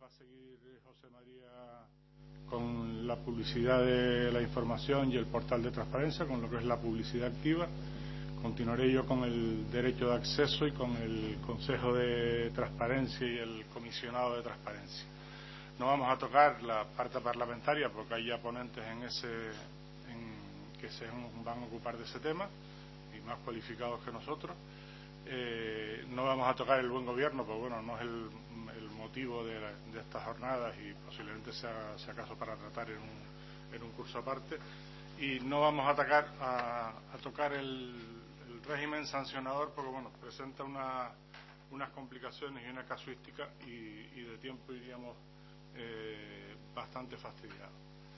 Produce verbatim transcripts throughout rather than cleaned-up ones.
a seguir José María con la publicidad de la información y el portal de transparencia, con lo que es la publicidad activa. Continuaré yo con el derecho de acceso y con el Consejo de Transparencia y el Comisionado de Transparencia. No vamos a tocar la parte parlamentaria porque hay ya ponentes en ese en, que se van a ocupar de ese tema y más cualificados que nosotros. Eh, no vamos a tocar el buen gobierno, porque bueno, no es el, el motivo de, la, de estas jornadas y posiblemente sea, sea caso para tratar en un, en un curso aparte. Y no vamos a, atacar, a, a tocar el, el régimen sancionador porque bueno, presenta una, unas complicaciones y una casuística y, y de tiempo iríamos eh, bastante fastidiados.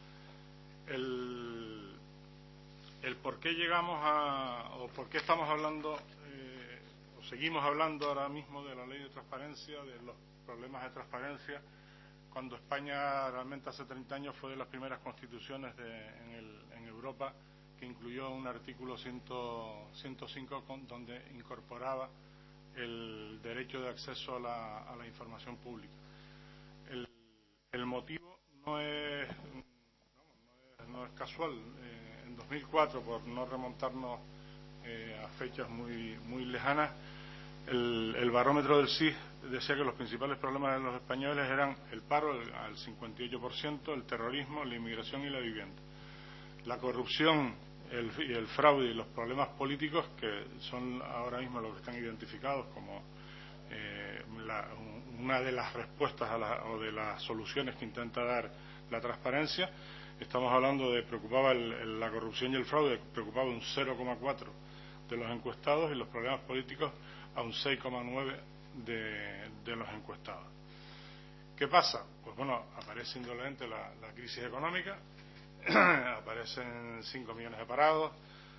El, el por qué llegamos a, o por qué estamos hablando eh, o seguimos hablando ahora mismo de la ley de transparencia, de los problemas de transparencia, cuando España realmente hace treinta años fue de las primeras constituciones de, en, el, en Europa que incluyó un artículo ciento cinco con, donde incorporaba el derecho de acceso a la, a la información pública. El, el motivo no es, no, no es, no es casual. Eh, en dos mil cuatro, por no remontarnos eh, a fechas muy, muy lejanas, el, el barómetro del C I S decía que los principales problemas de los españoles eran el paro el, al cincuenta y ocho por ciento, el terrorismo, la inmigración y la vivienda. La corrupción, el, y el fraude y los problemas políticos, que son ahora mismo los que están identificados como eh, la, una de las respuestas a la, o de las soluciones que intenta dar la transparencia. Estamos hablando de preocupaba el, el, la corrupción y el fraude, preocupaba un cero coma cuatro de los encuestados y los problemas políticos a un seis coma nueve de, de los encuestados. ¿Qué pasa? Pues bueno, aparece indudablemente la, la crisis económica, aparecen cinco millones de parados,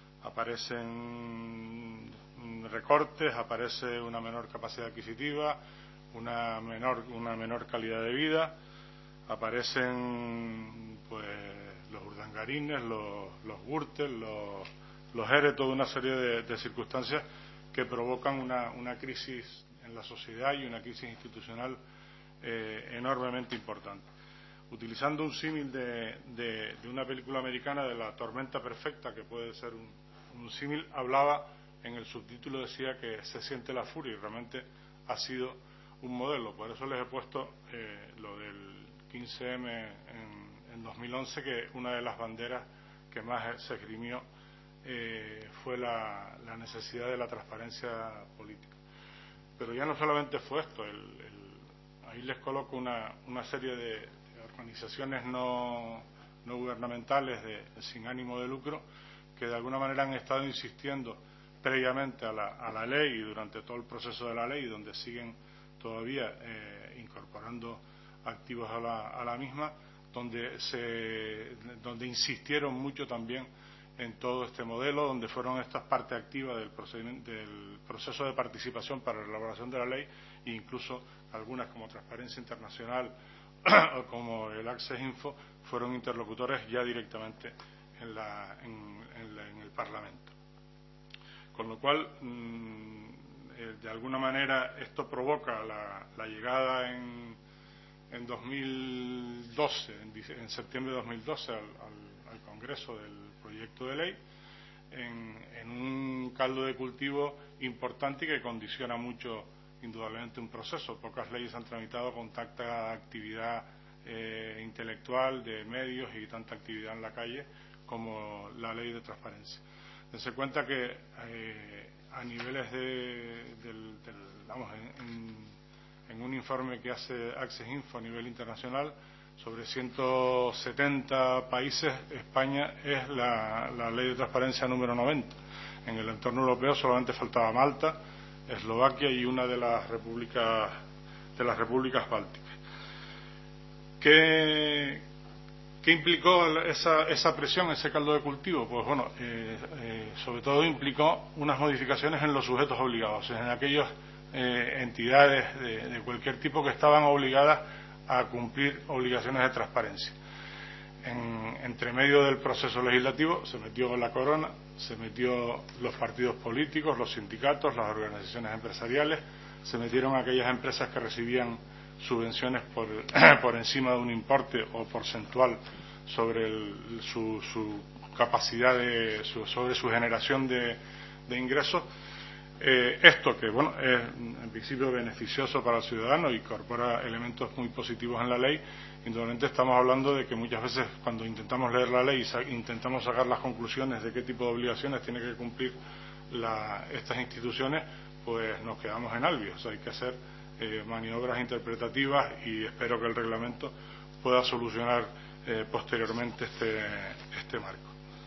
aparecen recortes, aparece una menor capacidad adquisitiva, una menor, una menor calidad de vida, aparecen pues los urdangarines, los, los gürtel, los, los ERE, toda una serie de, de circunstancias que provocan una, una crisis en la sociedad y una crisis institucional eh, enormemente importante. Utilizando un símil de, de, de una película americana de La tormenta perfecta, que puede ser un, un símil, hablaba, en el subtítulo decía que se siente la furia y realmente ha sido un modelo. Por eso les he puesto eh, lo del quince eme en, en dos mil once, que una de las banderas que más se esgrimió Eh, fue la, la necesidad de la transparencia política. Pero ya no solamente fue esto, el, el, ahí les coloco una, una serie de, de organizaciones no, no gubernamentales de, de, sin ánimo de lucro que de alguna manera han estado insistiendo previamente a la, a la ley y durante todo el proceso de la ley, donde siguen todavía eh, incorporando activos a la, a la misma, donde, se, donde insistieron mucho también en todo este modelo, donde fueron estas partes activas del, procedimiento, del proceso de participación para la elaboración de la ley, e incluso algunas como Transparencia Internacional o como el Access Info fueron interlocutores ya directamente en, la, en, en, la, en el Parlamento. Con lo cual, mmm, eh, de alguna manera, esto provoca la, la llegada en, en dos mil doce, en, en septiembre de dos mil doce, al, al, al Congreso del proyecto de ley, en, en un caldo de cultivo importante y que condiciona mucho, indudablemente, un proceso. Pocas leyes han tramitado con tanta actividad eh, intelectual de medios y tanta actividad en la calle como la ley de transparencia. Dense cuenta que eh, a niveles de, del, del, vamos, en, en, en un informe que hace Access Info a nivel internacional, sobre ciento setenta países, España es la, la ley de transparencia número noventa. En el entorno europeo solamente faltaba Malta, Eslovaquia y una de las repúblicas de las repúblicas bálticas. ¿Qué, qué implicó esa, esa presión, ese caldo de cultivo? Pues bueno, eh, eh, sobre todo implicó unas modificaciones en los sujetos obligados, en aquellas eh, entidades de, de cualquier tipo que estaban obligadas a cumplir obligaciones de transparencia. En, entre medio del proceso legislativo se metió la corona, se metió los partidos políticos, los sindicatos, las organizaciones empresariales, se metieron aquellas empresas que recibían subvenciones por, por encima de un importe o porcentual sobre el, su, su capacidad de, su, sobre su generación de, de ingresos. Eh, esto que, bueno, es en principio beneficioso para el ciudadano y incorpora elementos muy positivos en la ley. Indudablemente estamos hablando de que muchas veces cuando intentamos leer la ley y sa intentamos sacar las conclusiones de qué tipo de obligaciones tiene que cumplir la, estas instituciones, pues nos quedamos en albios. O sea, hay que hacer eh, maniobras interpretativas y espero que el reglamento pueda solucionar eh, posteriormente este, este marco.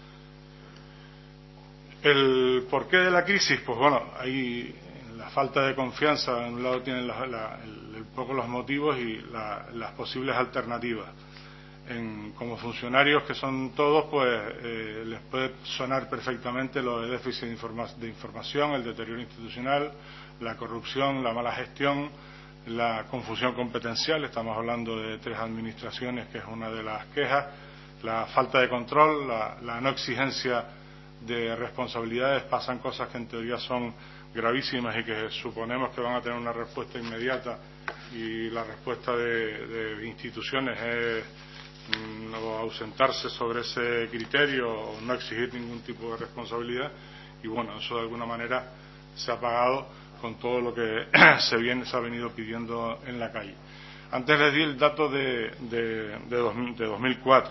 El porqué de la crisis, pues bueno, hay la falta de confianza. En un lado tienen la, la, el, un poco los motivos y la, las posibles alternativas. En, como funcionarios que son todos, pues eh, les puede sonar perfectamente lo de déficit de, informa de información, el deterioro institucional, la corrupción, la mala gestión, la confusión competencial. Estamos hablando de tres administraciones, que es una de las quejas, la falta de control, la, la no exigencia de responsabilidades. Pasan cosas que en teoría son gravísimas y que suponemos que van a tener una respuesta inmediata, y la respuesta de, de instituciones es mm, o ausentarse sobre ese criterio o no exigir ningún tipo de responsabilidad. Y bueno, eso de alguna manera se ha pagado con todo lo que se, viene, se ha venido pidiendo en la calle. Antes les di el dato de, de, de, dos, de dos mil cuatro.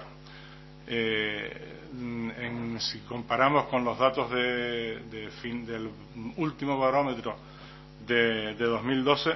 Eh, en, si comparamos con los datos de, de fin, del último barómetro de, de dos mil doce,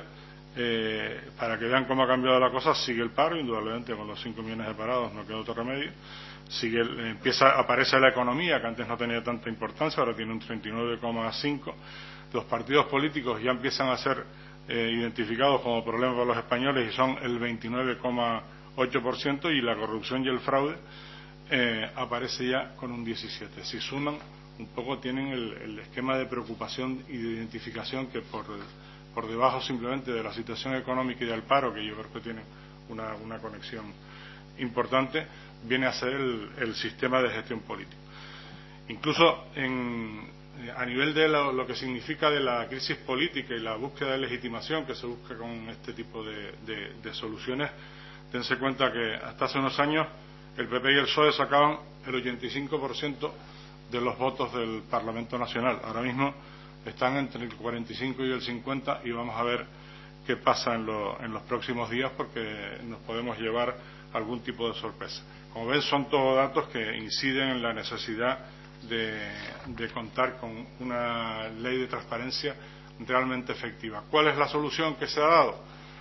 eh, para que vean cómo ha cambiado la cosa, sigue el paro, indudablemente, con los cinco millones de parados no queda otro remedio. Sigue, empieza, aparece la economía, que antes no tenía tanta importancia, ahora tiene un treinta y nueve coma cinco. Los partidos políticos ya empiezan a ser eh, identificados como problema para los españoles y son el veintinueve coma ocho por ciento, y la corrupción y el fraude Eh, aparece ya con un diecisiete. Si suman un poco, tienen el, el esquema de preocupación y de identificación que por, por debajo simplemente de la situación económica y del paro, que yo creo que tienen una, una conexión importante, viene a ser el, el sistema de gestión política. Incluso en, a nivel de lo, lo que significa de la crisis política y la búsqueda de legitimación que se busca con este tipo de, de, de soluciones, tense cuenta que hasta hace unos años el P P y el P S O E sacaban el ochenta y cinco por ciento de los votos del Parlamento Nacional. Ahora mismo están entre el cuarenta y cinco y el cincuenta, y vamos a ver qué pasa en, lo, en los próximos días, porque nos podemos llevar algún tipo de sorpresa. Como ven, son todos datos que inciden en la necesidad de, de contar con una ley de transparencia realmente efectiva. ¿Cuál es la solución que se ha dado?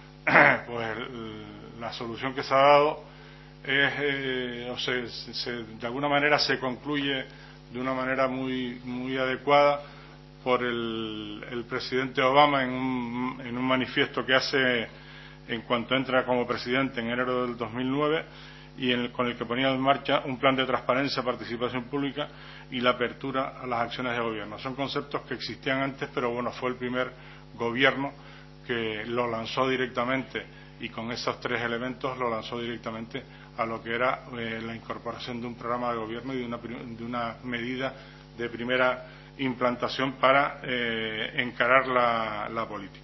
Pues la solución que se ha dado es, eh, o se, se, de alguna manera se concluye de una manera muy, muy adecuada por el, el presidente Obama en un, en un manifiesto que hace en cuanto entra como presidente en enero del dos mil nueve, y en el, con el que ponía en marcha un plan de transparencia, participación pública y la apertura a las acciones de gobierno. Son conceptos que existían antes, pero bueno, fue el primer gobierno que lo lanzó directamente, y con esos tres elementos lo lanzó directamente a lo que era eh, la incorporación de un programa de gobierno y de una, de una medida de primera implantación para eh, encarar la, la política.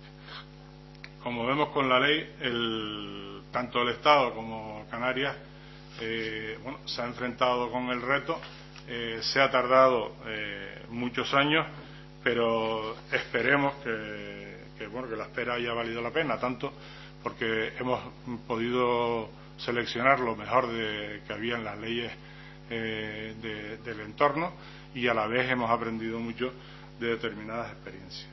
Como vemos con la ley, el, tanto el Estado como Canarias eh, bueno, se ha enfrentado con el reto. Eh, se ha tardado eh, muchos años, pero esperemos que, que, bueno, que la espera haya valido la pena, tanto porque hemos podido seleccionar lo mejor de, que había en las leyes eh, de, del entorno, y a la vez hemos aprendido mucho de determinadas experiencias.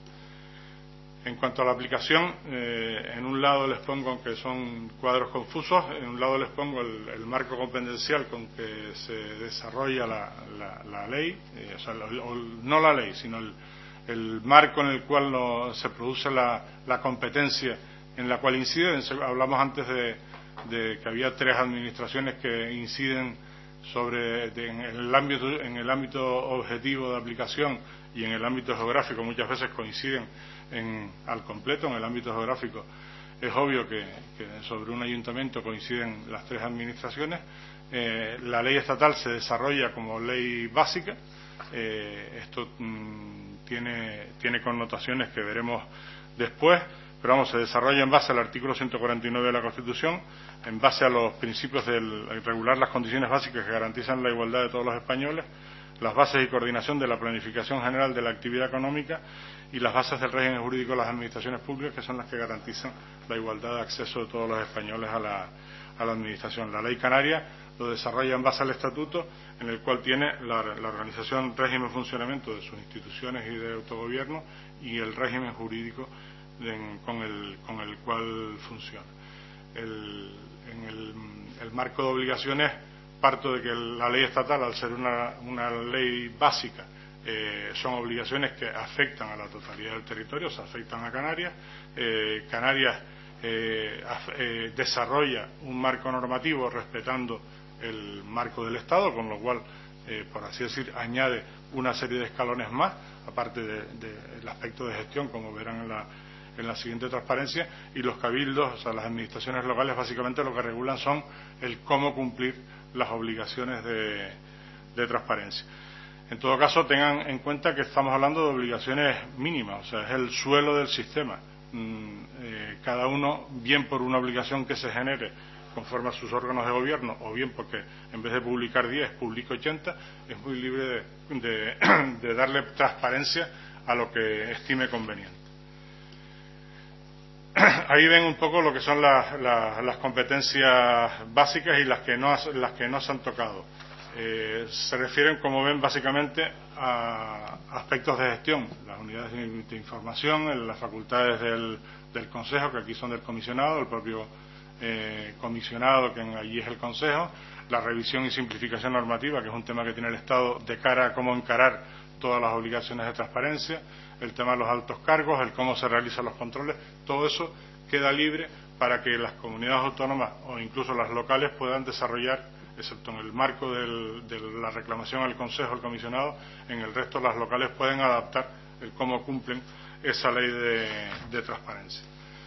En cuanto a la aplicación, eh, en un lado les pongo que son cuadros confusos, en un lado les pongo el, el marco competencial con que se desarrolla la, la, la ley, eh, o sea, lo, o, no la ley, sino el, el marco en el cual lo, se produce la, la competencia en la cual inciden. Hablamos antes de, de que había tres administraciones que inciden sobre de, en el ámbito en el ámbito objetivo de aplicación y en el ámbito geográfico. Muchas veces coinciden en, al completo. En el ámbito geográfico es obvio que, que sobre un ayuntamiento coinciden las tres administraciones. Eh, la ley estatal se desarrolla como ley básica. Eh, esto mmm, tiene, tiene connotaciones que veremos después, pero vamos, se desarrolla en base al artículo ciento cuarenta y nueve de la Constitución, en base a los principios del regular las condiciones básicas que garantizan la igualdad de todos los españoles, las bases y coordinación de la planificación general de la actividad económica y las bases del régimen jurídico de las administraciones públicas, que son las que garantizan la igualdad de acceso de todos los españoles a la, a la administración. La ley canaria lo desarrolla en base al estatuto, en el cual tiene la, la organización, régimen y funcionamiento de sus instituciones y de autogobierno y el régimen jurídico de, con, el, con el cual funciona. El, en el, el marco de obligaciones, parto de que la ley estatal, al ser una, una ley básica, eh, son obligaciones que afectan a la totalidad del territorio, se afectan a Canarias. Eh, Canarias eh, eh, desarrolla un marco normativo respetando el marco del Estado, con lo cual, eh, por así decir, añade una serie de escalones más, aparte del de, de aspecto de gestión, como verán en la, en la siguiente transparencia, y los cabildos, o sea, las administraciones locales, básicamente lo que regulan son el cómo cumplir las obligaciones de, de transparencia. En todo caso, tengan en cuenta que estamos hablando de obligaciones mínimas, o sea, es el suelo del sistema. Mm, eh, cada uno, bien por una obligación que se genere conforme a sus órganos de gobierno, o bien porque en vez de publicar diez, publica ochenta, es muy libre de, de, de darle transparencia a lo que estime conveniente. Ahí ven un poco lo que son las, las, las competencias básicas y las que no, las que no se han tocado. Eh, se refieren, como ven, básicamente a aspectos de gestión, las unidades de, de información, las facultades del, del Consejo, que aquí son del comisionado, el propio eh, comisionado, que allí es el Consejo, la revisión y simplificación normativa, que es un tema que tiene el Estado de cara a cómo encarar todas las obligaciones de transparencia, el tema de los altos cargos, el cómo se realizan los controles, todo eso queda libre para que las comunidades autónomas o incluso las locales puedan desarrollar, excepto en el marco del, de la reclamación al Consejo, al comisionado, en el resto las locales pueden adaptar el cómo cumplen esa ley de, de transparencia.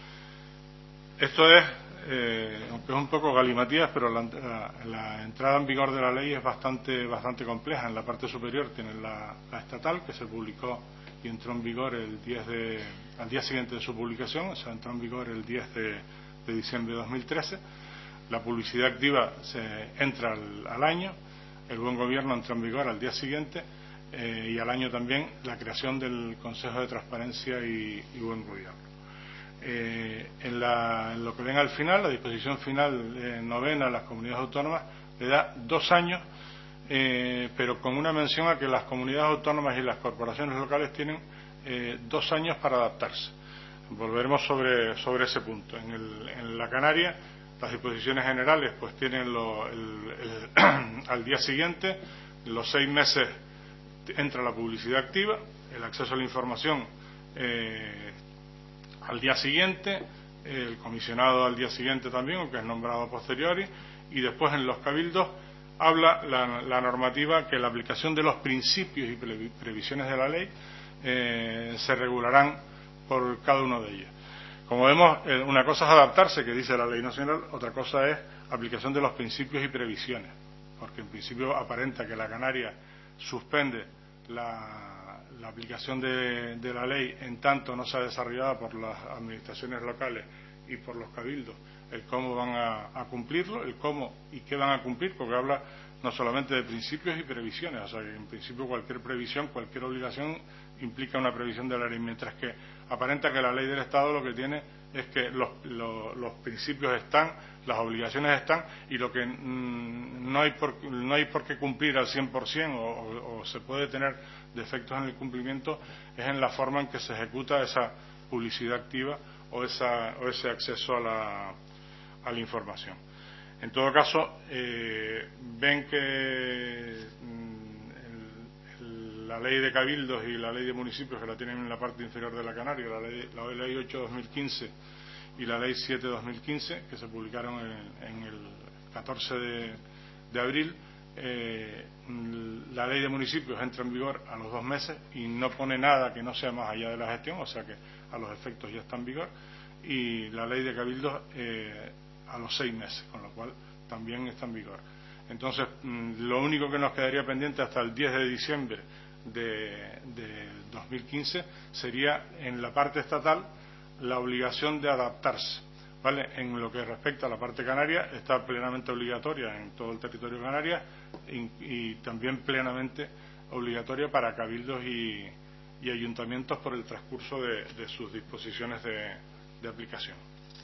Esto es, eh, aunque es un poco galimatías, pero la, la, la entrada en vigor de la ley es bastante, bastante compleja. En la parte superior tienen la, la estatal, que se publicó y entró en vigor el diez de, al día siguiente de su publicación, o sea, entró en vigor el diez de, de diciembre de dos mil trece. La publicidad activa se entra al, al año, el buen gobierno entra en vigor al día siguiente, eh, y al año también la creación del Consejo de Transparencia y, y Buen Gobierno. Eh, en, la, en lo que ven al final, la disposición final eh, novena a las comunidades autónomas le da dos años, eh, pero con una mención a que las comunidades autónomas y las corporaciones locales tienen eh, dos años para adaptarse. Volveremos sobre, sobre ese punto. En, el, en la Canaria, las disposiciones generales pues tienen lo, el, el, al día siguiente, los seis meses entra la publicidad activa, el acceso a la información eh, al día siguiente, el comisionado al día siguiente también, aunque es nombrado a posteriori, y después en los cabildos habla la, la normativa que la aplicación de los principios y previsiones de la ley eh, se regularán por cada uno de ellos. Como vemos, eh, una cosa es adaptarse, que dice la ley nacional, otra cosa es aplicación de los principios y previsiones, porque en principio aparenta que la Canaria suspende la, la aplicación de, de la ley en tanto no sea desarrollada por las administraciones locales y por los cabildos el cómo van a, a cumplirlo, el cómo y qué van a cumplir, porque habla no solamente de principios y previsiones, o sea que en principio cualquier previsión, cualquier obligación implica una previsión de la ley, mientras que aparenta que la ley del Estado lo que tiene es que los, los, los principios están, las obligaciones están, y lo que mmm, no hay por, no hay por qué cumplir al cien por cien o, o, o se puede tener defectos en el cumplimiento es en la forma en que se ejecuta esa publicidad activa o, esa, o ese acceso a la, a la información. En todo caso, eh, ven que mmm, el, el, la ley de cabildos y la ley de municipios, que la tienen en la parte inferior de la Canaria, la ley, la ley ocho de dos mil quince y la ley siete de dos mil quince, que se publicaron en, en el catorce de abril, eh, la ley de municipios entra en vigor a los dos meses y no pone nada que no sea más allá de la gestión, o sea que a los efectos ya está en vigor, y la ley de cabildos eh, a los seis meses, con lo cual también está en vigor. Entonces, lo único que nos quedaría pendiente hasta el diez de diciembre de, de dos mil quince sería en la parte estatal la obligación de adaptarse, ¿vale? En lo que respecta a la parte canaria, está plenamente obligatoria en todo el territorio de Canarias y, y también plenamente obligatoria para cabildos y, y ayuntamientos por el transcurso de, de sus disposiciones de, de aplicación.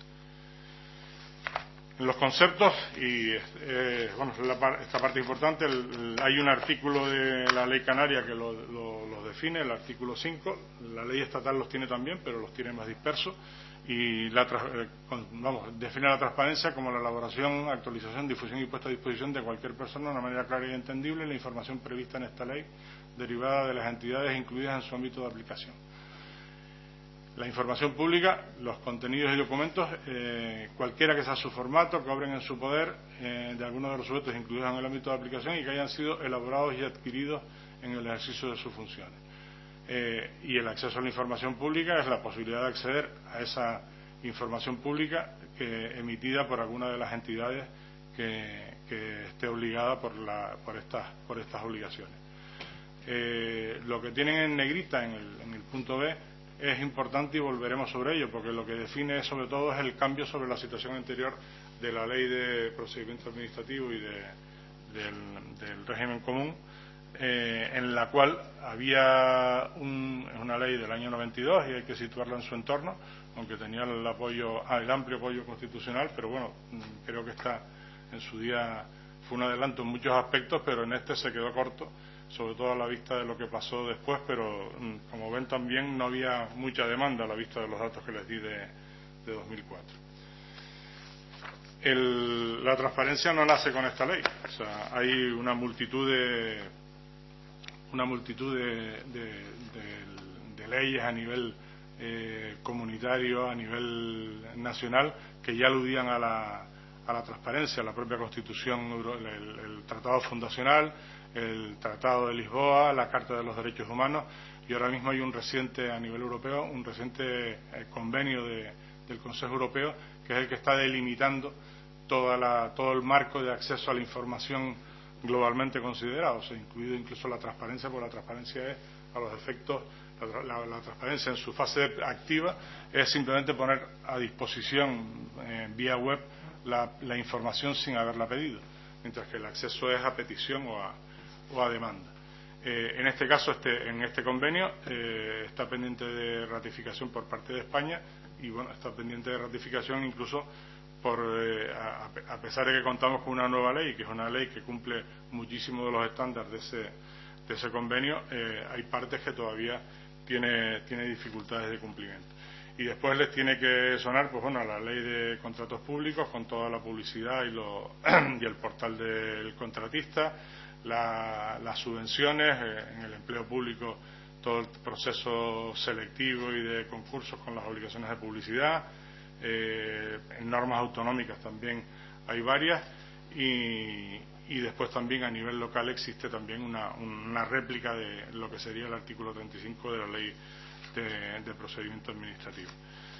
En los conceptos, y eh, bueno, la, esta parte importante, el, el, hay un artículo de la ley canaria que lo, lo, lo define, el artículo cinco, la ley estatal los tiene también, pero los tiene más dispersos, y la, eh, con, vamos, define la transparencia como la elaboración, actualización, difusión y puesta a disposición de cualquier persona de una manera clara y entendible la información prevista en esta ley, derivada de las entidades incluidas en su ámbito de aplicación. La información pública, los contenidos y documentos, eh, cualquiera que sea su formato, que obren en su poder eh, de alguno de los sujetos incluidos en el ámbito de aplicación y que hayan sido elaborados y adquiridos en el ejercicio de sus funciones. Eh, y el acceso a la información pública es la posibilidad de acceder a esa información pública que, emitida por alguna de las entidades que, que esté obligada por, la, por, estas, por estas obligaciones. Eh, lo que tienen en negrita en el, en el punto B es importante y volveremos sobre ello, porque lo que define sobre todo es el cambio sobre la situación anterior de la Ley de Procedimiento Administrativo y de, del, del régimen común, eh, en la cual había un, una ley del año noventa y dos y hay que situarla en su entorno, aunque tenía el apoyo, ah, el amplio apoyo constitucional, pero bueno, creo que está en su día, fue un adelanto en muchos aspectos, pero en este se quedó corto, sobre todo a la vista de lo que pasó después, pero como ven también no había mucha demanda a la vista de los datos que les di de, de dos mil cuatro. El, la transparencia no nace con esta ley, o sea, hay una multitud de una multitud de, de, de, de leyes a nivel eh, comunitario, a nivel nacional, que ya aludían a la, a la transparencia, la propia Constitución, el, el, el Tratado Fundacional, el Tratado de Lisboa, la Carta de los Derechos Humanos, y ahora mismo hay un reciente a nivel europeo, un reciente eh, convenio de, del Consejo Europeo, que es el que está delimitando toda la, todo el marco de acceso a la información globalmente considerado, o sea, incluido incluso la transparencia, porque la transparencia es a los efectos, la, la, la transparencia en su fase activa es simplemente poner a disposición eh, vía web la, la información sin haberla pedido, mientras que el acceso es a petición o a o a demanda. Eh, en este caso, este, en este convenio, eh, está pendiente de ratificación por parte de España y, bueno, está pendiente de ratificación incluso por, eh, a, a pesar de que contamos con una nueva ley, que es una ley que cumple muchísimo de los estándares de ese, de ese convenio, eh, hay partes que todavía tiene, tiene dificultades de cumplimiento. Y después les tiene que sonar, pues bueno, la ley de contratos públicos con toda la publicidad y, lo, y el portal del contratista, La, las subvenciones eh, en el empleo público, todo el proceso selectivo y de concursos con las obligaciones de publicidad, eh, en normas autonómicas también hay varias y, y después también a nivel local existe también una, una réplica de lo que sería el artículo treinta y cinco de la ley de, de procedimiento administrativo.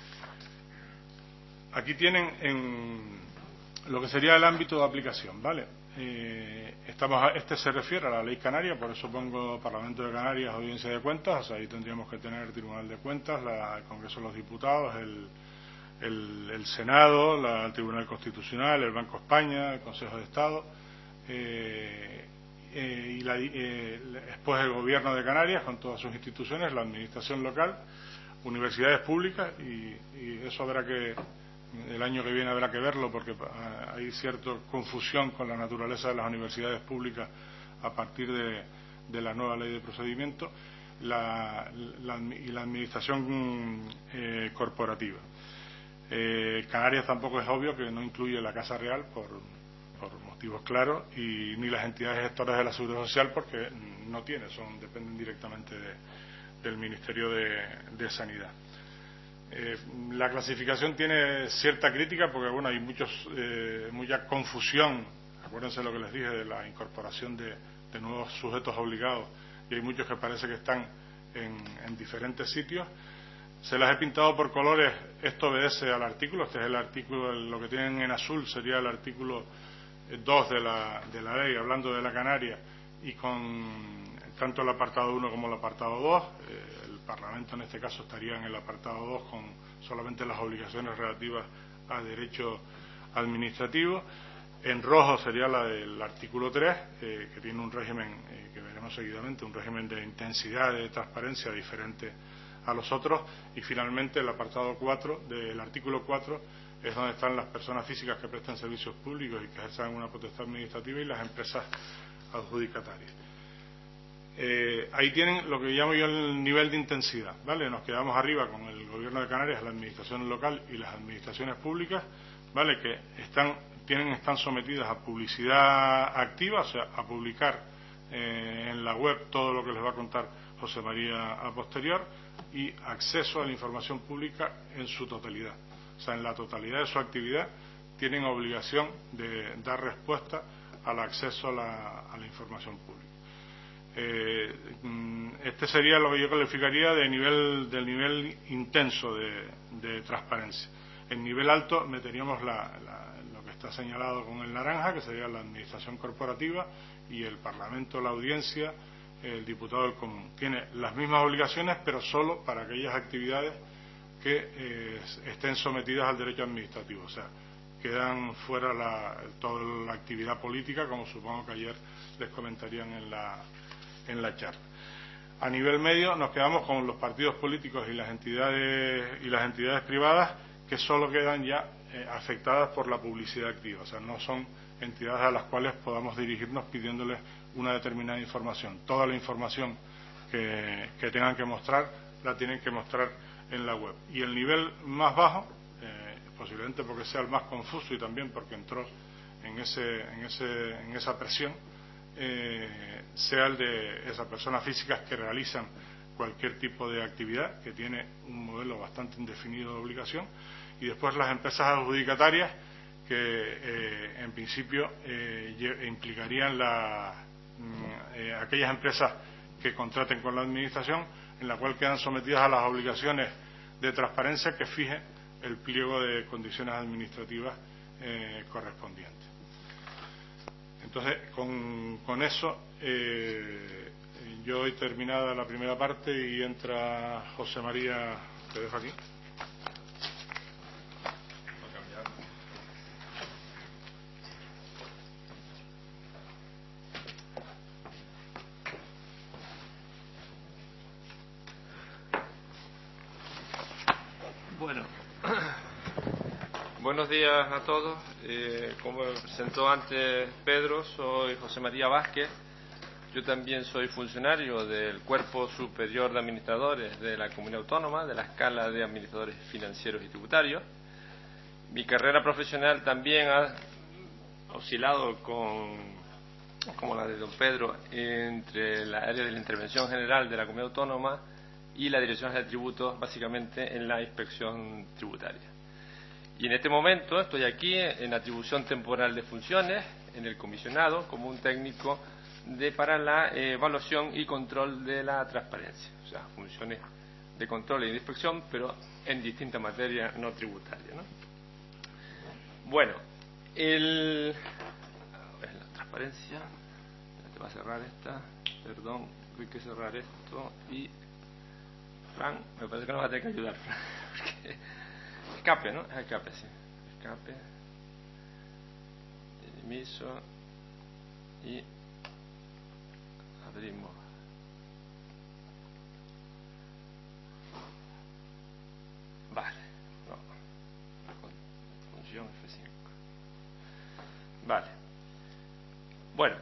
Aquí tienen en lo que sería el ámbito de aplicación, ¿vale? Eh, estamos, este se refiere a la ley canaria, por eso pongo Parlamento de Canarias, Audiencia de Cuentas, o sea, ahí tendríamos que tener el Tribunal de Cuentas, la, el Congreso de los Diputados, el, el, el Senado, la, el Tribunal Constitucional, el Banco de España, el Consejo de Estado, eh, eh, y la, eh, después el Gobierno de Canarias con todas sus instituciones, la Administración local, universidades públicas, y, y eso habrá que el año que viene habrá que verlo porque hay cierta confusión con la naturaleza de las universidades públicas a partir de, de la nueva ley de procedimiento la, la, y la administración eh, corporativa. Eh, Canarias tampoco es obvio que no incluye la Casa Real por, por motivos claros y ni las entidades gestoras de la Seguridad Social porque no tiene, son dependen directamente de, del Ministerio de, de Sanidad. Eh, la clasificación tiene cierta crítica porque bueno hay muchos eh, mucha confusión, acuérdense lo que les dije de la incorporación de, de nuevos sujetos obligados y hay muchos que parece que están en, en diferentes sitios. Se las he pintado por colores, esto obedece al artículo, este es el artículo, lo que tienen en azul sería el artículo dos de la, de la ley, hablando de la Canaria, y con tanto el apartado uno como el apartado dos, eh, el Parlamento en este caso estaría en el apartado dos con solamente las obligaciones relativas a derecho administrativo. En rojo sería la del artículo tres, eh, que tiene un régimen, eh, que veremos seguidamente, un régimen de intensidad, de transparencia diferente a los otros. Y finalmente el apartado cuatro del artículo cuatro es donde están las personas físicas que prestan servicios públicos y que ejerzan una potestad administrativa y las empresas adjudicatarias. Eh, ahí tienen lo que llamo yo el nivel de intensidad, ¿vale? Nos quedamos arriba con el Gobierno de Canarias, la administración local y las administraciones públicas, ¿vale? Que están, tienen, están sometidas a publicidad activa, o sea, a publicar eh, en la web todo lo que les va a contar José María a posterior, y acceso a la información pública en su totalidad. O sea, en la totalidad de su actividad tienen obligación de dar respuesta al acceso a la, a la información pública. Eh, este sería lo que yo calificaría de nivel, del nivel intenso de, de transparencia. En nivel alto meteríamos la, la, lo que está señalado con el naranja, que sería la administración corporativa, y el Parlamento, la audiencia, el diputado del común. Tiene las mismas obligaciones, pero solo para aquellas actividades que eh, estén sometidas al derecho administrativo. O sea, quedan fuera la, toda la actividad política, como supongo que ayer les comentarían en la en la charla. A nivel medio nos quedamos con los partidos políticos y las entidades y las entidades privadas, que solo quedan ya eh, afectadas por la publicidad activa, o sea, no son entidades a las cuales podamos dirigirnos pidiéndoles una determinada información. Toda la información que, que tengan que mostrar la tienen que mostrar en la web. Y el nivel más bajo, eh, posiblemente porque sea el más confuso y también porque entró en ese en ese en esa presión, Eh, sea el de esas personas físicas que realizan cualquier tipo de actividad, que tiene un modelo bastante indefinido de obligación, y después las empresas adjudicatarias, que eh, en principio eh, implicarían la, eh, aquellas empresas que contraten con la administración, en la cual quedan sometidas a las obligaciones de transparencia que fije el pliego de condiciones administrativas eh, correspondientes. Entonces, con, con eso, eh, yo doy terminada la primera parte y entra José María, te dejo aquí. Bueno, buenos días a todos. Eh, como me presentó antes Pedro, soy José María Vázquez. Yo también soy funcionario del Cuerpo Superior de Administradores de la Comunidad Autónoma, de la Escala de Administradores Financieros y Tributarios. Mi carrera profesional también ha oscilado con, como la de don Pedro, entre la área de la intervención general de la Comunidad Autónoma y la Dirección de Tributos, básicamente en la inspección tributaria. Y en este momento estoy aquí en atribución temporal de funciones, en el comisionado, como un técnico de, para la eh, evaluación y control de la transparencia. O sea, funciones de control y de inspección, pero en distintas materias no tributarias, ¿no? Bueno, el... a ver, la transparencia... Te va a cerrar esta, perdón, hay que cerrar esto y... Fran, me parece que nos va a tener que ayudar, Fran, porque... Escape, ¿no? Es escape, sí. Escape. Emiso. Y abrimos. Vale. No. Función F cinco. Vale. Bueno.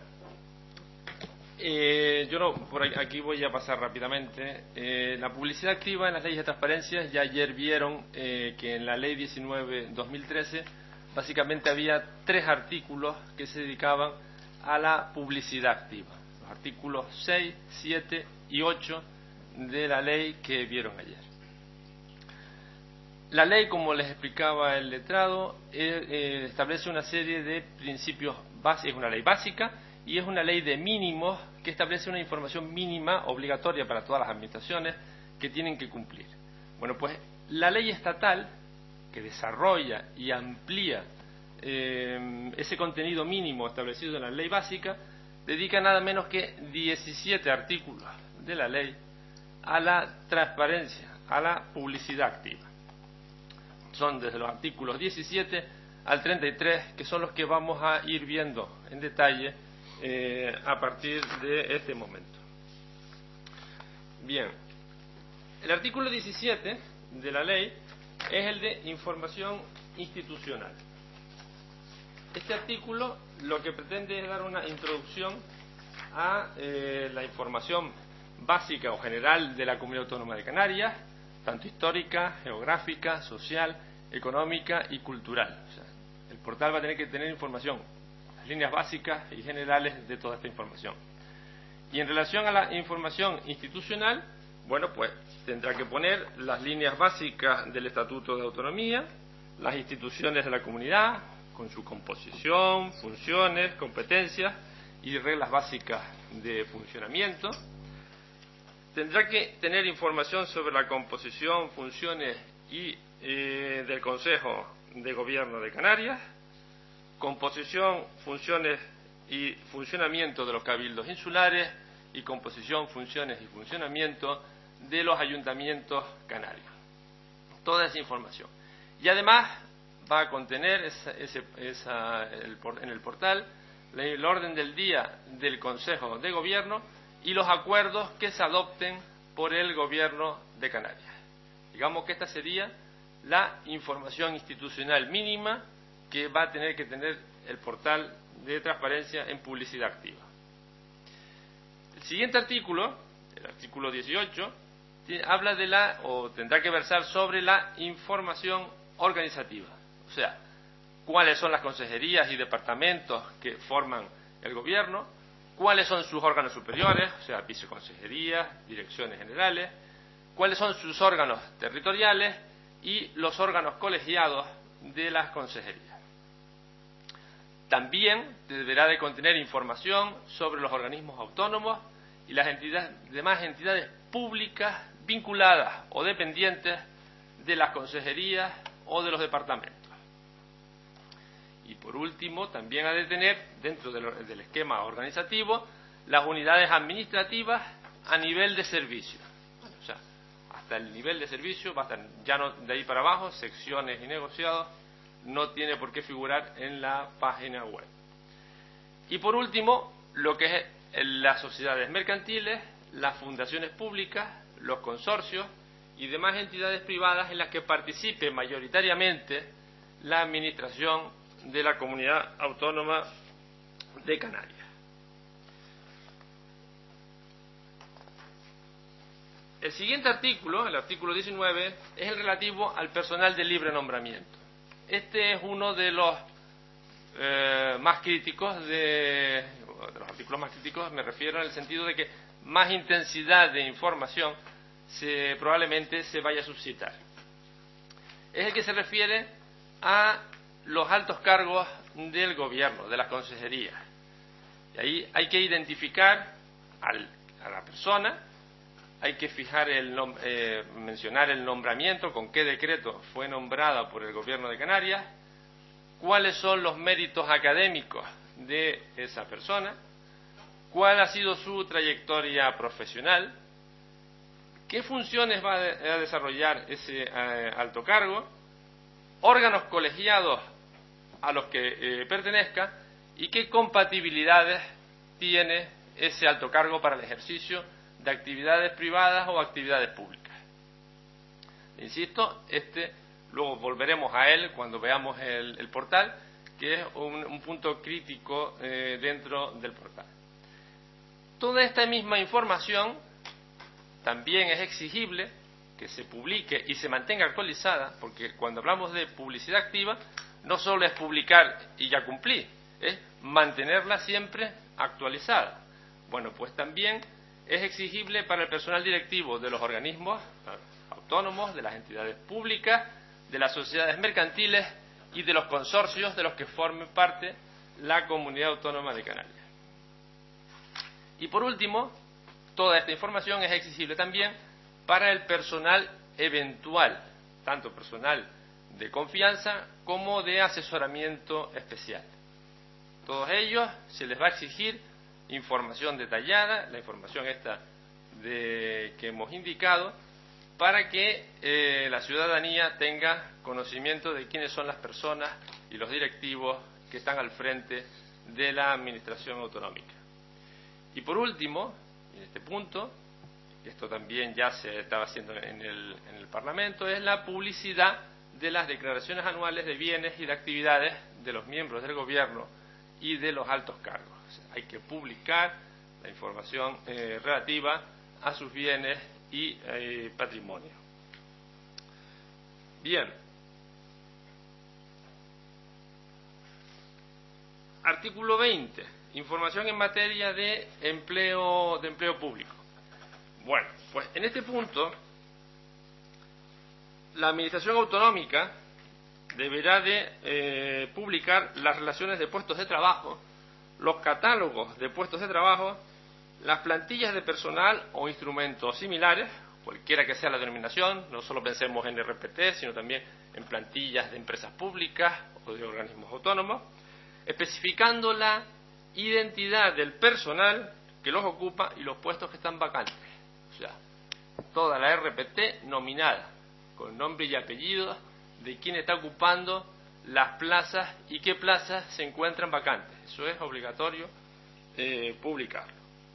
Eh, yo no, por aquí voy a pasar rápidamente. Eh, la publicidad activa en las leyes de transparencia, ya ayer vieron eh, que en la ley diecinueve barra dos mil trece básicamente había tres artículos que se dedicaban a la publicidad activa. Los artículos seis, siete y ocho de la ley que vieron ayer. La ley, como les explicaba el letrado, eh, eh, establece una serie de principios básicos, es una ley básica y es una ley de mínimos que establece una información mínima obligatoria para todas las administraciones que tienen que cumplir. Bueno, pues la ley estatal que desarrolla y amplía eh, ese contenido mínimo establecido en la ley básica dedica nada menos que diecisiete artículos de la ley a la transparencia, a la publicidad activa. Son desde los artículos diecisiete al treinta y tres, que son los que vamos a ir viendo en detalle eh, a partir de este momento. Bien, el artículo diecisiete de la ley es el de información institucional. Este artículo lo que pretende es dar una introducción a eh, la información básica o general de la Comunidad Autónoma de Canarias, tanto histórica, geográfica, social, económica y cultural. O sea, el portal va a tener que tener información, las líneas básicas y generales de toda esta información. Y en relación a la información institucional, bueno, pues tendrá que poner las líneas básicas del Estatuto de Autonomía, las instituciones de la comunidad, con su composición, funciones, competencias y reglas básicas de funcionamiento. Tendrá que tener información sobre la composición, funciones y eh, del Consejo de Gobierno de Canarias, composición, funciones y funcionamiento de los cabildos insulares y composición, funciones y funcionamiento de los ayuntamientos canarios. Toda esa información. Y además va a contener esa, ese, esa, el, en el portal el orden del día del Consejo de Gobierno y los acuerdos que se adopten por el Gobierno de Canarias. Digamos que esta sería la información institucional mínima que va a tener que tener el portal de transparencia en publicidad activa. El siguiente artículo, el artículo dieciocho, habla de la, o tendrá que versar sobre la información organizativa. O sea, cuáles son las consejerías y departamentos que forman el gobierno, cuáles son sus órganos superiores, o sea, viceconsejerías, direcciones generales, cuáles son sus órganos territoriales y los órganos colegiados de las consejerías. También deberá de contener información sobre los organismos autónomos y las entidades, demás entidades públicas vinculadas o dependientes de las consejerías o de los departamentos. Y por último, también ha de tener, dentro del, del esquema organizativo, las unidades administrativas a nivel de servicio. Bueno, o sea, hasta el nivel de servicio, va a estar ya no de ahí para abajo, secciones y negociados, no tiene por qué figurar en la página web. Y por último, lo que es las sociedades mercantiles, las fundaciones públicas, los consorcios y demás entidades privadas en las que participe mayoritariamente la administración de la Comunidad Autónoma de Canarias. El siguiente artículo, el artículo diecinueve, es el relativo al personal de libre nombramiento. Este es uno de los eh, más críticos, de, de los artículos más críticos, me refiero en el sentido de que más intensidad de información se, probablemente se vaya a suscitar. Es el que se refiere a los altos cargos del gobierno, de las consejerías. Y ahí hay que identificar al, a la persona, hay que fijar el nom eh, mencionar el nombramiento, con qué decreto fue nombrada por el gobierno de Canarias, cuáles son los méritos académicos de esa persona, cuál ha sido su trayectoria profesional, qué funciones va a desarrollar ese eh, alto cargo, órganos colegiados a los que eh, pertenezca y qué compatibilidades tiene ese alto cargo para el ejercicio de actividades privadas o actividades públicas. Insisto, este luego volveremos a él cuando veamos el, el portal, que es un, un punto crítico eh, dentro del portal. Toda esta misma información también es exigible que se publique y se mantenga actualizada, porque cuando hablamos de publicidad activa, no solo es publicar y ya cumplí, es mantenerla siempre actualizada. Bueno, pues también es exigible para el personal directivo de los organismos autónomos, de las entidades públicas, de las sociedades mercantiles y de los consorcios de los que formen parte la Comunidad Autónoma de Canarias. Y por último, toda esta información es exigible también para el personal eventual, tanto personal de confianza como de asesoramiento especial. Todos ellos se les va a exigir información detallada, la información esta de, que hemos indicado para que eh, la ciudadanía tenga conocimiento de quiénes son las personas y los directivos que están al frente de la administración autonómica. Y por último, en este punto, esto también ya se estaba haciendo en el, en el Parlamento, es la publicidad de las declaraciones anuales de bienes y de actividades de los miembros del Gobierno y de los altos cargos. O sea, hay que publicar la información eh, relativa a sus bienes y eh, patrimonio. Bien. Artículo veinte. Información en materia de empleo, de empleo público. Bueno, pues en este punto la Administración Autonómica deberá de eh, publicar las relaciones de puestos de trabajo, los catálogos de puestos de trabajo, las plantillas de personal o instrumentos similares, cualquiera que sea la denominación, no solo pensemos en R P T, sino también en plantillas de empresas públicas o de organismos autónomos, especificando la identidad del personal que los ocupa y los puestos que están vacantes. O sea, toda la R P T nominada, con nombre y apellido de quién está ocupando las plazas y qué plazas se encuentran vacantes. Eso es obligatorio eh, publicarlo.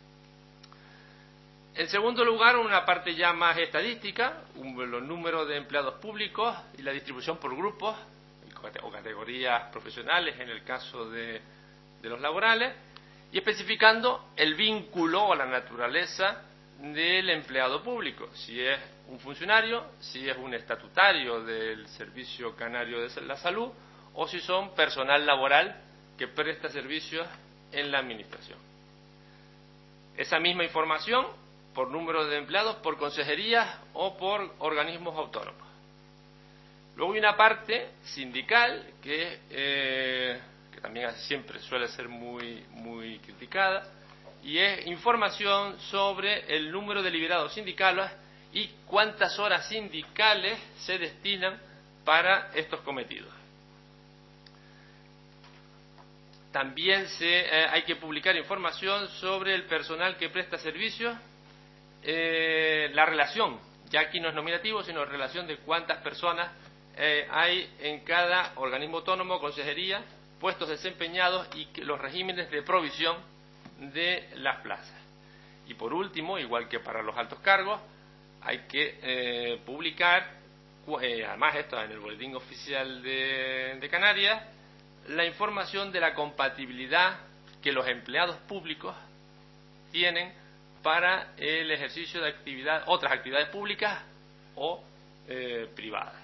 En segundo lugar, una parte ya más estadística, un, los números de empleados públicos y la distribución por grupos o categorías profesionales en el caso de, de los laborales, y especificando el vínculo o la naturaleza del empleado público, si es un funcionario, si es un estatutario del Servicio Canario de la Salud o si son personal laboral que presta servicios en la administración. Esa misma información por número de empleados, por consejerías o por organismos autónomos. Luego hay una parte sindical que, eh, que también siempre suele ser muy, muy criticada, y es información sobre el número de liberados sindicales y cuántas horas sindicales se destinan para estos cometidos. También se, eh, hay que publicar información sobre el personal que presta servicios, eh, la relación, ya aquí no es nominativo, sino relación de cuántas personas eh, hay en cada organismo autónomo, consejería, puestos desempeñados y que, los regímenes de provisión de las plazas. Y por último, igual que para los altos cargos, hay que eh, publicar, eh, además esto en el boletín oficial de, de Canarias, la información de la compatibilidad que los empleados públicos tienen para el ejercicio de actividad, otras actividades públicas o eh, privadas.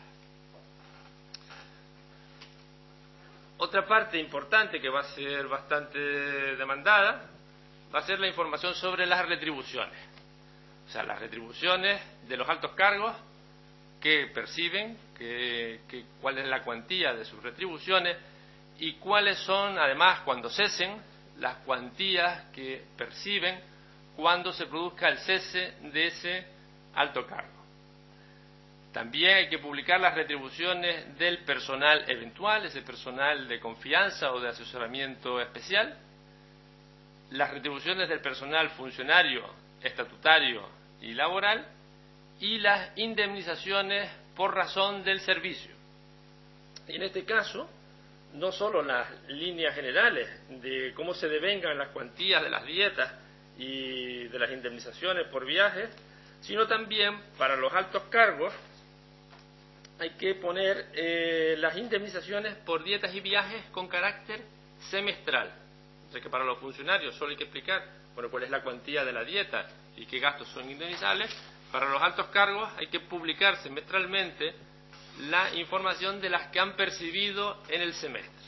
Otra parte importante que va a ser bastante demandada va a ser la información sobre las retribuciones. O sea, las retribuciones de los altos cargos que perciben, que, que, cuál es la cuantía de sus retribuciones y cuáles son, además, cuando cesen, las cuantías que perciben cuando se produzca el cese de ese alto cargo. También hay que publicar las retribuciones del personal eventual, ese personal de confianza o de asesoramiento especial, las retribuciones del personal funcionario, estatutario y laboral, y las indemnizaciones por razón del servicio. Y en este caso, no solo las líneas generales de cómo se devengan las cuantías de las dietas y de las indemnizaciones por viajes, sino también para los altos cargos hay que poner eh, las indemnizaciones por dietas y viajes con carácter semestral. O sea que para los funcionarios solo hay que explicar, bueno, cuál es la cuantía de la dieta y qué gastos son indemnizables. Para los altos cargos hay que publicar semestralmente la información de las que han percibido en el semestre.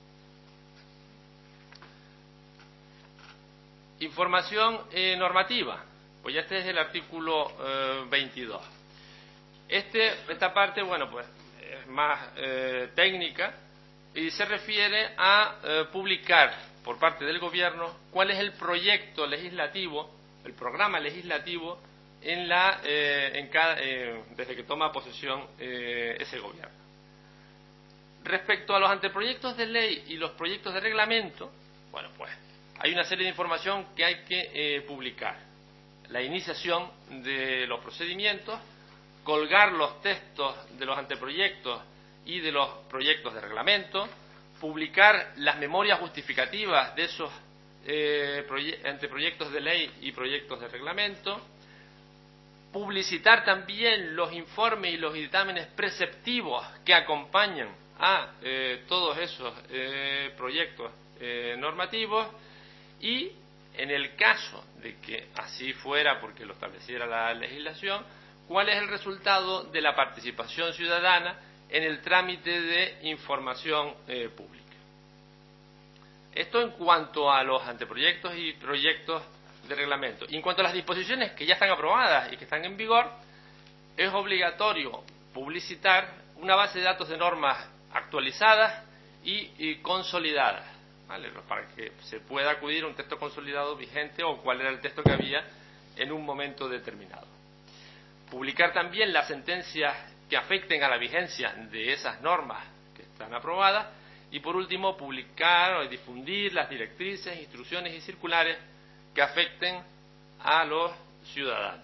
Información eh, normativa, pues ya este es el artículo eh, veintidós. Este, esta parte, bueno, pues es más eh, técnica y se refiere a eh, publicar por parte del Gobierno cuál es el proyecto legislativo, el programa legislativo en la, eh, en cada, eh, desde que toma posesión eh, ese Gobierno. Respecto a los anteproyectos de ley y los proyectos de reglamento, bueno, pues hay una serie de información que hay que eh, publicar. la iniciación de los procedimientos, colgar los textos de los anteproyectos y de los proyectos de reglamento, publicar las memorias justificativas de esos eh, anteproyectos de ley y proyectos de reglamento, publicitar también los informes y los dictámenes preceptivos que acompañan a eh, todos esos eh, proyectos eh, normativos y, en el caso de que así fuera porque lo estableciera la legislación, cuál es el resultado de la participación ciudadana en el trámite de información eh, pública. Esto en cuanto a los anteproyectos y proyectos de reglamento. Y en cuanto a las disposiciones que ya están aprobadas y que están en vigor, es obligatorio publicitar una base de datos de normas actualizadas y, y consolidadas, ¿vale? Para que se pueda acudir a un texto consolidado vigente o cuál era el texto que había en un momento determinado. Publicar también las sentencias que afecten a la vigencia de esas normas que están aprobadas y, por último, publicar o difundir las directrices, instrucciones y circulares que afecten a los ciudadanos.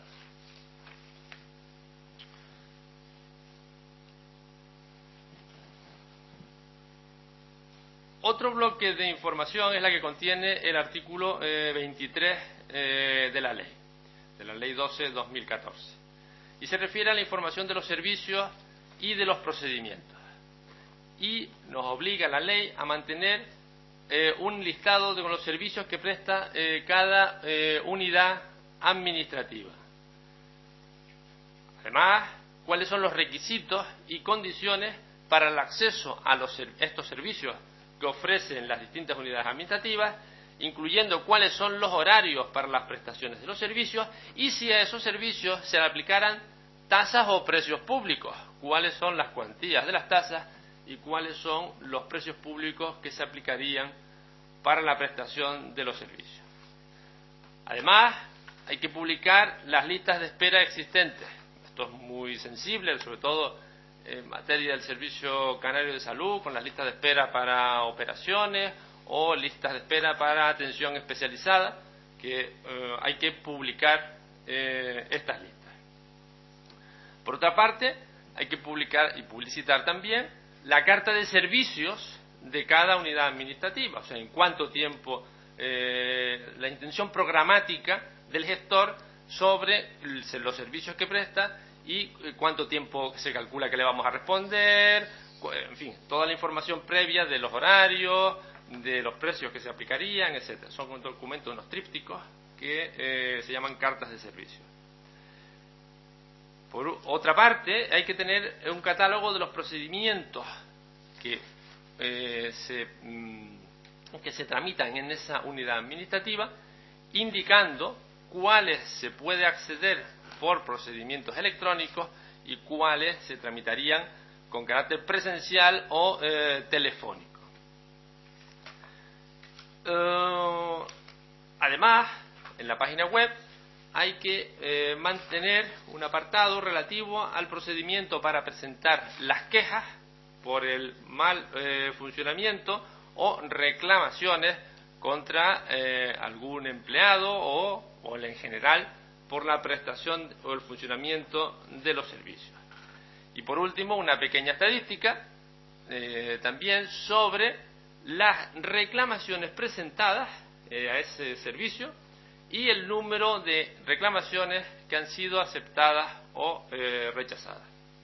Otro bloque de información es la que contiene el artículo eh, veintitrés eh, de la ley, de la ley doce barra dos mil catorce, y se refiere a la información de los servicios y de los procedimientos. Y nos obliga la ley a mantener eh, un listado de los servicios que presta eh, cada eh, unidad administrativa. Además, cuáles son los requisitos y condiciones para el acceso a los, estos servicios que ofrecen las distintas unidades administrativas, incluyendo cuáles son los horarios para las prestaciones de los servicios y si a esos servicios se le aplicaran tasas o precios públicos, cuáles son las cuantías de las tasas y cuáles son los precios públicos que se aplicarían para la prestación de los servicios. Además, hay que publicar las listas de espera existentes. Esto es muy sensible, sobre todo en materia del Servicio Canario de Salud, con las listas de espera para operaciones o listas de espera para atención especializada, que eh, hay que publicar eh, estas listas. Por otra parte, hay que publicar y publicitar también la carta de servicios de cada unidad administrativa, o sea, en cuánto tiempo, eh, la intención programática del gestor sobre los servicios que presta y cuánto tiempo se calcula que le vamos a responder, en fin, toda la información previa de los horarios, de los precios que se aplicarían, etcétera. Son documentos, unos trípticos que eh, se llaman cartas de servicio. Por otra parte, hay que tener un catálogo de los procedimientos que, eh, se, mm, que se tramitan en esa unidad administrativa, indicando cuáles se puede acceder por procedimientos electrónicos y cuáles se tramitarían con carácter presencial o eh, telefónico. Uh, además, en la página web hay que eh, mantener un apartado relativo al procedimiento para presentar las quejas por el mal eh, funcionamiento o reclamaciones contra eh, algún empleado o, o en general por la prestación o el funcionamiento de los servicios. Y por último, una pequeña estadística eh, también sobre las reclamaciones presentadas eh, a ese servicio y el número de reclamaciones que han sido aceptadas o eh, rechazadas.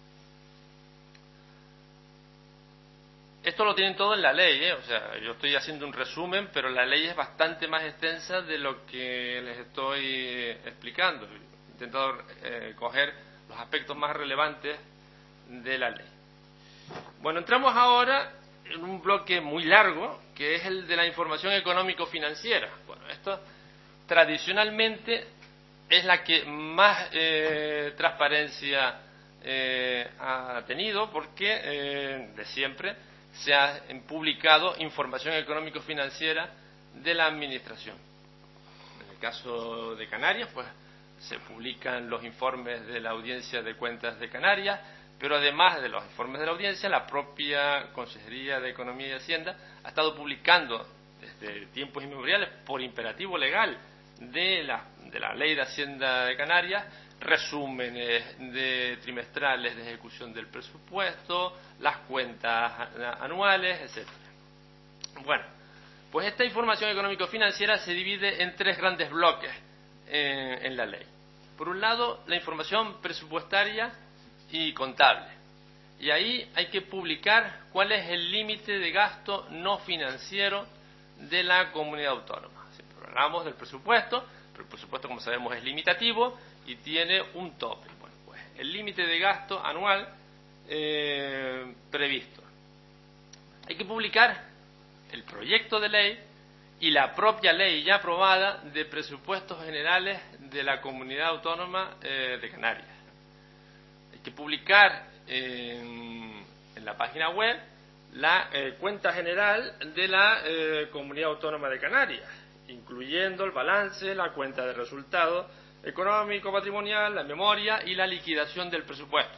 Esto lo tienen todo en la ley, ¿eh? O sea, yo estoy haciendo un resumen, pero la ley es bastante más extensa de lo que les estoy explicando. He intentado eh, coger los aspectos más relevantes de la ley. Bueno, entramos ahora en un bloque muy largo, que es el de la información económico-financiera. Bueno, esto tradicionalmente es la que más eh, transparencia eh, ha tenido, porque eh, de siempre se ha publicado información económico-financiera de la Administración. En el caso de Canarias, pues se publican los informes de la Audiencia de Cuentas de Canarias, pero además de los informes de la Audiencia, la propia Consejería de Economía y Hacienda ha estado publicando desde tiempos inmemoriales, por imperativo legal de la, de la Ley de Hacienda de Canarias, resúmenes de trimestrales de ejecución del presupuesto, las cuentas anuales, etcétera. Bueno, pues esta información económico-financiera se divide en tres grandes bloques en, en la ley. Por un lado, la información presupuestaria y contable. Y ahí hay que publicar cuál es el límite de gasto no financiero de la comunidad autónoma. Siempre hablamos del presupuesto, pero el presupuesto, como sabemos, es limitativo y tiene un tope. Bueno, pues el límite de gasto anual eh, previsto. Hay que publicar el proyecto de ley y la propia ley ya aprobada de presupuestos generales de la comunidad autónoma eh, de Canarias. Hay que publicar en, en la página web la eh, cuenta general de la eh, comunidad autónoma de Canarias, incluyendo el balance, la cuenta de resultados económico, patrimonial, la memoria y la liquidación del presupuesto.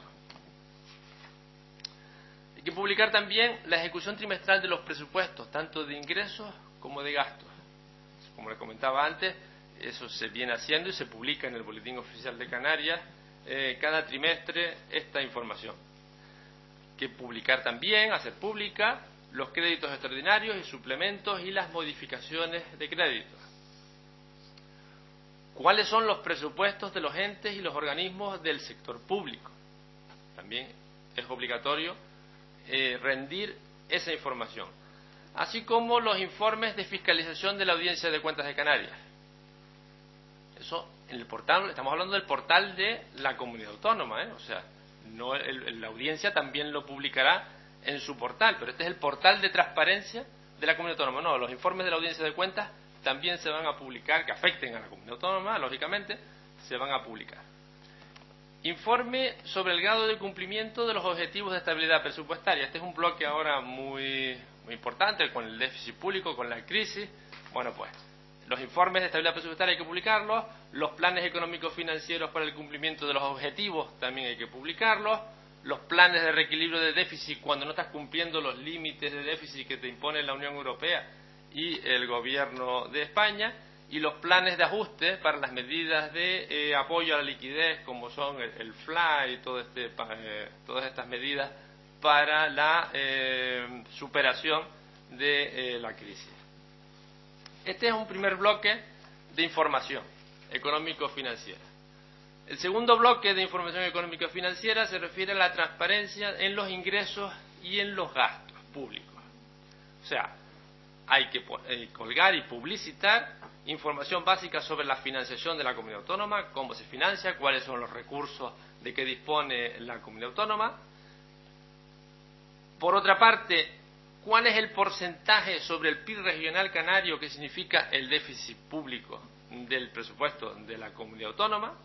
Hay que publicar también la ejecución trimestral de los presupuestos, tanto de ingresos como de gastos. Como les comentaba antes, eso se viene haciendo y se publica en el Boletín Oficial de Canarias eh, cada trimestre esta información. Hay que publicar también, hacer pública, los créditos extraordinarios y suplementos y las modificaciones de créditos. ¿Cuáles son los presupuestos de los entes y los organismos del sector público? También es obligatorio eh, rendir esa información, así como los informes de fiscalización de la Audiencia de Cuentas de Canarias. Eso en el portal, estamos hablando del portal de la comunidad autónoma, ¿eh? O sea, no el, la audiencia también lo publicará en su portal, pero este es el portal de transparencia de la comunidad autónoma. No, los informes de la Audiencia de Cuentas también se van a publicar, que afecten a la comunidad autónoma, lógicamente, se van a publicar. Informe sobre el grado de cumplimiento de los objetivos de estabilidad presupuestaria. Este es un bloque ahora muy, muy importante con el déficit público, con la crisis. Bueno, pues, los informes de estabilidad presupuestaria hay que publicarlos, los planes económicos financieros para el cumplimiento de los objetivos también hay que publicarlos, los planes de reequilibrio de déficit cuando no estás cumpliendo los límites de déficit que te impone la Unión Europea y el Gobierno de España, y los planes de ajuste para las medidas de eh, apoyo a la liquidez, como son el, el F L A y todo este, eh, todas estas medidas para la eh, superación de eh, la crisis. Este es un primer bloque de información económico-financiera. El segundo bloque de información económico-financiera se refiere a la transparencia en los ingresos y en los gastos públicos. O sea, hay que colgar y publicitar información básica sobre la financiación de la comunidad autónoma, cómo se financia, cuáles son los recursos de que dispone la comunidad autónoma. Por otra parte, cuál es el porcentaje sobre el P I B regional canario, que significa el déficit público del presupuesto de la comunidad autónoma.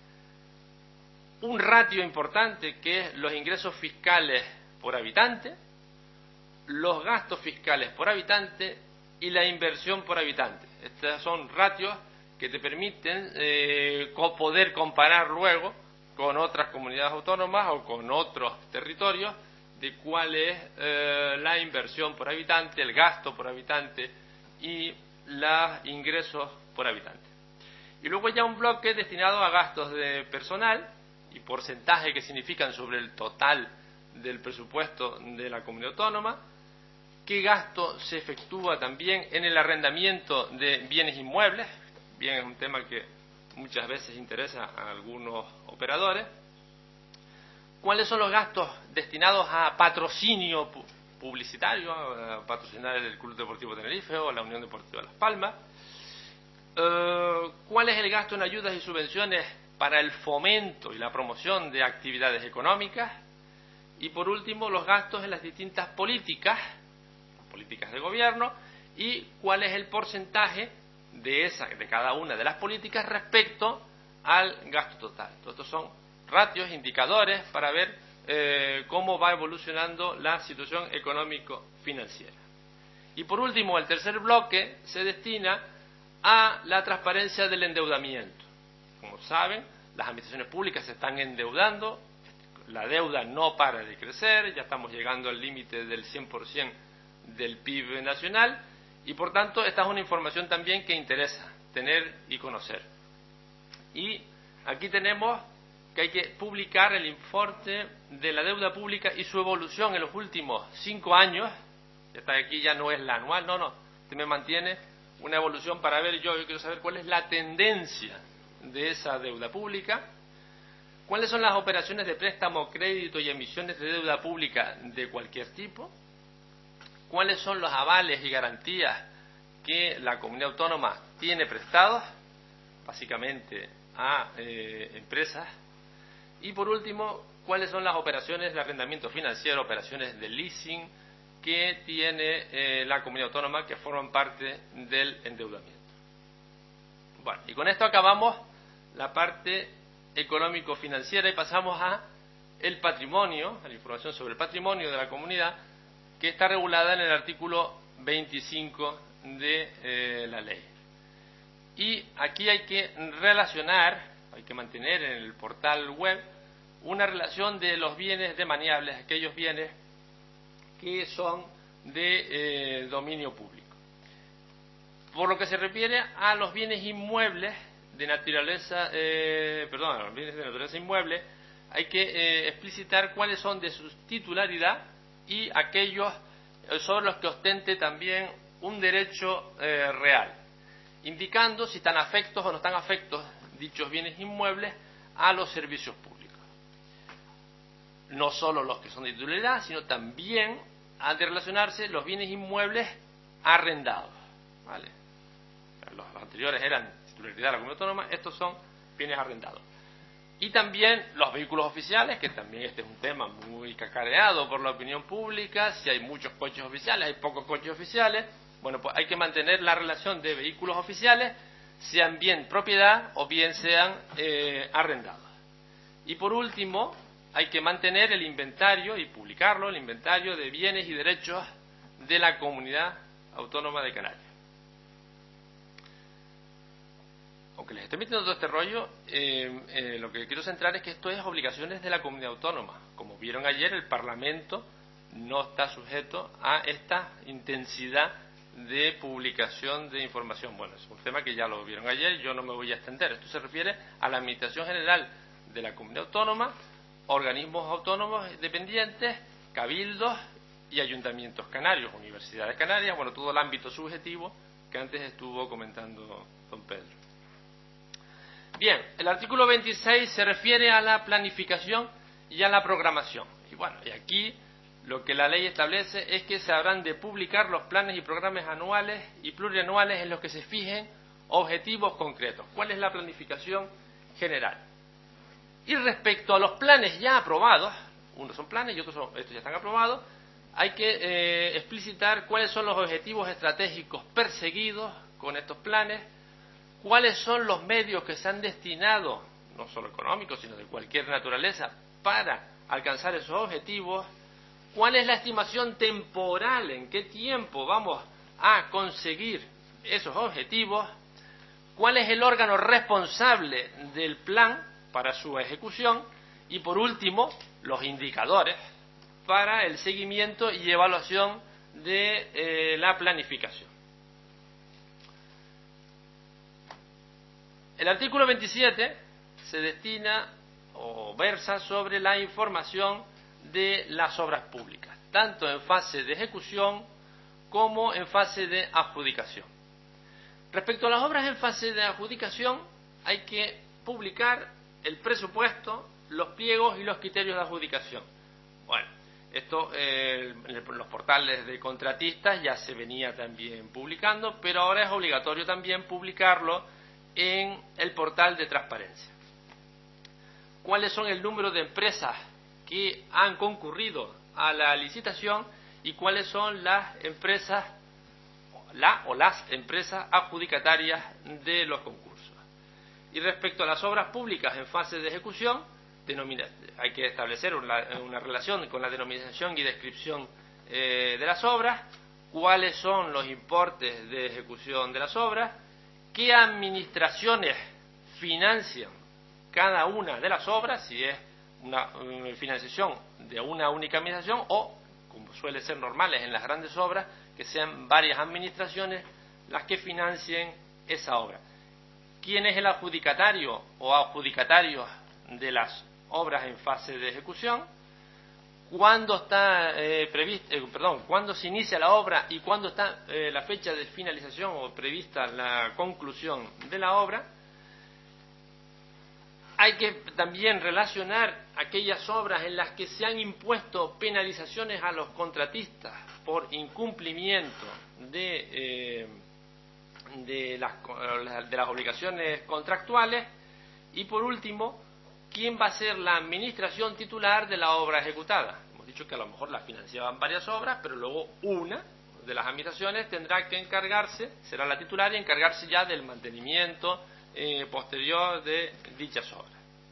Un ratio importante que es los ingresos fiscales por habitante, los gastos fiscales por habitante y la inversión por habitante. Estos son ratios que te permiten eh, poder comparar luego con otras comunidades autónomas o con otros territorios de cuál es eh, la inversión por habitante, el gasto por habitante y los ingresos por habitante. Y luego ya un bloque destinado a gastos de personal y porcentaje que significan sobre el total del presupuesto de la comunidad autónoma. ¿Qué gasto se efectúa también en el arrendamiento de bienes inmuebles? Bien, es un tema que muchas veces interesa a algunos operadores. ¿Cuáles son los gastos destinados a patrocinio publicitario, a patrocinar el Club Deportivo Tenerife o la Unión Deportiva Las Palmas? ¿Cuál es el gasto en ayudas y subvenciones para el fomento y la promoción de actividades económicas? Y por último, los gastos en las distintas políticas, políticas de gobierno, y cuál es el porcentaje de esa, de cada una de las políticas respecto al gasto total. Todos estos son ratios, indicadores para ver eh, cómo va evolucionando la situación económico-financiera. Y por último, el tercer bloque se destina a la transparencia del endeudamiento. Como saben, las administraciones públicas se están endeudando, la deuda no para de crecer, ya estamos llegando al límite del cien por ciento del P I B nacional, y por tanto esta es una información también que interesa tener y conocer. Y aquí tenemos que hay que publicar el informe de la deuda pública y su evolución en los últimos cinco años. Esta de aquí ya no es la anual, no, no. Usted me mantiene una evolución para ver, yo, yo quiero saber cuál es la tendencia de esa deuda pública, cuáles son las operaciones de préstamo, crédito y emisiones de deuda pública de cualquier tipo, cuáles son los avales y garantías que la comunidad autónoma tiene prestados, básicamente a eh, empresas, y por último, cuáles son las operaciones de arrendamiento financiero, operaciones de leasing que tiene eh, la comunidad autónoma que forman parte del endeudamiento. Bueno, y con esto acabamos la parte económico-financiera y pasamos a el patrimonio, a la información sobre el patrimonio de la comunidad, que está regulada en el artículo veinticinco de eh, la ley. Y aquí hay que relacionar, hay que mantener en el portal web una relación de los bienes demaniables, aquellos bienes que son de eh, dominio público. Por lo que se refiere a los bienes inmuebles de naturaleza, eh, perdón, a los bienes de naturaleza inmueble, hay que eh, explicitar cuáles son de su titularidad y aquellos sobre los que ostente también un derecho eh, real, indicando si están afectos o no están afectos dichos bienes inmuebles a los servicios públicos. No solo los que son de titularidad, sino también han de relacionarse los bienes inmuebles arrendados, ¿vale? Los anteriores eran titularidad de la comunidad autónoma, estos son bienes arrendados. Y también los vehículos oficiales, que también este es un tema muy cacareado por la opinión pública. Si hay muchos coches oficiales, hay pocos coches oficiales, bueno, pues hay que mantener la relación de vehículos oficiales, sean bien propiedad o bien sean eh, arrendados. Y por último, hay que mantener el inventario y publicarlo, el inventario de bienes y derechos de la comunidad autónoma de Canarias. Aunque les estoy metiendo todo este rollo, eh, eh, lo que quiero centrar es que esto es obligaciones de la comunidad autónoma. Como vieron ayer, el Parlamento no está sujeto a esta intensidad de publicación de información. Bueno, es un tema que ya lo vieron ayer y yo no me voy a extender. Esto se refiere a la Administración General de la Comunidad Autónoma, organismos autónomos dependientes, cabildos y ayuntamientos canarios, universidades canarias, bueno, todo el ámbito subjetivo que antes estuvo comentando don Pedro. Bien, el artículo veintiséis se refiere a la planificación y a la programación. Y bueno, y aquí lo que la ley establece es que se habrán de publicar los planes y programas anuales y plurianuales en los que se fijen objetivos concretos. ¿Cuál es la planificación general? Y respecto a los planes ya aprobados, unos son planes y otros son, estos ya están aprobados, hay que eh, explicitar cuáles son los objetivos estratégicos perseguidos con estos planes, cuáles son los medios que se han destinado, no solo económicos, sino de cualquier naturaleza, para alcanzar esos objetivos, cuál es la estimación temporal, en qué tiempo vamos a conseguir esos objetivos, cuál es el órgano responsable del plan para su ejecución y, por último, los indicadores para el seguimiento y evaluación de eh, la planificación. El artículo veintisiete se destina o versa sobre la información de las obras públicas, tanto en fase de ejecución como en fase de adjudicación. Respecto a las obras en fase de adjudicación, hay que publicar el presupuesto, los pliegos y los criterios de adjudicación. Bueno, esto eh, en los portales de contratistas ya se venía también publicando, pero ahora es obligatorio también publicarlo en el portal de transparencia. ¿Cuáles son el número de empresas que han concurrido a la licitación y cuáles son las empresas la o las empresas adjudicatarias de los concursos? Y respecto a las obras públicas en fase de ejecución, denomina, hay que establecer una, una relación con la denominación y descripción eh, de las obras, cuáles son los importes de ejecución de las obras, qué administraciones financian cada una de las obras, si es una, una financiación de una única administración o, como suele ser normales en las grandes obras, que sean varias administraciones las que financien esa obra. quién es el adjudicatario o adjudicatarios de las obras en fase de ejecución, cuándo está eh, previsto, eh, perdón, cuándo se inicia la obra y cuándo está eh, la fecha de finalización o prevista la conclusión de la obra. Hay que también relacionar aquellas obras en las que se han impuesto penalizaciones a los contratistas por incumplimiento de, eh, de, las, de las obligaciones contractuales. Y por último, ¿quién va a ser la administración titular de la obra ejecutada? Hemos dicho que a lo mejor la financiaban varias obras, pero luego una de las administraciones tendrá que encargarse, será la titular y encargarse ya del mantenimiento eh, posterior de dichas obras.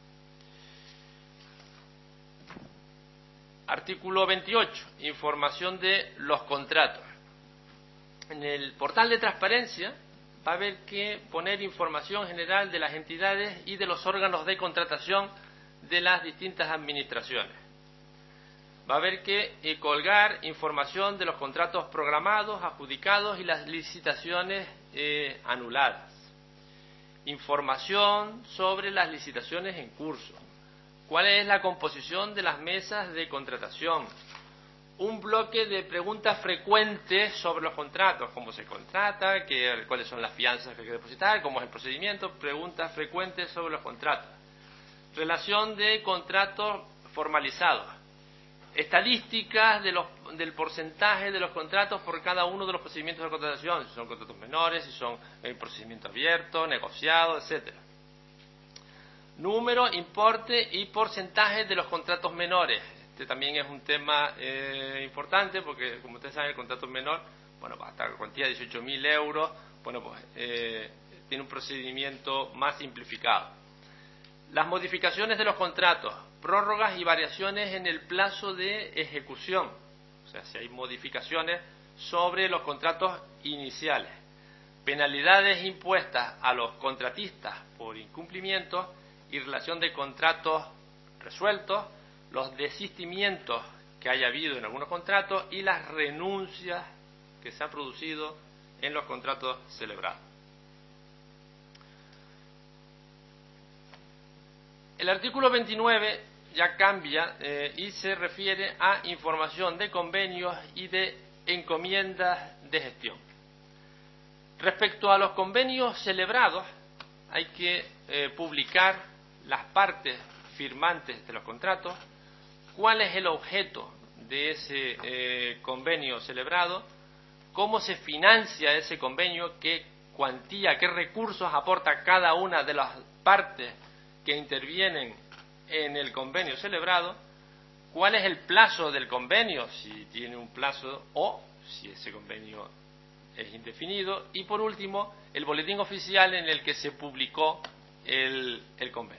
Artículo veintiocho. Información de los contratos. En el portal de transparencia va a haber que poner información general de las entidades y de los órganos de contratación de las distintas administraciones. Va a haber que eh, colgar información de los contratos programados, adjudicados y las licitaciones eh, anuladas. Información sobre las licitaciones en curso. ¿Cuál es la composición de las mesas de contratación? Un bloque de preguntas frecuentes sobre los contratos, cómo se contrata, qué, cuáles son las fianzas que hay que depositar, cómo es el procedimiento, preguntas frecuentes sobre los contratos. Relación de contratos formalizados. Estadísticas de los, del porcentaje de los contratos por cada uno de los procedimientos de contratación, si son contratos menores, si son eh, procedimiento abierto, negociado, etcétera. Número, importe y porcentaje de los contratos menores. Este también es un tema eh, importante porque, como ustedes saben, el contrato menor, bueno, hasta la cuantía de dieciocho mil euros, bueno, pues eh, tiene un procedimiento más simplificado. Las modificaciones de los contratos, prórrogas y variaciones en el plazo de ejecución, o sea, si hay modificaciones sobre los contratos iniciales, penalidades impuestas a los contratistas por incumplimientos y relación de contratos resueltos, los desistimientos que haya habido en algunos contratos y las renuncias que se han producido en los contratos celebrados. El artículo veintinueve ya cambia eh, y se refiere a información de convenios y de encomiendas de gestión. Respecto a los convenios celebrados, hay que eh, publicar las partes firmantes de los contratos, cuál es el objeto de ese eh, convenio celebrado, cómo se financia ese convenio, qué cuantía, qué recursos aporta cada una de las partes que intervienen en el convenio celebrado, cuál es el plazo del convenio, si tiene un plazo o si ese convenio es indefinido, y por último, el boletín oficial en el que se publicó el, el convenio.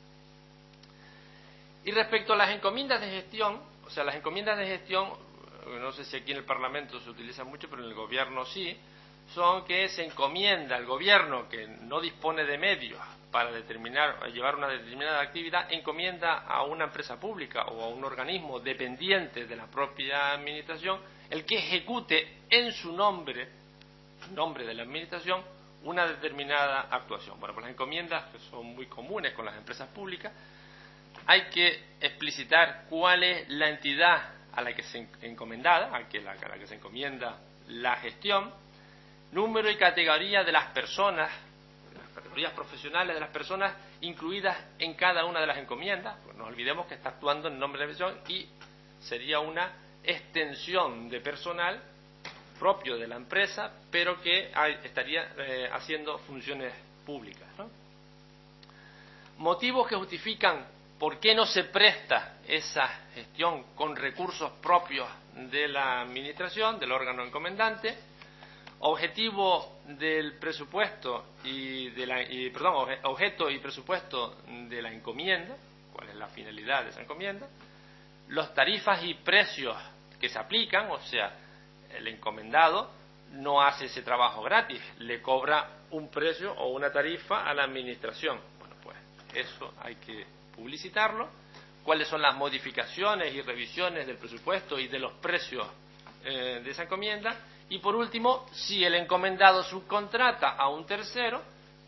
Y respecto a las encomiendas de gestión, o sea, las encomiendas de gestión, no sé si aquí en el Parlamento se utilizan mucho, pero en el Gobierno sí, son que se encomienda al Gobierno que no dispone de medios para determinar, llevar una determinada actividad, encomienda a una empresa pública o a un organismo dependiente de la propia Administración el que ejecute en su nombre, en nombre de la Administración, una determinada actuación. Bueno, pues las encomiendas, que son muy comunes con las empresas públicas, hay que explicitar cuál es la entidad a la que se encomendada, a la, a la que se encomienda la gestión, número y categoría de las personas, las categorías profesionales de las personas incluidas en cada una de las encomiendas. Pues no olvidemos que está actuando en nombre de la empresa y sería una extensión de personal propio de la empresa, pero que hay, estaría eh, haciendo funciones públicas, ¿no? Motivos que justifican por qué no se presta esa gestión con recursos propios de la Administración, del órgano encomendante. Objetivo del presupuesto y de la y, perdón, objeto y presupuesto de la encomienda, cuál es la finalidad de esa encomienda, los tarifas y precios que se aplican, o sea, el encomendado no hace ese trabajo gratis, le cobra un precio o una tarifa a la Administración. Bueno, pues eso hay que publicitarlo, cuáles son las modificaciones y revisiones del presupuesto y de los precios eh, de esa encomienda. Y por último, si el encomendado subcontrata a un tercero,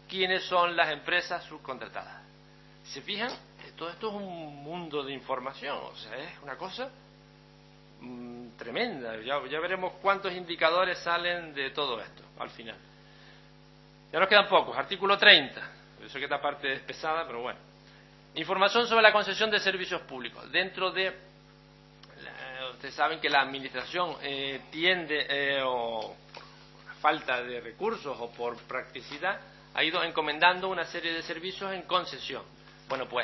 quiénes son las empresas subcontratadas. ¿Se fijan? Todo esto es un mundo de información, o sea, es una cosa mmm, tremenda. Ya, ya veremos cuántos indicadores salen de todo esto al final. Ya nos quedan pocos. Artículo treinta. Yo sé que esta parte es pesada, pero bueno. Información sobre la concesión de servicios públicos. Dentro de... La, ustedes saben que la administración eh, tiende, eh, o por falta de recursos o por practicidad, ha ido encomendando una serie de servicios en concesión. Bueno, pues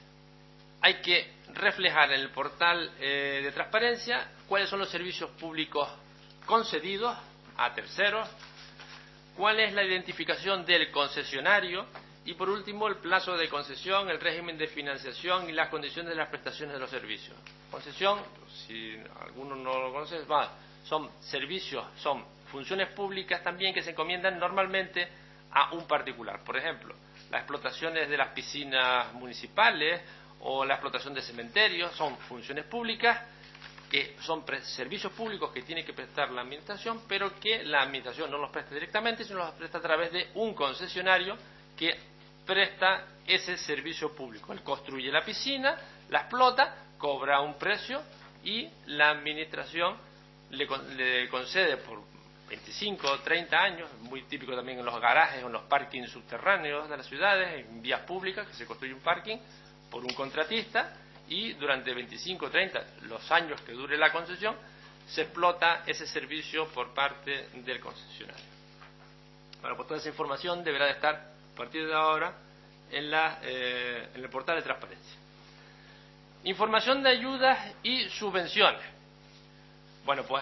hay que reflejar en el portal eh, de transparencia cuáles son los servicios públicos concedidos a terceros, cuál es la identificación del concesionario y, por último, el plazo de concesión, el régimen de financiación y las condiciones de las prestaciones de los servicios. Concesión, si alguno no lo conoce, va, son servicios, son funciones públicas también que se encomiendan normalmente a un particular. Por ejemplo, las explotaciones de las piscinas municipales o la explotación de cementerios son funciones públicas que son servicios públicos que tiene que prestar la administración, pero que la administración no los presta directamente, sino los presta a través de un concesionario que presta ese servicio público. Él construye la piscina, la explota, cobra un precio y la administración le, le concede por veinticinco o treinta años, muy típico también en los garajes o en los parkings subterráneos de las ciudades, en vías públicas, que se construye un parking por un contratista y durante veinticinco o treinta, los años que dure la concesión, se explota ese servicio por parte del concesionario. Bueno, pues toda esa información deberá de estar a partir de ahora en, la, eh, en el portal de transparencia. Información de ayudas y subvenciones. Bueno, pues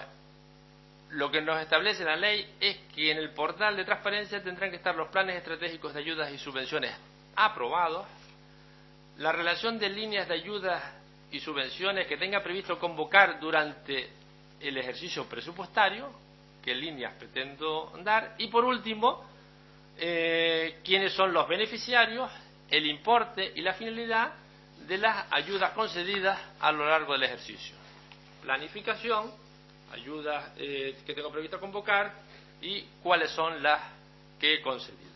lo que nos establece la ley es que en el portal de transparencia tendrán que estar los planes estratégicos de ayudas y subvenciones aprobados, la relación de líneas de ayudas y subvenciones que tenga previsto convocar durante el ejercicio presupuestario, qué líneas pretendo dar, y por último, eh, quiénes son los beneficiarios, el importe y la finalidad de las ayudas concedidas a lo largo del ejercicio. Planificación, ayudas eh, que tengo previsto convocar y cuáles son las que he concedido.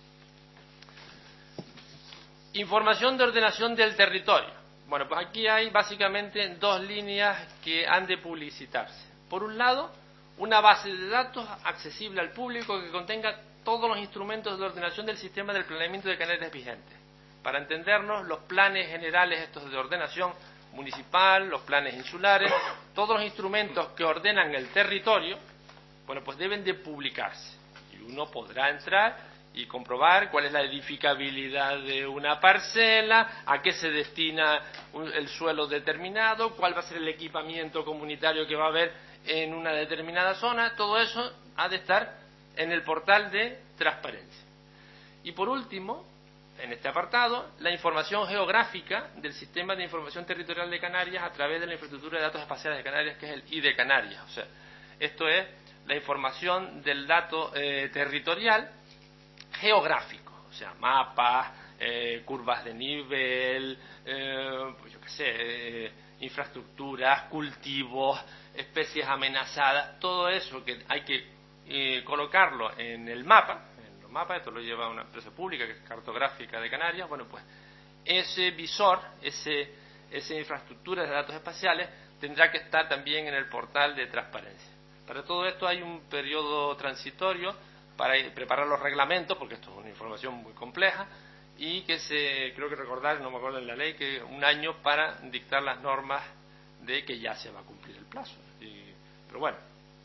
Información de ordenación del territorio. Bueno, pues aquí hay básicamente dos líneas que han de publicitarse. Por un lado, una base de datos accesible al público que contenga todos los instrumentos de ordenación del sistema del planeamiento de Canarias vigente. Para entendernos, los planes generales estos de ordenación municipal, los planes insulares, todos los instrumentos que ordenan el territorio, bueno, pues deben de publicarse. Y uno podrá entrar y comprobar cuál es la edificabilidad de una parcela, a qué se destina el suelo determinado, cuál va a ser el equipamiento comunitario que va a haber en una determinada zona. Todo eso ha de estar en el portal de transparencia. Y por último, en este apartado, la información geográfica del Sistema de Información Territorial de Canarias a través de la infraestructura de datos espaciales de Canarias, que es el I D Canarias. O sea, esto es la información del dato eh, territorial geográfico, o sea, mapas, eh, curvas de nivel, eh, pues yo qué sé, eh, infraestructuras, cultivos, especies amenazadas, todo eso que hay que eh, colocarlo en el mapa, en los mapas, esto lo lleva una empresa pública que es Cartográfica de Canarias. Bueno, pues ese visor, ese, esa infraestructura de datos espaciales tendrá que estar también en el portal de transparencia. Para todo esto hay un periodo transitorio para preparar los reglamentos, porque esto es una información muy compleja, y que se, creo que recordar, no me acuerdo en la ley, que un año para dictar las normas de que ya se va a cumplir el plazo. Y, pero bueno.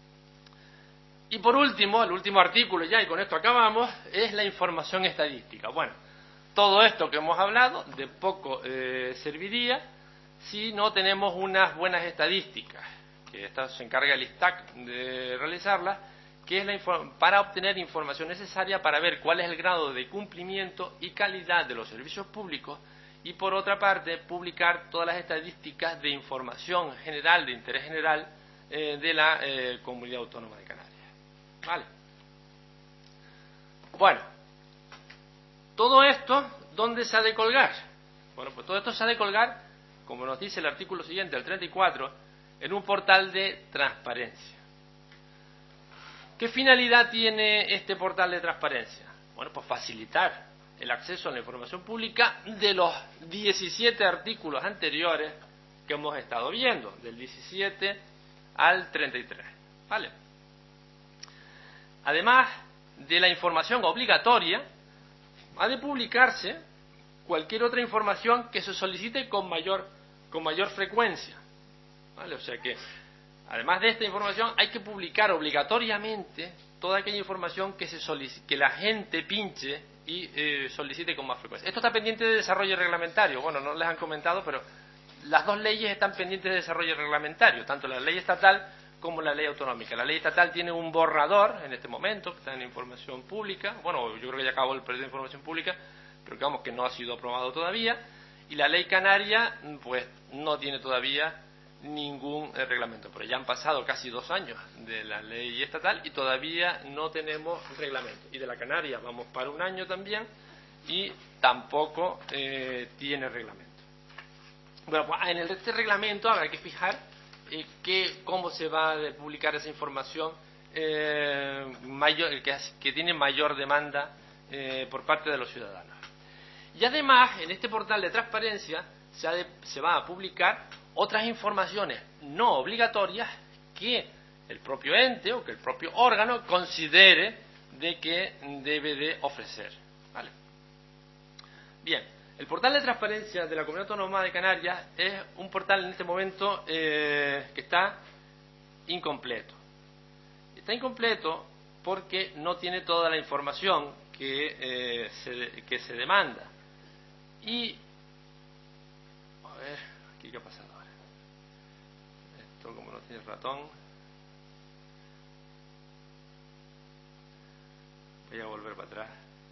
Y por último, el último artículo ya, y con esto acabamos, es la información estadística. Bueno, todo esto que hemos hablado de poco eh, serviría si no tenemos unas buenas estadísticas, que esta se encarga el I S T A C de realizarlas, que es la para obtener información necesaria para ver cuál es el grado de cumplimiento y calidad de los servicios públicos y, por otra parte, publicar todas las estadísticas de información general, de interés general, eh, de la eh, Comunidad Autónoma de Canarias. ¿Vale? Bueno, todo esto, ¿dónde se ha de colgar? Bueno, pues todo esto se ha de colgar, como nos dice el artículo siguiente, el treinta y cuatro, en un portal de transparencia. ¿Qué finalidad tiene este portal de transparencia? Bueno, pues facilitar el acceso a la información pública de los diecisiete artículos anteriores que hemos estado viendo, del diecisiete al treinta y tres, ¿vale? Además de la información obligatoria, ha de publicarse cualquier otra información que se solicite con mayor, con mayor frecuencia, ¿vale? O sea que, además de esta información, hay que publicar obligatoriamente toda aquella información que, se solic- que la gente pinche y eh, solicite con más frecuencia. Esto está pendiente de desarrollo reglamentario. Bueno, no les han comentado, pero las dos leyes están pendientes de desarrollo reglamentario, tanto la ley estatal como la ley autonómica. La ley estatal tiene un borrador en este momento, que está en información pública. Bueno, yo creo que ya acabó el periodo de información pública, pero digamos que no ha sido aprobado todavía. Y la ley canaria, pues, no tiene todavía ningún eh, reglamento. Pero ya han pasado casi dos años de la ley estatal y todavía no tenemos reglamento. Y de la canaria vamos para un año también y tampoco eh, tiene reglamento. Bueno, pues en este reglamento habrá que fijar eh, que, cómo se va a publicar esa información eh, mayor, que, que tiene mayor demanda eh, por parte de los ciudadanos. Y además, en este portal de transparencia se, ha de, se va a publicar otras informaciones no obligatorias que el propio ente o que el propio órgano considere de que debe de ofrecer, ¿vale? Bien, el portal de transparencia de la Comunidad Autónoma de Canarias es un portal en este momento eh, que está incompleto. Está incompleto porque no tiene toda la información que, eh, se, que se demanda. Y, a ver, aquí qué ha pasado ahora. Esto, como no tiene ratón, voy a volver para atrás.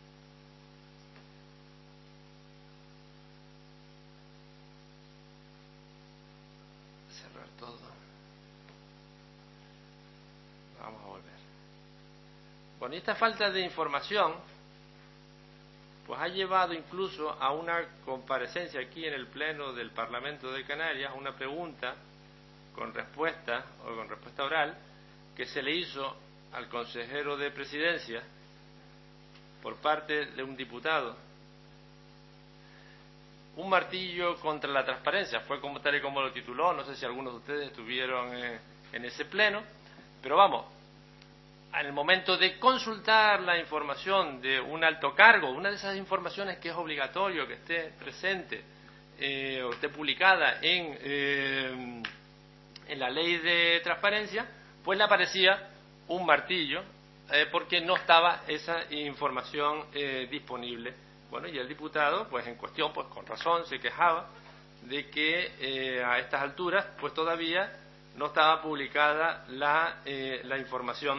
Cerrar todo. Vamos a volver. Bueno, y esta falta de información pues ha llevado incluso a una comparecencia aquí en el Pleno del Parlamento de Canarias, una pregunta con respuesta, o con respuesta oral, que se le hizo al consejero de Presidencia por parte de un diputado. Un martillo contra la transparencia, fue como tal y como lo tituló, no sé si algunos de ustedes estuvieron eh, en ese pleno, pero vamos, en el momento de consultar la información de un alto cargo, una de esas informaciones que es obligatorio que esté presente eh, o esté publicada en, eh, en la ley de transparencia, pues le aparecía un martillo eh, porque no estaba esa información eh, disponible. Bueno, y el diputado, pues en cuestión, pues con razón se quejaba de que eh, a estas alturas, pues todavía no estaba publicada la, eh, la información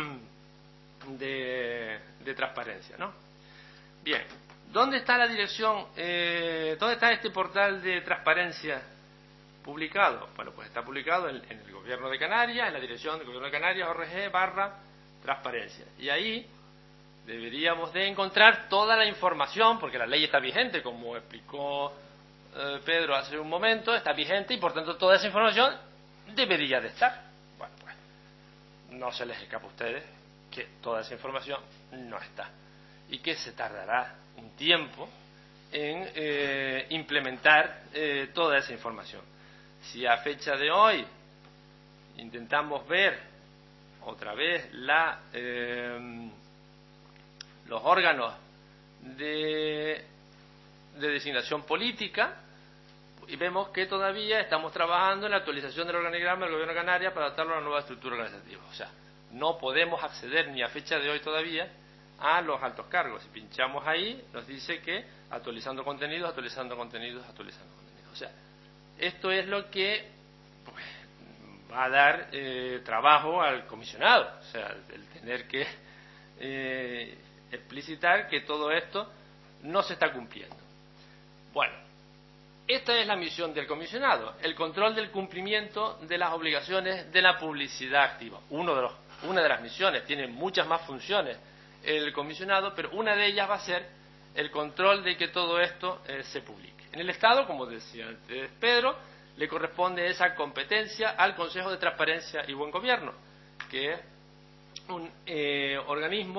de, de transparencia, ¿no? Bien, ¿dónde está la dirección, eh, dónde está este portal de transparencia publicado? Bueno, pues está publicado en, en el Gobierno de Canarias, en la dirección del Gobierno de Canarias, org barra transparencia. Y ahí deberíamos de encontrar toda la información, porque la ley está vigente, como explicó eh, Pedro hace un momento, está vigente y por tanto toda esa información debería de estar. Bueno, pues no se les escapa a ustedes que toda esa información no está y que se tardará un tiempo en eh, implementar eh, toda esa información. Si a fecha de hoy intentamos ver otra vez la, eh, los órganos de, de designación política, y vemos que todavía estamos trabajando en la actualización del organigrama del Gobierno de Canarias para adaptarlo a la nueva estructura organizativa. O sea, no podemos acceder ni a fecha de hoy todavía a los altos cargos. Si pinchamos ahí, nos dice que actualizando contenidos, actualizando contenidos, actualizando contenidos. O sea, esto es lo que pues, va a dar eh, trabajo al comisionado. O sea, el tener que eh, explicitar que todo esto no se está cumpliendo. Bueno, esta es la misión del comisionado, el control del cumplimiento de las obligaciones de la publicidad activa. Uno de los, una de las misiones, tiene muchas más funciones el comisionado, pero una de ellas va a ser el control de que todo esto eh, se publique. En el Estado, como decía antes Pedro, le corresponde esa competencia al Consejo de Transparencia y Buen Gobierno, que es un eh, organismo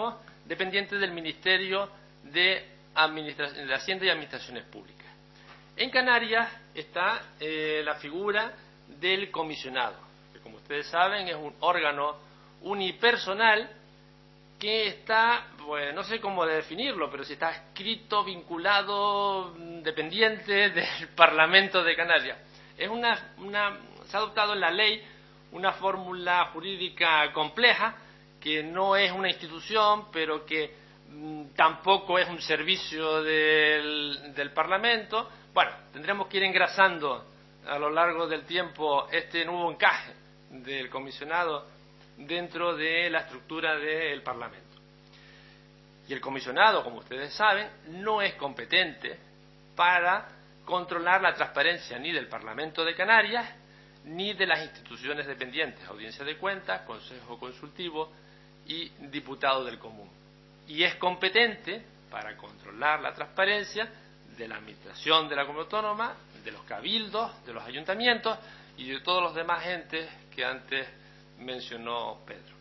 dependiente del Ministerio de, Administración, de Hacienda y Administraciones Públicas. En Canarias está eh, la figura del comisionado, que como ustedes saben es un órgano unipersonal que está, bueno, no sé cómo definirlo, pero si está adscrito, vinculado, dependiente del Parlamento de Canarias. Es una, una, se ha adoptado en la ley una fórmula jurídica compleja, que no es una institución, pero que mmm, tampoco es un servicio del, del Parlamento. Bueno, tendremos que ir engrasando a lo largo del tiempo este nuevo encaje del comisionado dentro de la estructura del Parlamento. Y el comisionado, como ustedes saben, no es competente para controlar la transparencia ni del Parlamento de Canarias ni de las instituciones dependientes, Audiencia de Cuentas, Consejo Consultivo y Diputado del Común. Y es competente para controlar la transparencia de la Administración de la Comunidad Autónoma, de los cabildos, de los ayuntamientos y de todos los demás entes que antes mencionó Pedro.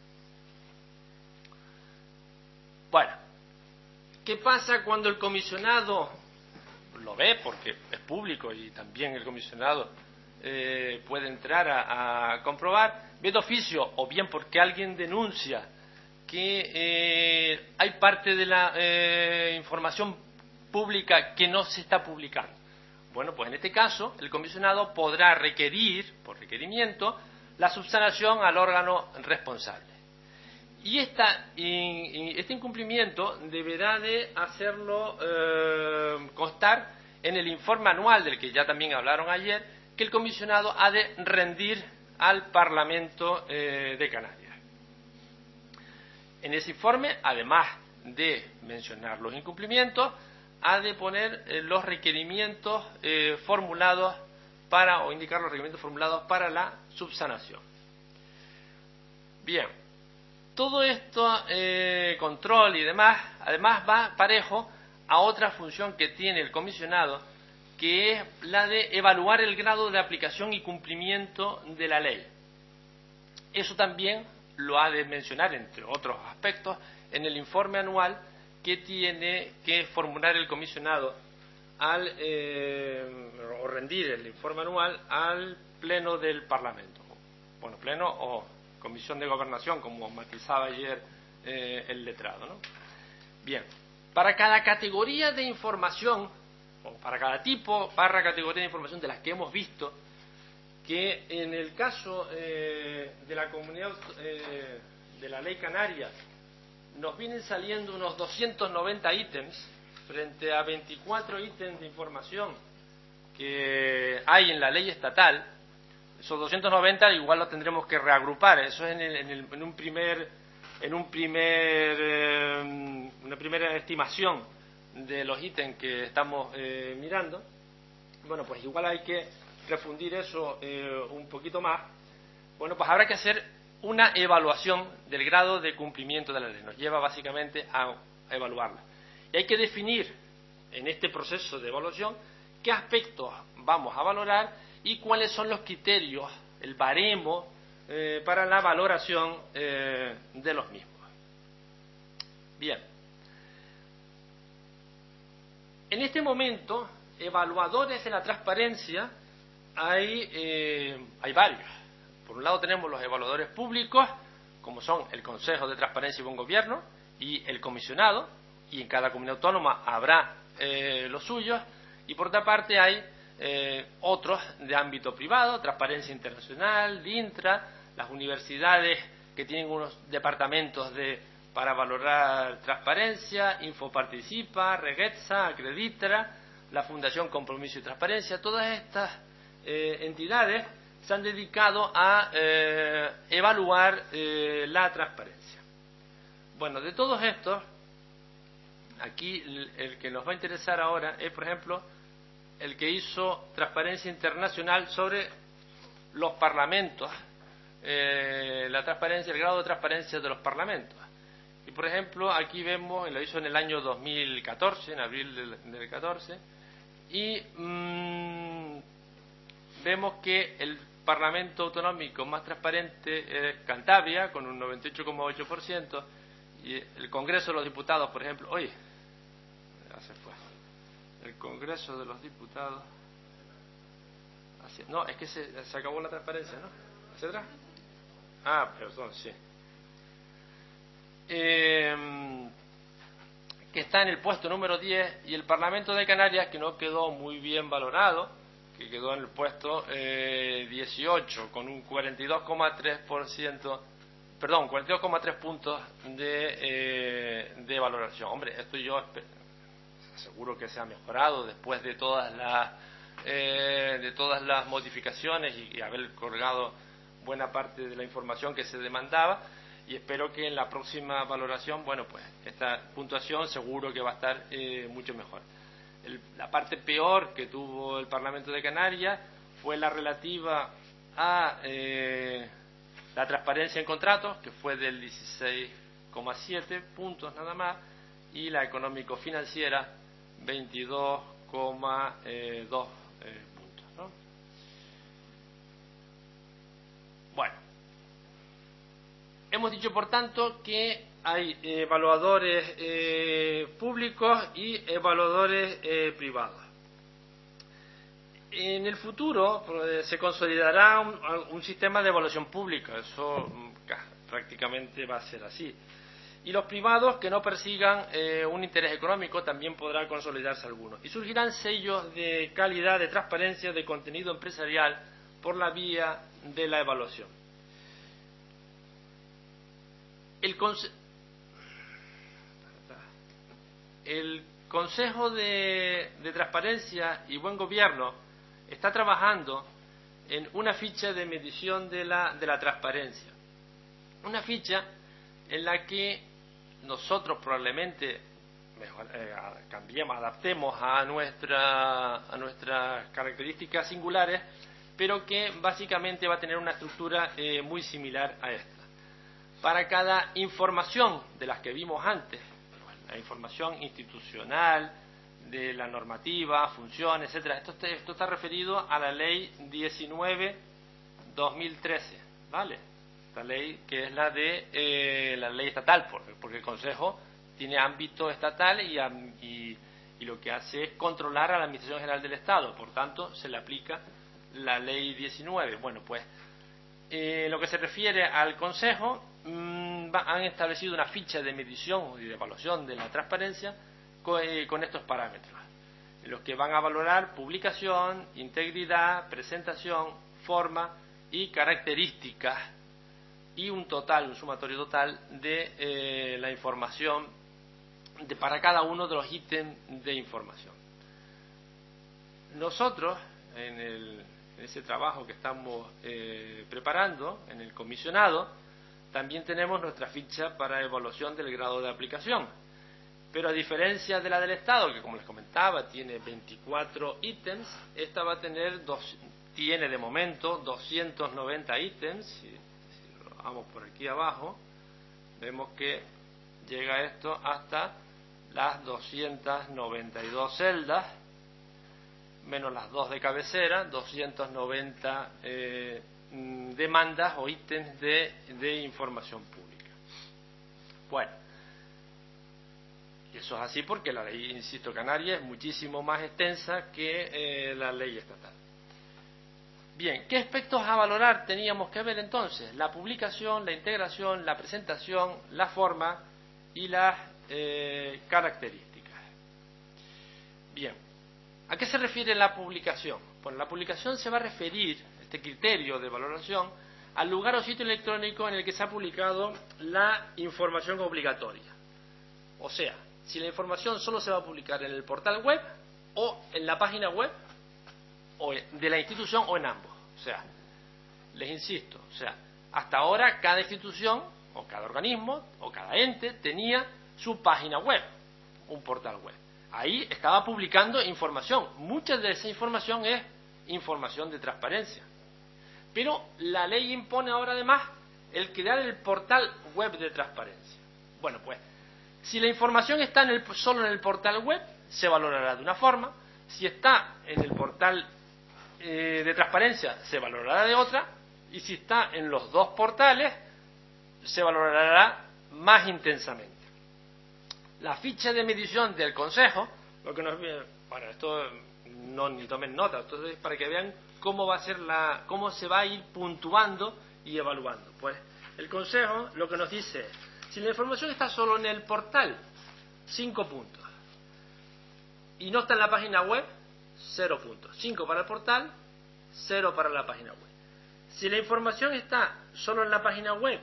Bueno, ¿qué pasa cuando el comisionado lo ve? Porque es público y también el comisionado eh, puede entrar a, a comprobar, ve de oficio o bien porque alguien denuncia que eh, hay parte de la eh, información pública que no se está publicando. Bueno, pues en este caso el comisionado podrá requerir, por requerimiento, la subsanación al órgano responsable. Y esta, y este incumplimiento deberá de hacerlo eh, constar en el informe anual del que ya también hablaron ayer, que el comisionado ha de rendir al Parlamento eh, de Canarias. En ese informe, además de mencionar los incumplimientos, ha de poner eh, los requerimientos eh, formulados para, o indicar los requerimientos formulados para la subsanación. Bien, todo esto, eh, control y demás, además va parejo a otra función que tiene el comisionado, que es la de evaluar el grado de aplicación y cumplimiento de la ley. Eso también lo ha de mencionar, entre otros aspectos, en el informe anual que tiene que formular el comisionado al eh, o rendir el informe anual al Pleno del Parlamento. Bueno, Pleno o Comisión de Gobernación, como matizaba ayer eh, el letrado, ¿no? Bien, para cada categoría de información, o para cada tipo, barra categoría de información de las que hemos visto, que en el caso eh, de la comunidad eh, de la ley canaria nos vienen saliendo unos doscientos noventa ítems frente a veinticuatro ítems de información que hay en la ley estatal. Esos doscientos noventa igual los tendremos que reagrupar. Eso es en, el, en, el, en un primer, en un primer, eh, una primera estimación de los ítems que estamos eh, mirando. Bueno, pues igual hay que refundir eso eh, un poquito más. Bueno, pues habrá que hacer una evaluación del grado de cumplimiento de la ley. Nos lleva básicamente a, a evaluarla. Y hay que definir en este proceso de evaluación qué aspectos vamos a valorar y cuáles son los criterios, el baremo eh, para la valoración eh, de los mismos. Bien. En este momento, evaluadores de la transparencia hay, eh, hay varios. Por un lado tenemos los evaluadores públicos, como son el Consejo de Transparencia y Buen Gobierno y el comisionado, y en cada comunidad autónoma habrá eh, los suyos, y por otra parte hay eh, otros de ámbito privado, Transparencia Internacional, DINTRA, las universidades que tienen unos departamentos de, para valorar transparencia, Infoparticipa, Reguetza, Acreditra, la Fundación Compromiso y Transparencia. Todas estas eh, entidades se han dedicado a eh, evaluar eh, la transparencia. Bueno, de todos estos, aquí el, el que nos va a interesar ahora es, por ejemplo, el que hizo Transparencia Internacional sobre los parlamentos, eh, la transparencia, el grado de transparencia de los parlamentos. Y, por ejemplo, aquí vemos, lo hizo en el año dos mil catorce, en abril del, del catorce, y mmm, vemos que el Parlamento autonómico más transparente es Cantabria, con un noventa y ocho coma ocho por ciento, y el Congreso de los Diputados, por ejemplo, oye, ya se fue, el Congreso de los Diputados, así, no, es que se, se acabó la transparencia, ¿no? ¿Hacia atrás? Ah, perdón, sí. Eh, que está en el puesto número diez, y el Parlamento de Canarias, que no quedó muy bien valorado, que quedó en el puesto eh, dieciocho, con un cuarenta y dos coma tres por ciento, perdón, cuarenta y dos coma tres puntos de, eh, de valoración. Hombre, esto yo seguro que se ha mejorado después de todas las eh, de todas las modificaciones y, y haber colgado buena parte de la información que se demandaba, y espero que en la próxima valoración, bueno, pues esta puntuación seguro que va a estar eh, mucho mejor. El, la parte peor que tuvo el Parlamento de Canarias fue la relativa a eh, la transparencia en contratos, que fue del dieciséis coma siete puntos nada más, y la económico-financiera veintidós coma dos eh, puntos, ¿no? Bueno, hemos dicho por tanto que hay evaluadores eh, públicos y evaluadores eh, privados. En el futuro pues, se consolidará un, un sistema de evaluación pública, eso prácticamente va a ser así. Y los privados que no persigan eh, un interés económico también podrán consolidarse algunos. Y surgirán sellos de calidad, de transparencia, de contenido empresarial por la vía de la evaluación. El, conse el Consejo de, de Transparencia y Buen Gobierno está trabajando en una ficha de medición de la, de la transparencia. Una ficha en la que nosotros probablemente mejor, eh, cambiemos, adaptemos a, nuestra, a nuestras características singulares, pero que básicamente va a tener una estructura eh, muy similar a esta. Para cada información de las que vimos antes, la información institucional, de la normativa, funciones, etcétera, esto, esto está referido a la ley diecinueve dos mil trece, ¿vale? Esta ley que es la de eh, la ley estatal, porque, porque el Consejo tiene ámbito estatal y, y, y lo que hace es controlar a la Administración General del Estado, por tanto se le aplica la ley diecinueve. Bueno, pues eh, lo que se refiere al Consejo, mmm, va, han establecido una ficha de medición y de evaluación de la transparencia con, eh, con estos parámetros, en los que van a valorar publicación, integridad, presentación, forma y características, y un total, un sumatorio total de eh, la información de, para cada uno de los ítems de información. Nosotros, en, el, en ese trabajo que estamos eh, preparando, en el comisionado, también tenemos nuestra ficha para evaluación del grado de aplicación. Pero a diferencia de la del Estado, que como les comentaba, tiene veinticuatro ítems, esta va a tener, dos, tiene de momento doscientos noventa ítems. Vamos por aquí abajo, vemos que llega esto hasta las doscientas noventa y dos celdas, menos las dos de cabecera, doscientas noventa eh, demandas o ítems de, de información pública. Bueno, y eso es así porque la ley, insisto, canaria es muchísimo más extensa que eh, la ley estatal. Bien, ¿qué aspectos a valorar teníamos que ver entonces? La publicación, la integración, la presentación, la forma y las eh, características. Bien, ¿a qué se refiere la publicación? Bueno, la publicación se va a referir, este criterio de valoración, al lugar o sitio electrónico en el que se ha publicado la información obligatoria. O sea, si la información solo se va a publicar en el portal web o en la página web o de la institución o en ambos. O sea, les insisto, o sea, hasta ahora cada institución o cada organismo o cada ente tenía su página web, un portal web. Ahí estaba publicando información. Mucha de esa información es información de transparencia. Pero la ley impone ahora además el crear el portal web de transparencia. Bueno, pues, si la información está en el, solo en el portal web, se valorará de una forma. Si está en el portal eh, de transparencia, se valorará de otra. Y si está en los dos portales, se valorará más intensamente. la ficha de medición del Consejo, lo que nos viene, bueno, esto no ni tomen nota, esto es para que vean cómo va a ser la, cómo se va a ir puntuando y evaluando. Pues el Consejo lo que nos dice es, si la información está solo en el portal, cinco puntos, y no está en la página web, cero puntos. cinco para el portal, cero para la página web. Si la información está solo en la página web,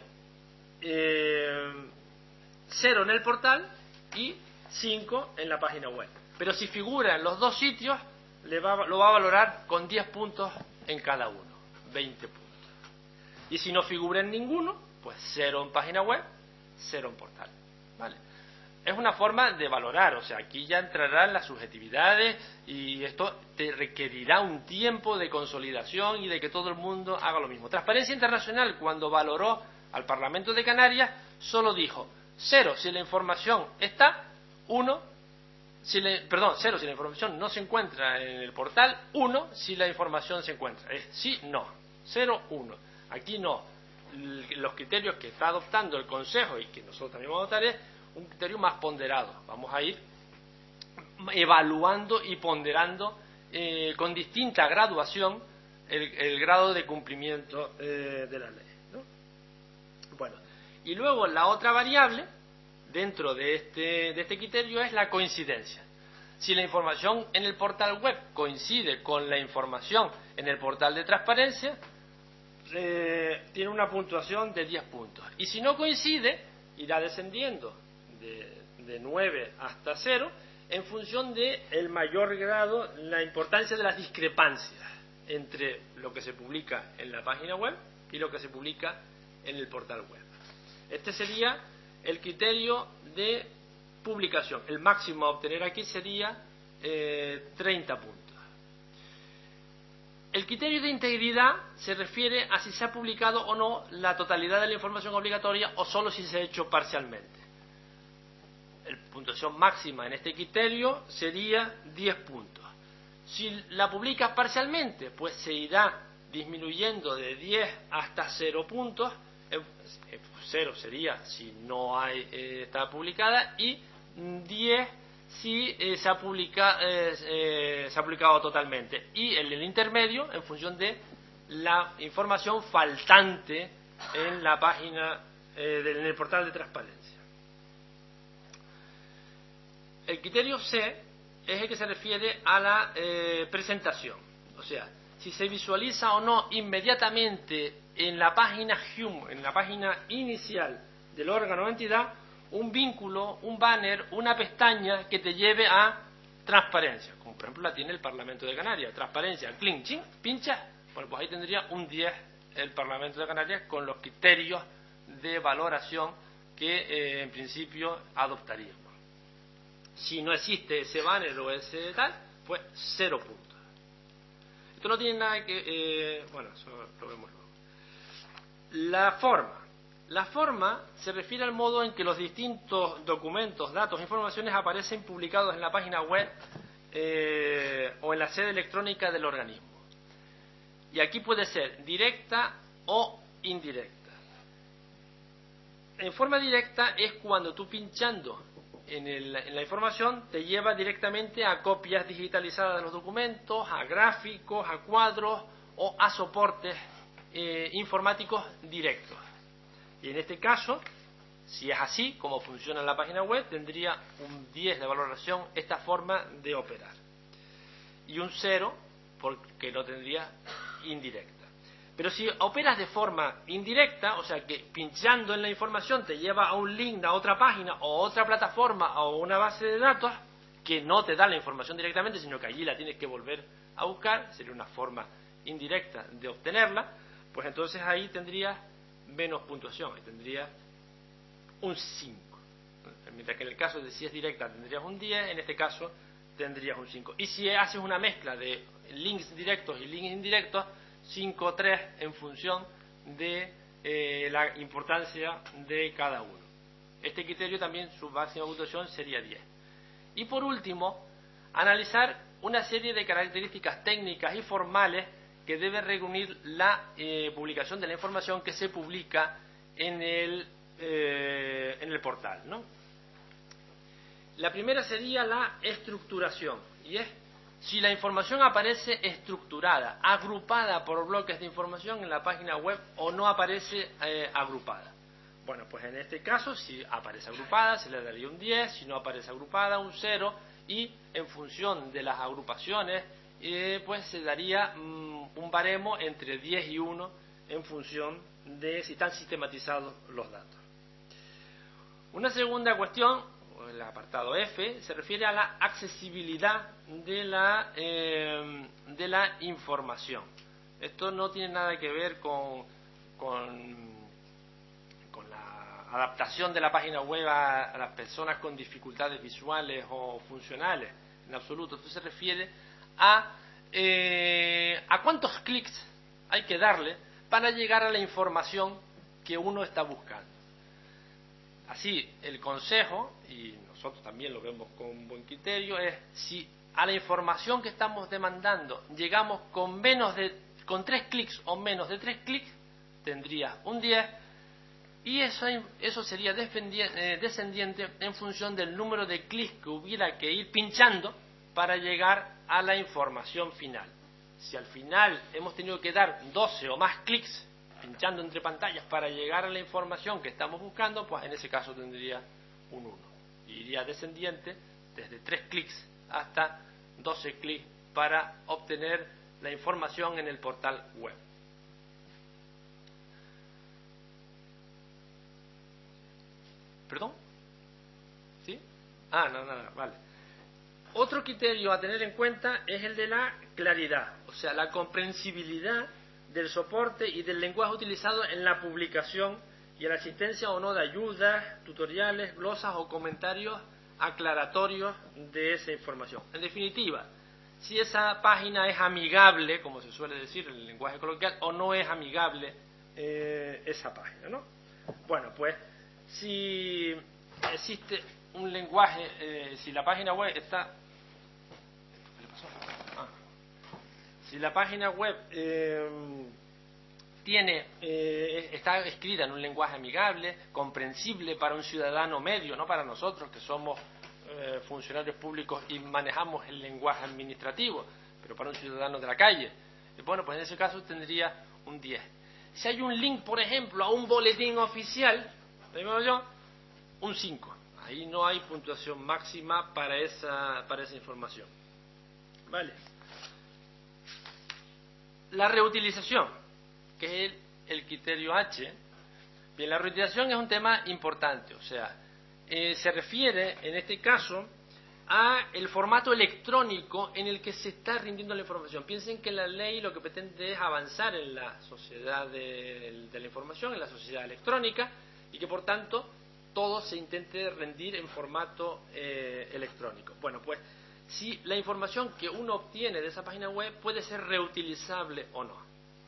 eh, cero en el portal y cinco en la página web. Pero si figura en los dos sitios, le va, lo va a valorar con diez puntos en cada uno, veinte puntos. Y si no figura en ninguno, pues cero en página web, cero en portal. ¿Vale? Es una forma de valorar, o sea, aquí ya entrarán las subjetividades y esto te requerirá un tiempo de consolidación y de que todo el mundo haga lo mismo. Transparencia Internacional, cuando valoró al Parlamento de Canarias, solo dijo cero si la información está, uno, si le, perdón, cero si la información no se encuentra en el portal, uno si la información se encuentra. Es sí, no, cero, uno. Aquí no. Los criterios que está adoptando el Consejo y que nosotros también vamos a adoptar es un criterio más ponderado. Vamos a ir evaluando y ponderando eh, con distinta graduación el, el grado de cumplimiento eh, de la ley, ¿no? Bueno, y luego la otra variable dentro de este, de este criterio es la coincidencia. Si la información en el portal web coincide con la información en el portal de transparencia, eh, tiene una puntuación de diez puntos. Y si no coincide, irá descendiendo de, de nueve hasta cero en función del mayor grado, la importancia de las discrepancias entre lo que se publica en la página web y lo que se publica en el portal web. Este sería el criterio de publicación. El máximo a obtener aquí sería eh, treinta puntos. El criterio de integridad se refiere a si se ha publicado o no la totalidad de la información obligatoria o solo si se ha hecho parcialmente. La puntuación máxima en este criterio sería diez puntos. Si la publicas parcialmente, pues se irá disminuyendo de diez hasta cero puntos. Cero sería si no hay, eh, está publicada, y diez si eh, se, ha publica, eh, eh, se ha publicado totalmente, y el, el intermedio en función de la información faltante en la página eh, del, en el portal de transparencia. El criterio C es el que se refiere a la eh, presentación, o sea, si se visualiza o no inmediatamente en la página Home, en la página inicial del órgano o entidad, un vínculo, un banner, una pestaña que te lleve a transparencia, como por ejemplo la tiene el Parlamento de Canarias, transparencia, clink, ching, pincha, bueno, pues ahí tendría un diez el Parlamento de Canarias con los criterios de valoración que eh, en principio adoptaríamos. Si no existe ese banner o ese tal, pues cero puntos. Esto no tiene nada que... Eh, bueno, eso lo vemos luego. La forma. La forma se refiere al modo en que los distintos documentos, datos e informaciones aparecen publicados en la página web eh, o en la sede electrónica del organismo. Y aquí puede ser directa o indirecta. En forma directa es cuando tú pinchando en, el, en la información te lleva directamente a copias digitalizadas de los documentos, a gráficos, a cuadros o a soportes eh, informáticos directos. Y en este caso, si es así, como funciona en la página web, tendría un diez de valoración esta forma de operar. Y un cero porque no tendría indirecta. Pero si operas de forma indirecta, o sea que pinchando en la información te lleva a un link a otra página o otra plataforma o una base de datos que no te da la información directamente, sino que allí la tienes que volver a buscar, sería una forma indirecta de obtenerla, pues entonces ahí tendrías menos puntuación, ahí tendrías un cinco. Mientras que en el caso de si es directa tendrías un diez, en este caso tendrías un cinco. Y si haces una mezcla de links directos y links indirectos, cinco tres en función de eh, la importancia de cada uno. Este criterio también, su máxima puntuación sería diez. Y por último, analizar una serie de características técnicas y formales que debe reunir la eh, publicación de la información que se publica en el, eh, en el portal, ¿no? La primera sería la estructuración, y es si la información aparece estructurada, agrupada por bloques de información en la página web o no aparece eh, agrupada. Bueno, pues en este caso, si aparece agrupada, se le daría un diez, si no aparece agrupada, un cero, y en función de las agrupaciones, eh, pues se daría mm, un baremo entre diez y uno en función de si están sistematizados los datos. Una segunda cuestión, el apartado F, se refiere a la accesibilidad de la, eh, de la información. Esto no tiene nada que ver con, con, con la adaptación de la página web a, a las personas con dificultades visuales o funcionales, en absoluto. Esto se refiere a, eh, a cuántos clics hay que darle para llegar a la información que uno está buscando. Así, el consejo, y nosotros también lo vemos con buen criterio, es si a la información que estamos demandando llegamos con menos de, con tres clics o menos de tres clics, tendría un diez, y eso, eso sería descendiente en función del número de clics que hubiera que ir pinchando para llegar a la información final. Si al final hemos tenido que dar doce o más clics pinchando entre pantallas para llegar a la información que estamos buscando, pues en ese caso tendría un uno. Iría descendiente desde tres clics hasta doce clics para obtener la información en el portal web. ¿Perdón? ¿Sí? Ah, no, no, no, vale. Otro criterio a tener en cuenta es el de la claridad, o sea, la comprensibilidad del soporte y del lenguaje utilizado en la publicación y la asistencia o no de ayudas, tutoriales, glosas o comentarios aclaratorios de esa información. En definitiva, si esa página es amigable, como se suele decir en el lenguaje coloquial, o no es amigable eh, esa página, ¿no? Bueno, pues si existe un lenguaje, eh, si la página web está... ¿Qué le pasó? Ah. Si la página web eh, tiene, eh, está escrita en un lenguaje amigable, comprensible para un ciudadano medio, no para nosotros que somos eh, funcionarios públicos y manejamos el lenguaje administrativo, pero para un ciudadano de la calle, eh, bueno, pues en ese caso tendría un diez. Si hay un link, por ejemplo, a un boletín oficial, digo yo, un cinco. Ahí no hay puntuación máxima para esa, para esa información. Vale. La reutilización, que es el, el criterio H. Bien, la reutilización es un tema importante, o sea, eh, se refiere en este caso a el formato electrónico en el que se está rindiendo la información. Piensen que la ley lo que pretende es avanzar en la sociedad de, de la información, en la sociedad electrónica, y que por tanto todo se intente rendir en formato eh, electrónico. Bueno, pues si la información que uno obtiene de esa página web puede ser reutilizable o no.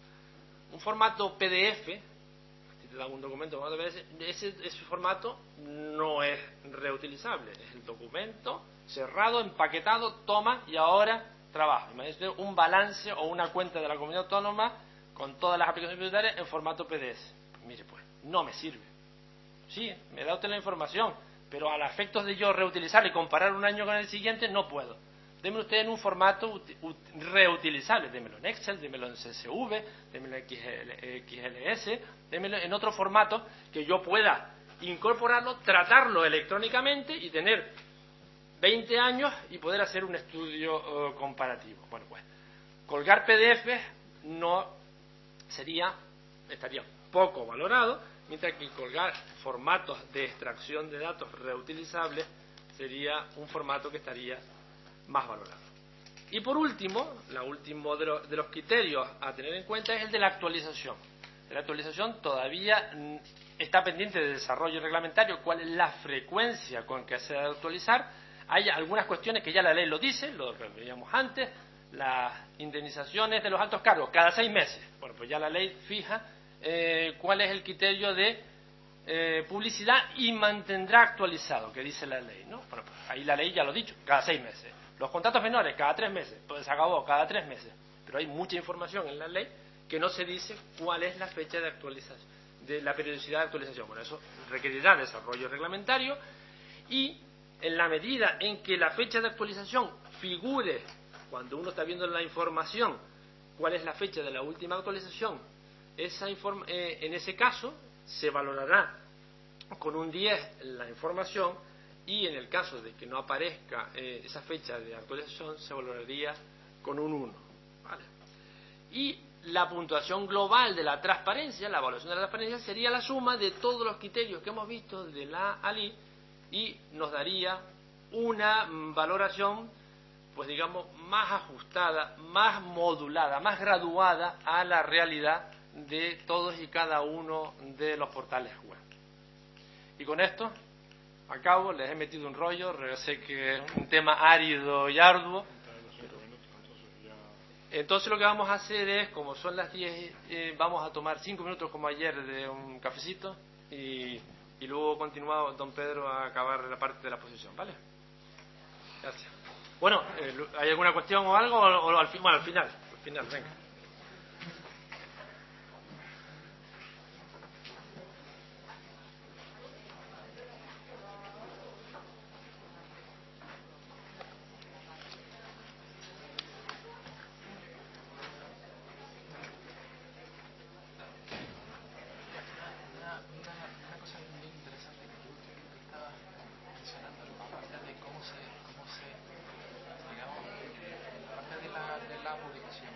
Un formato P D F, si te dan un documento formato P D F, ese, ese formato no es reutilizable, es el documento cerrado, empaquetado, toma y ahora trabaja. Imagínate un balance o una cuenta de la comunidad autónoma con todas las aplicaciones tributarias en formato P D F. Pues mire, pues no me sirve. Sí, me da usted la información, pero a los efectos de yo reutilizarla y comparar un año con el siguiente, no puedo. Démelo usted en un formato reutilizable, démelo en Excel, démelo en C S V, démelo en X L S, démelo en otro formato que yo pueda incorporarlo, tratarlo electrónicamente y tener veinte años y poder hacer un estudio uh, comparativo. Bueno, pues colgar P D F no sería, estaría poco valorado, mientras que colgar formatos de extracción de datos reutilizables sería un formato que estaría más valorado. Y por último, la último de, lo, de los criterios a tener en cuenta es el de la actualización. La actualización todavía está pendiente de desarrollo reglamentario, cuál es la frecuencia con que se debe actualizar. Hay algunas cuestiones que ya la ley lo dice, lo que veíamos antes, las indemnizaciones de los altos cargos, cada seis meses. Bueno, pues ya la ley fija eh, cuál es el criterio de eh, publicidad y mantendrá actualizado, que dice la ley, ¿no? Bueno, pues ahí la ley ya lo ha dicho, cada seis meses. Los contratos menores, cada tres meses, pues se acabó, cada tres meses. Pero hay mucha información en la ley que no se dice cuál es la fecha de actualización, de la periodicidad de actualización. Bueno, eso requerirá desarrollo reglamentario y en la medida en que la fecha de actualización figure, cuando uno está viendo la información, cuál es la fecha de la última actualización, esa inform eh, en ese caso se valorará con un diez la información, y en el caso de que no aparezca eh, esa fecha de actualización se valoraría con un uno. ¿Vale? Y la puntuación global de la transparencia, la evaluación de la transparencia, sería la suma de todos los criterios que hemos visto de la A L I y nos daría una valoración, pues digamos, más ajustada, más modulada, más graduada a la realidad de todos y cada uno de los portales web. Y con esto acabo, les he metido un rollo, sé que es un tema árido y arduo. Entonces lo que vamos a hacer es, como son las diez, eh, vamos a tomar cinco minutos como ayer de un cafecito y, y luego continúa don Pedro a acabar la parte de la exposición, ¿vale? Gracias. Bueno, eh, ¿hay alguna cuestión o algo? O, o al, fin, bueno, al final, al final, venga. De la publicación.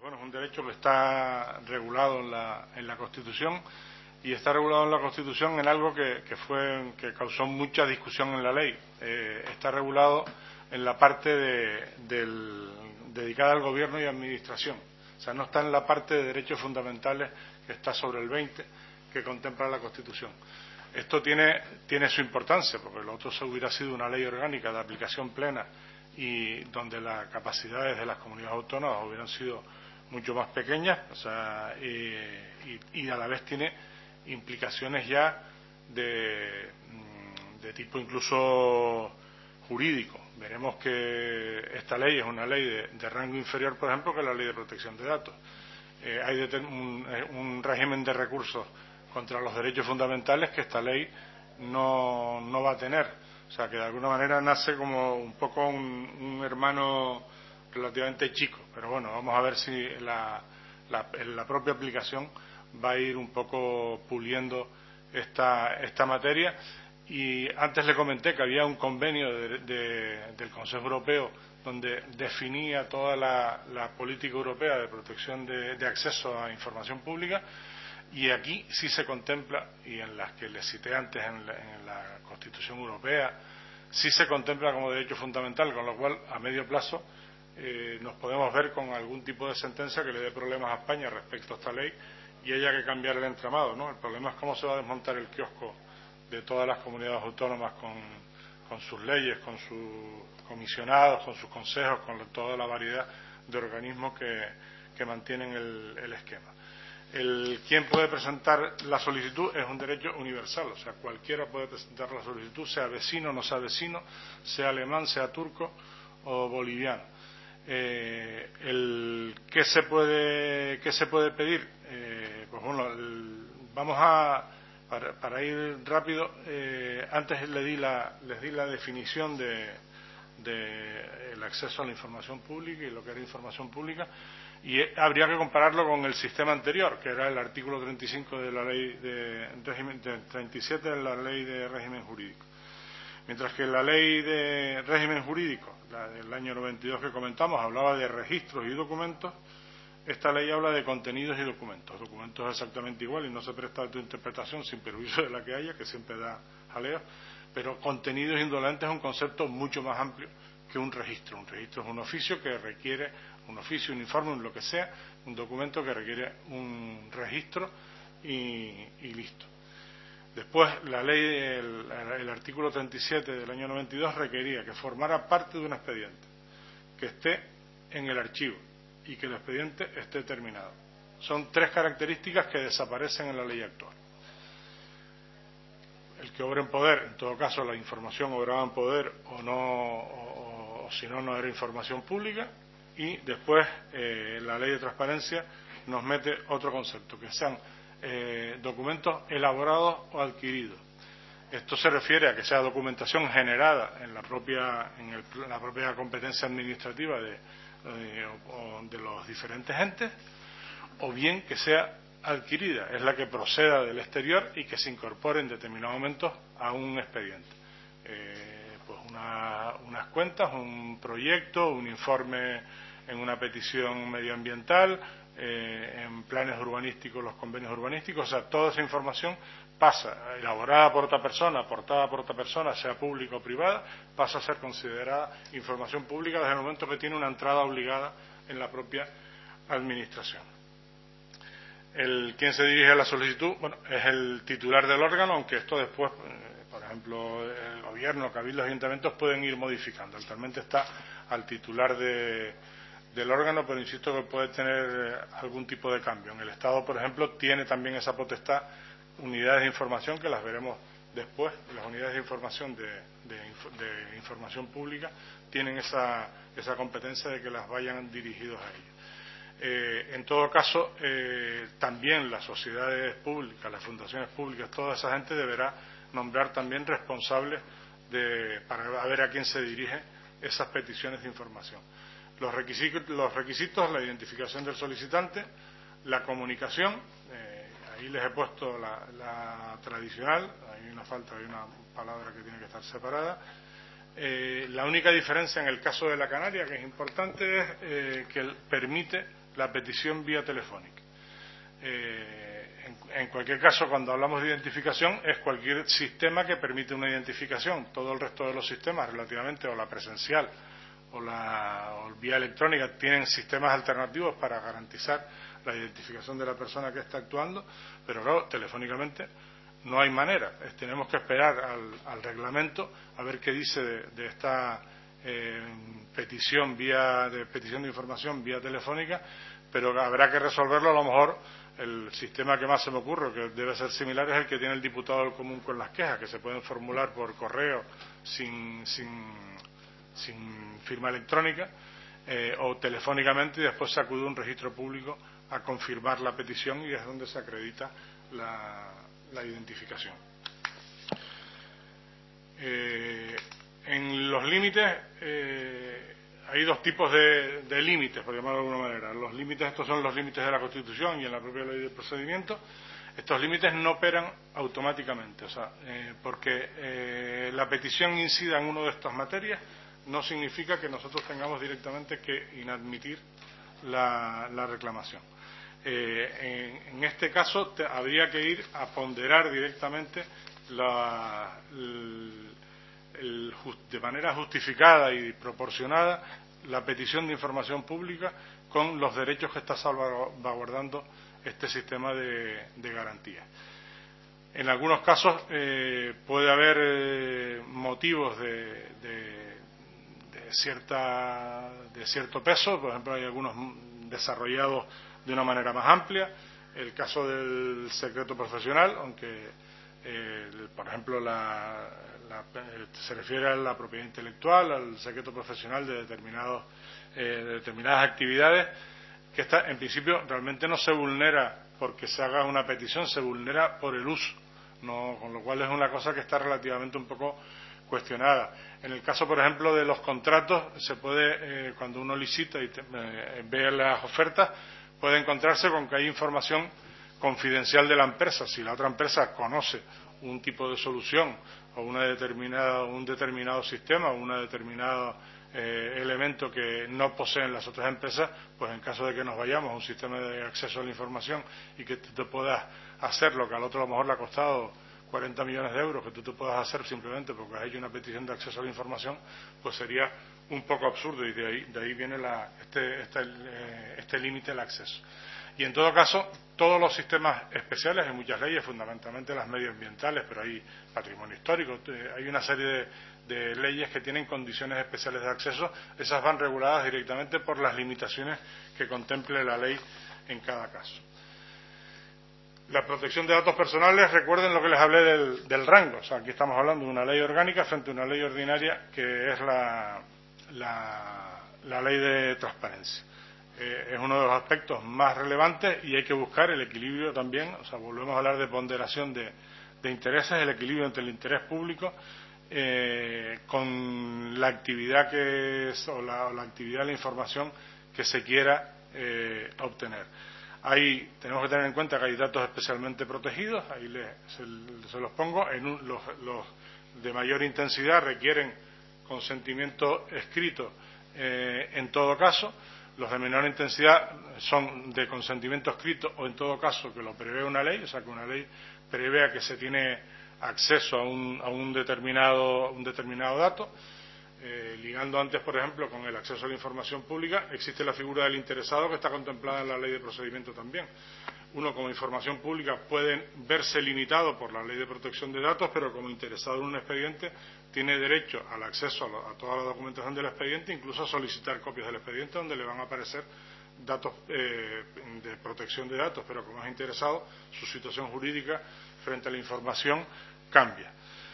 Bueno, es un derecho que está regulado en la, en la Constitución, y está regulado en la Constitución en algo que, que fue que causó mucha discusión en la ley. Eh, está regulado en la parte de, del, dedicada al gobierno y administración. O sea, no está en la parte de derechos fundamentales que está sobre el veinte, que contempla la Constitución. Esto tiene, tiene su importancia, porque lo otro se hubiera sido una ley orgánica de aplicación plena y donde las capacidades de las comunidades autónomas hubieran sido mucho más pequeñas, o sea, y, y, y a la vez tiene implicaciones ya de, de tipo incluso jurídico. Veremos que esta ley es una ley de, de rango inferior, por ejemplo, que la ley de protección de datos. Eh, hay de un, un régimen de recursos contra los derechos fundamentales que esta ley no, no va a tener. O sea, que de alguna manera nace como un poco un, un hermano relativamente chico. Pero bueno, vamos a ver si la, la, la propia aplicación va a ir un poco puliendo esta, esta materia. Y antes le comenté que había un convenio de, de, del Consejo Europeo donde definía toda la, la política europea de protección de, de acceso a información pública, y aquí sí se contempla, y en las que les cité antes en la, en la Constitución Europea, sí se contempla como derecho fundamental, con lo cual a medio plazo eh, nos podemos ver con algún tipo de sentencia que le dé problemas a España respecto a esta ley y haya que cambiar el entramado, ¿no? El problema es cómo se va a desmontar el kiosco de todas las comunidades autónomas con, con sus leyes, con sus comisionados, con sus consejos, con toda la variedad de organismos que, que mantienen el, el esquema. El quién puede presentar la solicitud es un derecho universal, o sea, cualquiera puede presentar la solicitud, sea vecino, no sea vecino, sea alemán, sea turco o boliviano. Eh, el, ¿qué se puede, qué se puede pedir? Eh, pues bueno, el, vamos a, para, para ir rápido, eh, antes le di la, les di la definición de, de el acceso a la información pública y lo que era información pública, y habría que compararlo con el sistema anterior, que era el artículo treinta y cinco de la ley de régimen, de treinta y siete de la ley de régimen jurídico. Mientras que la ley de régimen jurídico, la del año noventa y dos que comentamos, hablaba de registros y documentos, esta ley habla de contenidos y documentos. Documentos es exactamente igual y no se presta a tu interpretación sin perjuicio de la que haya, que siempre da jaleo, pero contenidos indolentes es un concepto mucho más amplio que un registro. Un registro es un oficio que requiere, un oficio, un informe, un lo que sea, un documento que requiere un registro y, y listo. Después, la ley, el, el artículo treinta y siete del año noventa y dos requería que formara parte de un expediente, que esté en el archivo y que el expediente esté terminado. Son tres características que desaparecen en la ley actual. El que obra en poder, en todo caso la información obraba en poder o no, o, o si no, no era información pública. Y después eh, la ley de transparencia nos mete otro concepto, que sean Eh, documentos elaborados o adquiridos. Esto se refiere a que sea documentación generada en la propia, en el, la propia competencia administrativa de, de, o de los diferentes entes, o bien que sea adquirida, es la que proceda del exterior y que se incorpore en determinados momentos a un expediente. Eh, pues una, unas cuentas, un proyecto, un informe en una petición medioambiental, Eh, en planes urbanísticos, los convenios urbanísticos, o sea, toda esa información pasa, elaborada por otra persona, aportada por otra persona, sea pública o privada, pasa a ser considerada información pública desde el momento que tiene una entrada obligada en la propia administración. El quien se dirige a la solicitud, bueno, es el titular del órgano, aunque esto después, eh, por ejemplo, el gobierno, cabildos, ayuntamientos pueden ir modificando. Actualmente está al titular de del órgano, pero insisto que puede tener algún tipo de cambio. En el Estado, por ejemplo, tiene también esa potestad unidades de información, que las veremos después. Las unidades de información de, de, de información pública tienen esa, esa competencia de que las vayan dirigidos a ellos. Eh, en todo caso, eh, también las sociedades públicas, las fundaciones públicas, toda esa gente deberá nombrar también responsables de, para ver a quién se dirige esas peticiones de información. Los requisitos, los requisitos, la identificación del solicitante, la comunicación, eh, ahí les he puesto la, la tradicional, hay una falta, hay una palabra que tiene que estar separada. Eh, la única diferencia en el caso de la Canaria, que es importante, es eh, que permite la petición vía telefónica. Eh, en, en cualquier caso, cuando hablamos de identificación, es cualquier sistema que permite una identificación. Todo el resto de los sistemas, relativamente, o la presencial o la o vía electrónica, tienen sistemas alternativos para garantizar la identificación de la persona que está actuando, pero claro, telefónicamente no hay manera. Es, tenemos que esperar al, al reglamento a ver qué dice de, de esta eh, petición vía de petición de información vía telefónica, pero habrá que resolverlo. A lo mejor el sistema que más se me ocurre, que debe ser similar, es el que tiene el diputado del común con las quejas, que se pueden formular por correo sin sin, sin firma electrónica, eh, o telefónicamente, y después se acude a un registro público a confirmar la petición, y es donde se acredita la, la identificación. Eh, en los límites eh, hay dos tipos de, de límites, por llamarlo de alguna manera. Los límites, estos son los límites de la Constitución y en la propia ley de procedimiento. Estos límites no operan automáticamente, o sea, eh, porque eh, la petición incida en una de estas materias no significa que nosotros tengamos directamente que inadmitir la, la reclamación. Eh, en, en este caso te, habría que ir a ponderar directamente la, el, el, de manera justificada y proporcionada la petición de información pública con los derechos que está salvaguardando este sistema de, de garantía. En algunos casos eh, puede haber eh, motivos de, de, de, cierta, de cierto peso. Por ejemplo, hay algunos desarrollados de una manera más amplia. El caso del secreto profesional, aunque eh, por ejemplo la, la, se refiere a la propiedad intelectual, al secreto profesional de, determinados, eh, de determinadas actividades, que esta, en principio realmente no se vulnera porque se haga una petición, se vulnera por el uso, no, con lo cual es una cosa que está relativamente un poco cuestionada. En el caso, por ejemplo, de los contratos, se puede, eh, cuando uno licita y te, eh, ve las ofertas, puede encontrarse con que hay información confidencial de la empresa. Si la otra empresa conoce un tipo de solución o una determinada, un determinado sistema o un determinado eh, elemento que no poseen las otras empresas, pues en caso de que nos vayamos a un sistema de acceso a la información y que tú te puedas hacer lo que al otro a lo mejor le ha costado cuarenta millones de euros, que tú te puedas hacer simplemente porque has hecho una petición de acceso a la información, pues sería un poco absurdo, y de ahí, de ahí viene la, este, este, eh, este límite al acceso. Y en todo caso, todos los sistemas especiales, hay muchas leyes, fundamentalmente las medioambientales, pero hay patrimonio histórico, hay una serie de, de leyes que tienen condiciones especiales de acceso. Esas van reguladas directamente por las limitaciones que contemple la ley en cada caso. La protección de datos personales, recuerden lo que les hablé del, del rango. O sea, aquí estamos hablando de una ley orgánica frente a una ley ordinaria que es la, la, la ley de transparencia. Eh, es uno de los aspectos más relevantes y hay que buscar el equilibrio también. O sea, volvemos a hablar de ponderación de, de intereses, el equilibrio entre el interés público eh, con la actividad que es, o la, o la actividad, la información que se quiera eh, obtener. Ahí tenemos que tener en cuenta que hay datos especialmente protegidos, ahí les, se, se los pongo, en un, los, los de mayor intensidad requieren consentimiento escrito eh, en todo caso, los de menor intensidad son de consentimiento escrito o en todo caso que lo prevé una ley, o sea que una ley prevea que se tiene acceso a un, a un, determinado, un determinado dato. Eh, ligando antes, por ejemplo, con el acceso a la información pública, existe la figura del interesado que está contemplada en la ley de procedimiento también. Uno, como información pública, puede verse limitado por la ley de protección de datos, pero como interesado en un expediente tiene derecho al acceso a, lo, a toda la documentación del expediente, incluso a solicitar copias del expediente donde le van a aparecer datos eh, de protección de datos, pero como es interesado, su situación jurídica frente a la información cambia.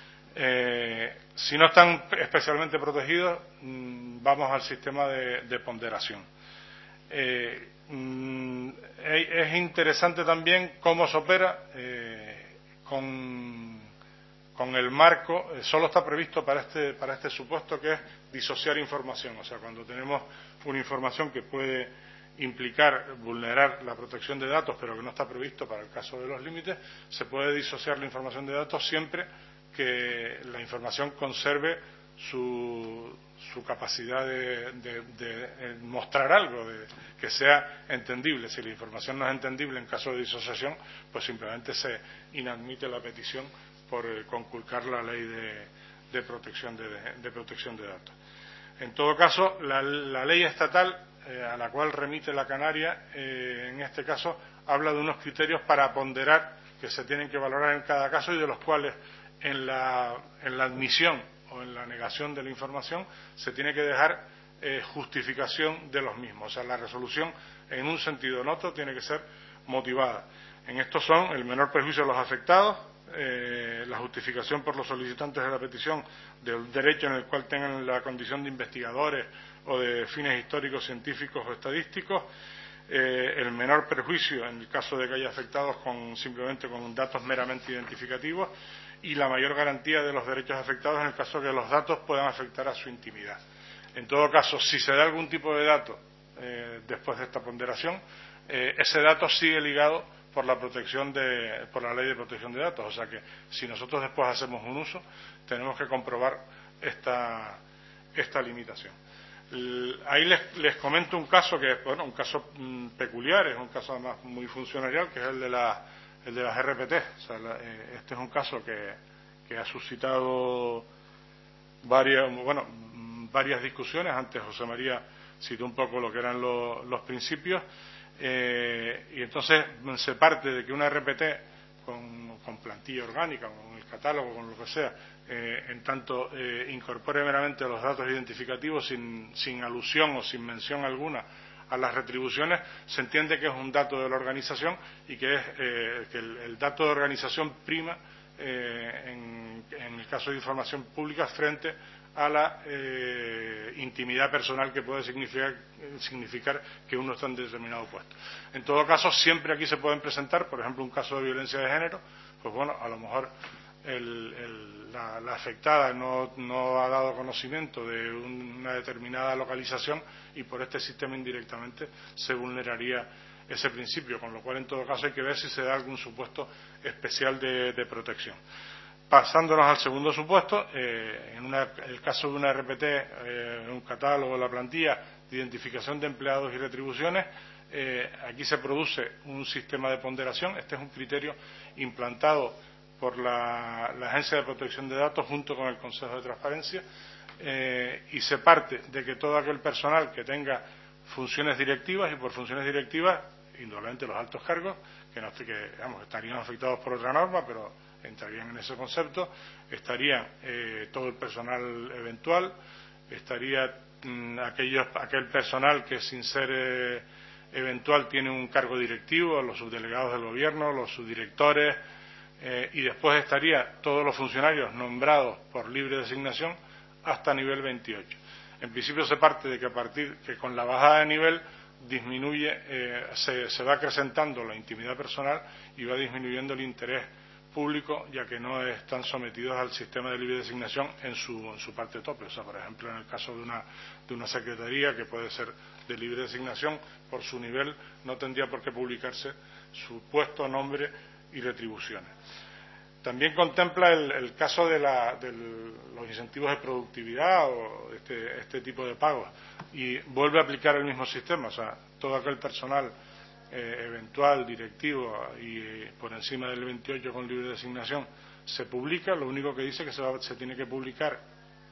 Eh, si no están especialmente protegidos, mmm, vamos al sistema de, de ponderación. Eh, mmm, es interesante también cómo se opera eh, con, con el marco. Eh, solo está previsto para este, para este supuesto, que es disociar información. O sea, cuando tenemos una información que puede implicar vulnerar la protección de datos, pero que no está previsto para el caso de los límites, se puede disociar la información de datos siempre que la información conserve su, su capacidad de, de, de mostrar algo, de que sea entendible. Si la información no es entendible en caso de disociación, pues simplemente se inadmite la petición por eh, conculcar la ley de, de, protección de, de protección de datos. En todo caso, la, la ley estatal eh, a la cual remite la Canaria, eh, en este caso, habla de unos criterios para ponderar que se tienen que valorar en cada caso y de los cuales en la, en la admisión o en la negación de la información se tiene que dejar eh, justificación de los mismos. O sea, la resolución en un sentido o en otro tiene que ser motivada. En estos son el menor perjuicio de los afectados, eh, la justificación por los solicitantes de la petición del derecho en el cual tengan la condición de investigadores o de fines históricos, científicos o estadísticos, eh, el menor perjuicio en el caso de que haya afectados con, simplemente con datos meramente identificativos, y la mayor garantía de los derechos afectados en el caso de que los datos puedan afectar a su intimidad. En todo caso, si se da algún tipo de dato eh, después de esta ponderación, eh, ese dato sigue ligado por la protección de, por la ley de protección de datos. O sea que si nosotros después hacemos un uso, tenemos que comprobar esta, esta limitación. Ahí les, les comento un caso que es, bueno, un caso mmm, peculiar, es un caso además muy funcionarial, que es el de la el de las R P T. O sea, la, eh, este es un caso que, que ha suscitado varias, bueno, varias discusiones. Antes José María citó un poco lo que eran lo, los principios, eh, y entonces se parte de que una R P T con, con plantilla orgánica, con el catálogo, con lo que sea, eh, en tanto eh, incorpore meramente los datos identificativos sin, sin alusión o sin mención alguna a las retribuciones, se entiende que es un dato de la organización y que es eh, que el, el dato de organización prima eh, en, en el caso de información pública frente a la eh, intimidad personal que puede significar, significar que uno está en determinado puesto. En todo caso, siempre aquí se pueden presentar, por ejemplo, un caso de violencia de género, pues bueno, a lo mejor el, el, la, la afectada no, no ha dado conocimiento de un, una determinada localización y por este sistema indirectamente se vulneraría ese principio, con lo cual en todo caso hay que ver si se da algún supuesto especial de, de protección. Pasándonos al segundo supuesto, eh, en una, el caso de una R P T, eh, un catálogo de la plantilla de identificación de empleados y retribuciones, eh, aquí se produce un sistema de ponderación. Este es un criterio implantado por la, la Agencia de Protección de Datos junto con el Consejo de Transparencia, eh, y se parte de que todo aquel personal que tenga funciones directivas, y por funciones directivas, indudablemente los altos cargos, que, no, que digamos, estarían afectados por otra norma, pero entrarían en ese concepto, estaría eh, todo el personal eventual, estaría mmm, aquellos, aquel personal que sin ser eh, eventual tiene un cargo directivo, los subdelegados del gobierno, los subdirectores, eh, y después estaría todos los funcionarios nombrados por libre designación hasta nivel veintiocho. En principio se parte de que a partir que con la bajada de nivel disminuye, eh, se, se va acrecentando la intimidad personal y va disminuyendo el interés público, ya que no están sometidos al sistema de libre designación en su, en su parte tope. O sea, por ejemplo, en el caso de una, de una secretaría que puede ser de libre designación, por su nivel no tendría por qué publicarse su puesto, nombre y retribuciones. También contempla el, el caso de, la, de los incentivos de productividad o este, este tipo de pagos, y vuelve a aplicar el mismo sistema. O sea, todo aquel personal eh, eventual, directivo y eh, por encima del veintiocho con libre designación se publica. Lo único que dice que se, va, se tiene que publicar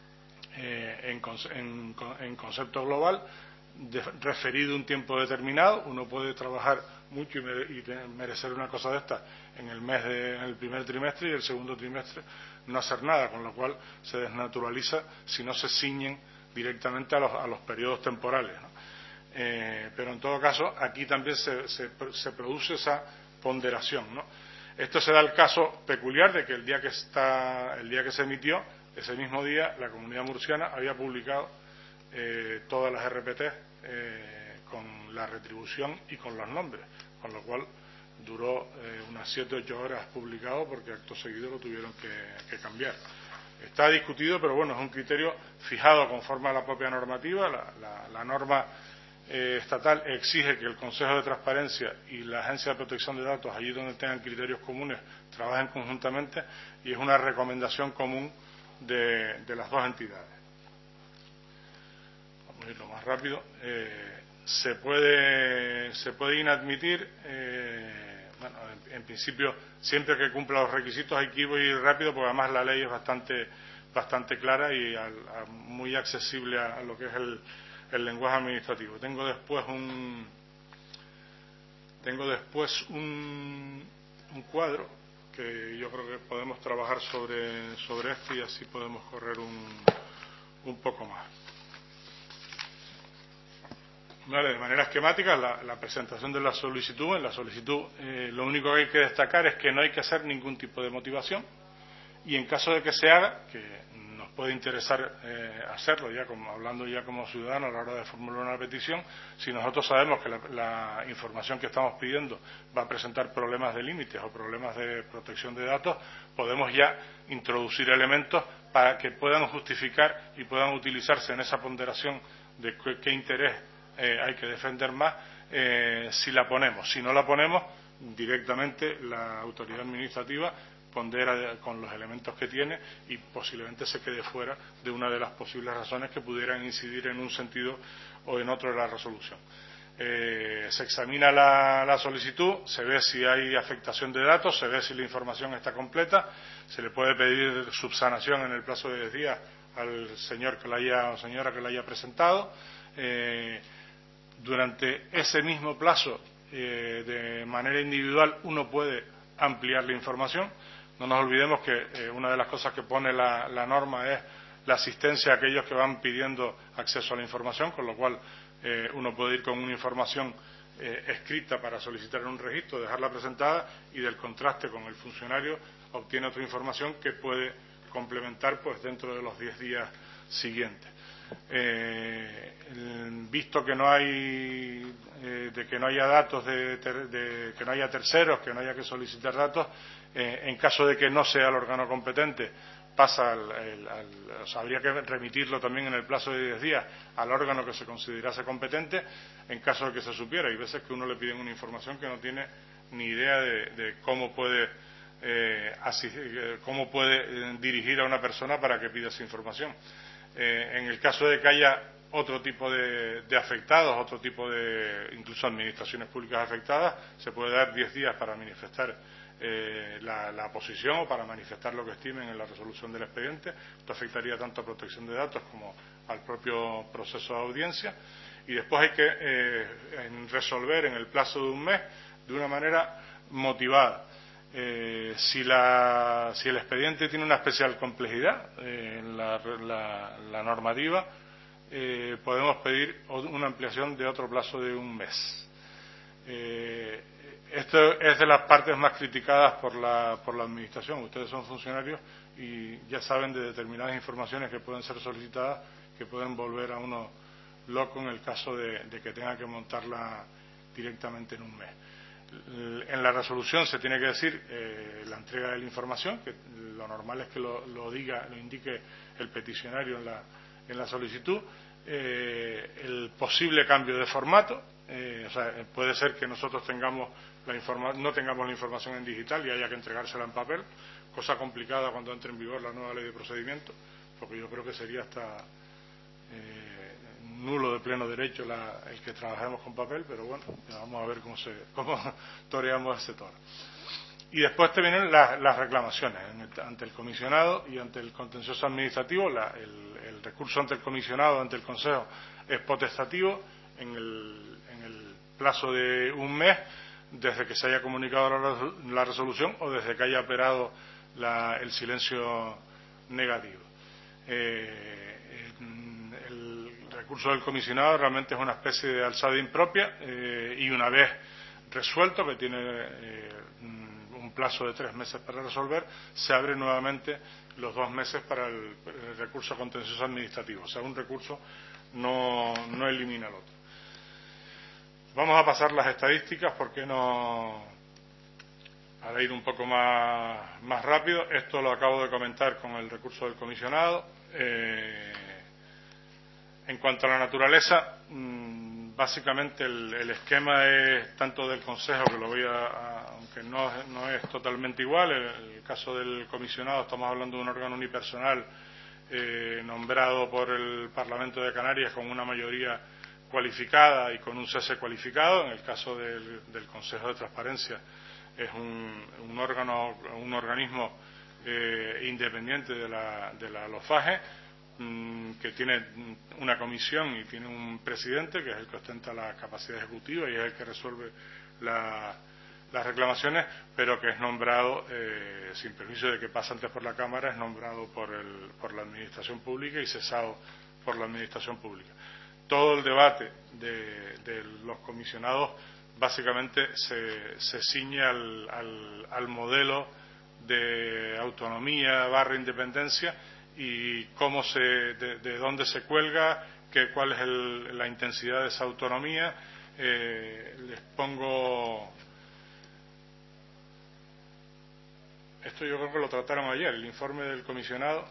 eh, en, en, en concepto global, de, referido un tiempo determinado. Uno puede trabajar mucho y, mere, y merecer una cosa de esta en el mes de, en el primer trimestre, y el segundo trimestre no hacer nada, con lo cual se desnaturaliza si no se ciñen directamente a los, a los periodos temporales, ¿no? Eh, pero en todo caso aquí también se, se, se produce esa ponderación, ¿no? Esto se da el caso peculiar de que el día que está, el día que se emitió, ese mismo día la Comunidad Murciana había publicado eh, todas las R P T eh, con la retribución y con los nombres, con lo cual duró eh, unas siete u ocho horas publicado, porque acto seguido lo tuvieron que, que cambiar. Está discutido, pero bueno, es un criterio fijado conforme a la propia normativa. La, la, la norma eh, estatal exige que el Consejo de Transparencia y la Agencia de Protección de Datos, allí donde tengan criterios comunes, trabajen conjuntamente, y es una recomendación común de, de las dos entidades. ir lo más rápido, eh, se puede se puede inadmitir, eh, bueno, en, en principio, siempre que cumpla los requisitos hay que ir rápido, porque además la ley es bastante bastante clara y al, a, muy accesible a, a lo que es el, el lenguaje administrativo. Tengo después un tengo después un, un cuadro que yo creo que podemos trabajar sobre sobre esto y así podemos correr un, un poco más. Vale, de manera esquemática, la, la presentación de la solicitud. En la solicitud eh, lo único que hay que destacar es que no hay que hacer ningún tipo de motivación, y en caso de que se haga, que nos puede interesar eh, hacerlo, ya como hablando ya como ciudadanos a la hora de formular una petición, si nosotros sabemos que la, la información que estamos pidiendo va a presentar problemas de límites o problemas de protección de datos, podemos ya introducir elementos para que puedan justificar y puedan utilizarse en esa ponderación de qué, qué interés Eh, hay que defender más eh, si la ponemos. Si no la ponemos, directamente la autoridad administrativa pondera con los elementos que tiene y posiblemente se quede fuera de una de las posibles razones que pudieran incidir en un sentido o en otro de la resolución. Eh, se examina la, la solicitud, se ve si hay afectación de datos, se ve si la información está completa, se le puede pedir subsanación en el plazo de diez días al señor que la haya o señora que la haya presentado. Eh, Durante ese mismo plazo, eh, de manera individual, uno puede ampliar la información. No nos olvidemos que eh, una de las cosas que pone la, la norma es la asistencia a aquellos que van pidiendo acceso a la información, con lo cual eh, uno puede ir con una información eh, escrita para solicitar un registro, dejarla presentada y del contraste con el funcionario obtiene otra información que puede complementar pues dentro de los diez días siguientes. Eh, visto que no hay eh, de que no haya datos de, ter, de que no haya terceros, que no haya que solicitar datos, eh, en caso de que no sea el órgano competente, pasa al, al, al, o sea, habría que remitirlo también en el plazo de diez días al órgano que se considerase competente, en caso de que se supiera. Hay veces que uno le piden una información que no tiene ni idea de, de cómo puede eh, así, cómo puede eh, dirigir a una persona para que pida esa información. Eh, en el caso de que haya otro tipo de, de afectados, otro tipo de, incluso administraciones públicas afectadas, se puede dar diez días para manifestar eh, la, la posición o para manifestar lo que estimen en la resolución del expediente. Esto afectaría tanto a protección de datos como al propio proceso de audiencia. Y después hay que eh, en resolver en el plazo de un mes de una manera motivada. Eh, si, la, si el expediente tiene una especial complejidad eh, en la, la, la normativa, eh, podemos pedir una ampliación de otro plazo de un mes. Eh, esto es de las partes más criticadas por la, por la Administración. Ustedes son funcionarios y ya saben de determinadas informaciones que pueden ser solicitadas, que pueden volver a uno loco en el caso de, de que tenga que montarla directamente en un mes. En la resolución se tiene que decir eh, la entrega de la información, que lo normal es que lo, lo diga, lo indique el peticionario en la, en la solicitud, eh, el posible cambio de formato, eh, o sea, puede ser que nosotros tengamos la informa no tengamos la información en digital y haya que entregársela en papel, cosa complicada cuando entre en vigor la nueva ley de procedimiento, porque yo creo que sería hasta eh, nulo de pleno derecho la, el que trabajemos con papel, pero bueno, ya vamos a ver cómo se cómo toreamos ese toro. Y después te vienen las, las reclamaciones el, ante el comisionado y ante el contencioso administrativo. La, el, el recurso ante el comisionado, ante el Consejo, es potestativo en el, en el plazo de un mes desde que se haya comunicado la, la resolución o desde que haya operado la, el silencio negativo. Eh, El recurso del comisionado realmente es una especie de alzada impropia eh, y una vez resuelto, que tiene eh, un plazo de tres meses para resolver, se abre nuevamente los dos meses para el, el recurso contencioso administrativo. O sea, un recurso no, no elimina el otro. Vamos a pasar las estadísticas porque no, para ir un poco más, más rápido. Esto lo acabo de comentar con el recurso del comisionado. Eh, En cuanto a la naturaleza, básicamente el, el esquema es tanto del Consejo, que lo voy a, a aunque no, no es totalmente igual. En el caso del comisionado estamos hablando de un órgano unipersonal eh, nombrado por el Parlamento de Canarias con una mayoría cualificada y con un cese cualificado. En el caso del, del Consejo de Transparencia es un, un órgano, un organismo eh, independiente de la, de la LOFAGE, mmm, que tiene una comisión y tiene un presidente que es el que ostenta la capacidad ejecutiva y es el que resuelve la, las reclamaciones, pero que es nombrado, eh, sin permiso de que pase antes por la Cámara, es nombrado por, el, por la Administración Pública y cesado por la Administración Pública. Todo el debate de, de los comisionados básicamente se, se ciñe al, al, al modelo de autonomía barra independencia y cómo se, de, de dónde se cuelga, que, cuál es el, la intensidad de esa autonomía. Eh, les pongo... Esto yo creo que lo trataron ayer, el informe del comisionado.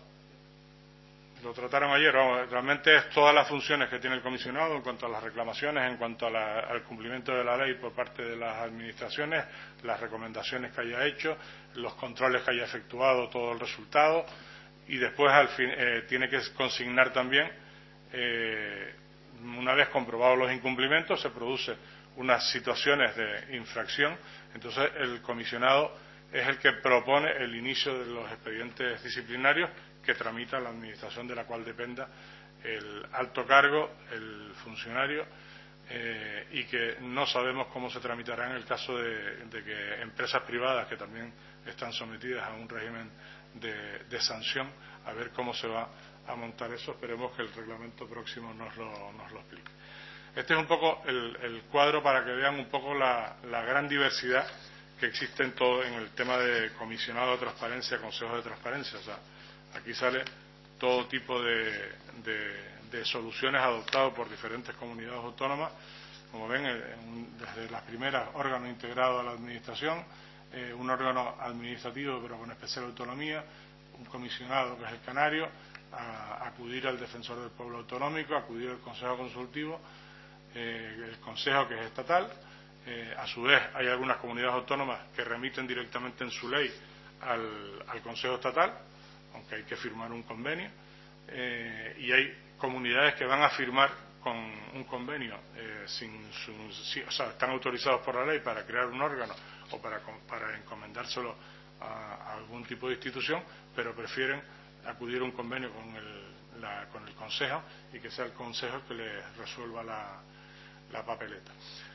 Lo trataron ayer, vamos, realmente es todas las funciones que tiene el comisionado en cuanto a las reclamaciones, en cuanto a la, al cumplimiento de la ley por parte de las administraciones, las recomendaciones que haya hecho, los controles que haya efectuado, todo el resultado, y después al fin eh, tiene que consignar también, eh, una vez comprobados los incumplimientos, se producen unas situaciones de infracción, entonces el comisionado es el que propone el inicio de los expedientes disciplinarios que tramita la administración de la cual dependa el alto cargo, el funcionario, eh, y que no sabemos cómo se tramitará en el caso de, de que empresas privadas que también están sometidas a un régimen de, de sanción, a ver cómo se va a montar eso. Esperemos que el reglamento próximo nos lo, nos lo explique. Este es un poco el, el cuadro para que vean un poco la, la gran diversidad que existe en todo en el tema de comisionado de transparencia, consejos de transparencia. O sea, aquí sale todo tipo de, de, de soluciones adoptadas por diferentes comunidades autónomas. Como ven, desde las primeras, órgano integrado a la administración, eh, un órgano administrativo pero con especial autonomía, un comisionado que es el canario, a, acudir al defensor del pueblo autonómico, acudir al consejo consultivo, eh, el consejo que es estatal. Eh, a su vez, hay algunas comunidades autónomas que remiten directamente en su ley al, al Consejo Estatal, aunque hay que firmar un convenio, eh, y hay comunidades que van a firmar con un convenio, eh, sin su, si, o sea, están autorizados por la ley para crear un órgano o para, para encomendárselo a, a algún tipo de institución, pero prefieren acudir a un convenio con el, la, con el Consejo y que sea el Consejo que les resuelva la, la papeleta.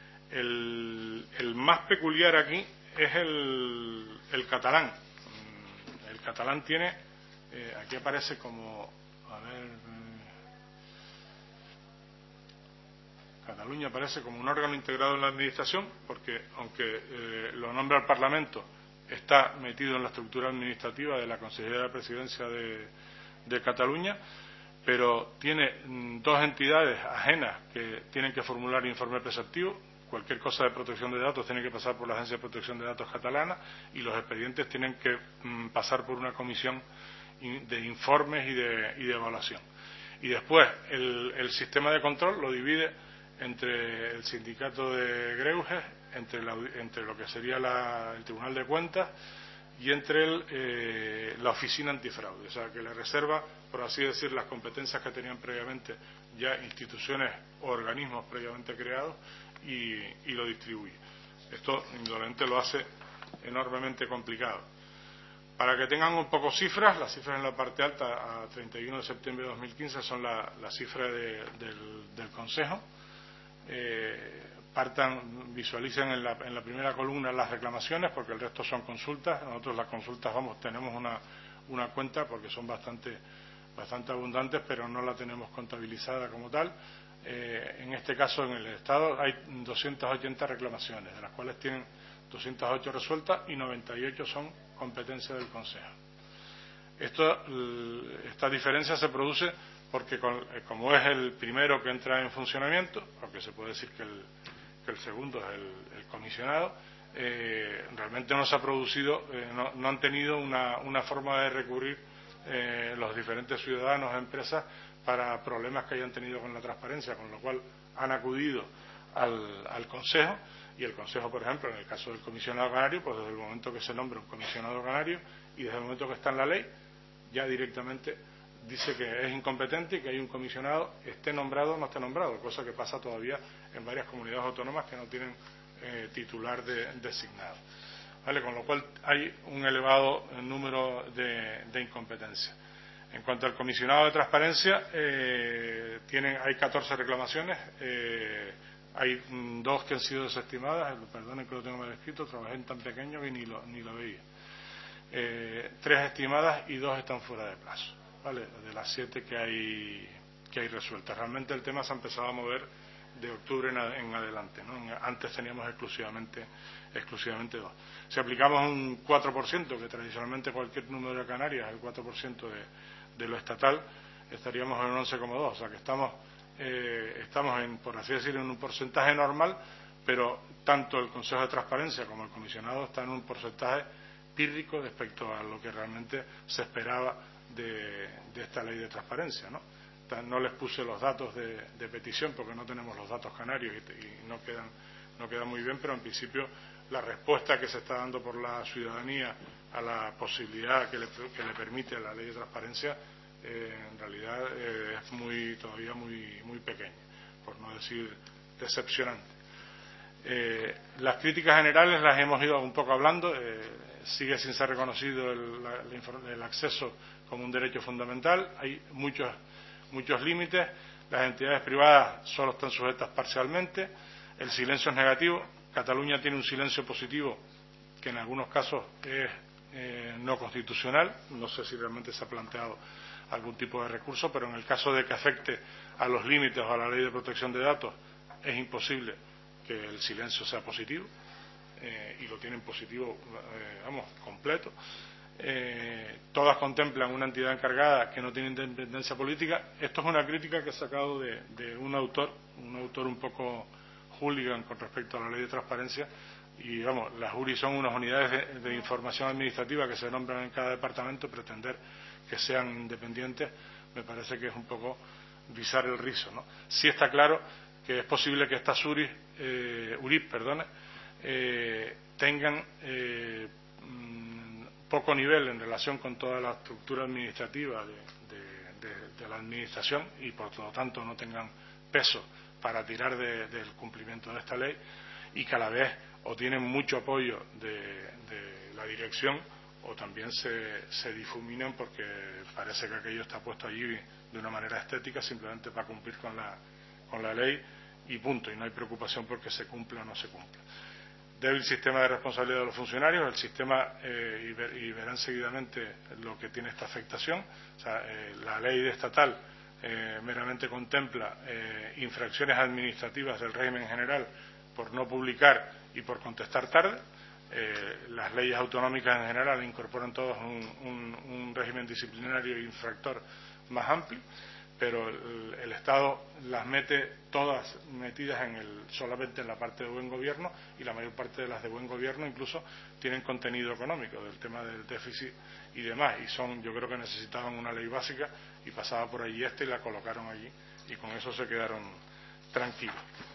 El, el más peculiar aquí es el, el catalán. El catalán tiene, eh, aquí aparece como, a ver, eh, Cataluña aparece como un órgano integrado en la administración, porque aunque eh, lo nombra el Parlamento, está metido en la estructura administrativa de la Consejería de la Presidencia de, de Cataluña, pero tiene mm, dos entidades ajenas que tienen que formular informe preceptivo. Cualquier cosa de protección de datos tiene que pasar por la Agencia de Protección de Datos catalana y los expedientes tienen que mm, pasar por una comisión de informes y de, y de evaluación. Y después el, el sistema de control lo divide entre el sindicato de Greuges, entre, la, entre lo que sería la, el Tribunal de Cuentas y entre el, eh, la Oficina Antifraude. O sea, que le reserva, por así decir, las competencias que tenían previamente ya instituciones o organismos previamente creados y, y lo distribuye. Esto indudablemente lo hace enormemente complicado. Para que tengan un poco cifras, las cifras en la parte alta a treinta y uno de septiembre de dos mil quince son la, la cifra de, del, del Consejo. Eh, partan, visualicen en la, en la primera columna las reclamaciones, porque el resto son consultas. Nosotros las consultas, vamos, tenemos una, una cuenta porque son bastante, bastante abundantes, pero no la tenemos contabilizada como tal. Eh, en este caso, en el Estado hay doscientas ochenta reclamaciones, de las cuales tienen doscientas ocho resueltas y noventa y ocho son competencia del Consejo. Esto, esta diferencia se produce porque, como es el primero que entra en funcionamiento, aunque se puede decir que el, que el segundo es el, el comisionado, eh, realmente no se ha producido, eh, no, no han tenido una, una forma de recurrir eh, los diferentes ciudadanos, empresas, para problemas que hayan tenido con la transparencia, con lo cual han acudido al, al Consejo, y el Consejo, por ejemplo, en el caso del comisionado canario, pues desde el momento que se nombra un comisionado canario y desde el momento que está en la ley, ya directamente dice que es incompetente y que hay un comisionado, esté nombrado o no esté nombrado, cosa que pasa todavía en varias comunidades autónomas que no tienen eh, titular de, designado. ¿Vale? Con lo cual hay un elevado número de, de incompetencias. En cuanto al comisionado de transparencia, eh, tienen, hay catorce reclamaciones, eh, hay mm, dos que han sido desestimadas, perdonen que lo tengo mal escrito, trabajé en tan pequeño que ni lo, ni lo veía. Eh, tres estimadas y dos están fuera de plazo, ¿vale? De las siete que hay, que hay resueltas. Realmente el tema se ha empezado a mover de octubre en, a, en adelante, ¿no? Antes teníamos exclusivamente, exclusivamente dos. Si aplicamos un cuatro por ciento, que tradicionalmente cualquier número de Canarias es el cuatro por ciento de, de lo estatal, estaríamos en un once coma dos, o sea que estamos, eh, estamos en, por así decirlo, en un porcentaje normal, pero tanto el Consejo de Transparencia como el comisionado están en un porcentaje pírrico respecto a lo que realmente se esperaba de, de esta ley de transparencia, ¿no? No les puse los datos de, de petición porque no tenemos los datos canarios y, y no quedan no quedan muy bien, pero en principio la respuesta que se está dando por la ciudadanía a la posibilidad que le, que le permite la ley de transparencia eh, en realidad eh, es muy todavía muy muy pequeña, por no decir decepcionante. Eh, las críticas generales las hemos ido un poco hablando. Eh, sigue sin ser reconocido el, la, el acceso como un derecho fundamental. Hay muchos muchos límites. Las entidades privadas solo están sujetas parcialmente. El silencio es negativo. Cataluña tiene un silencio positivo que en algunos casos es eh, no constitucional. No sé si realmente se ha planteado algún tipo de recurso, pero en el caso de que afecte a los límites o a la ley de protección de datos es imposible que el silencio sea positivo, eh, y lo tienen positivo, eh, vamos, completo. Eh, todas contemplan una entidad encargada que no tiene independencia política. Esto es una crítica que he sacado de, de un autor, un autor un poco hooligan con respecto a la ley de transparencia, y vamos, las U R I son unas unidades de, de información administrativa que se nombran en cada departamento. Pretender que sean independientes me parece que es un poco rizar el rizo, ¿no? Sí está claro que es posible que estas U R I, eh, U R I P, perdone, eh, tengan eh, poco nivel en relación con toda la estructura administrativa de, de, de, de la administración y por lo tanto no tengan peso para tirar de, del cumplimiento de esta ley, y que a la vez o tienen mucho apoyo de, de la dirección o también se, se difuminan porque parece que aquello está puesto allí de una manera estética simplemente para cumplir con la, con la ley y punto, y no hay preocupación porque se cumpla o no se cumpla. Débil sistema de responsabilidad de los funcionarios, el sistema, eh, y, ver, y verán seguidamente lo que tiene esta afectación. O sea, eh, la ley estatal eh, meramente contempla eh, infracciones administrativas del régimen general por no publicar y por contestar tarde. Eh, las leyes autonómicas en general incorporan todos un, un, un régimen disciplinario e infractor más amplio, pero el, el Estado las mete todas metidas en el, solamente en la parte de buen gobierno, y la mayor parte de las de buen gobierno incluso tienen contenido económico del tema del déficit y demás, y son, yo creo que necesitaban una ley básica y pasaba por allí esta y la colocaron allí y con eso se quedaron tranquilos.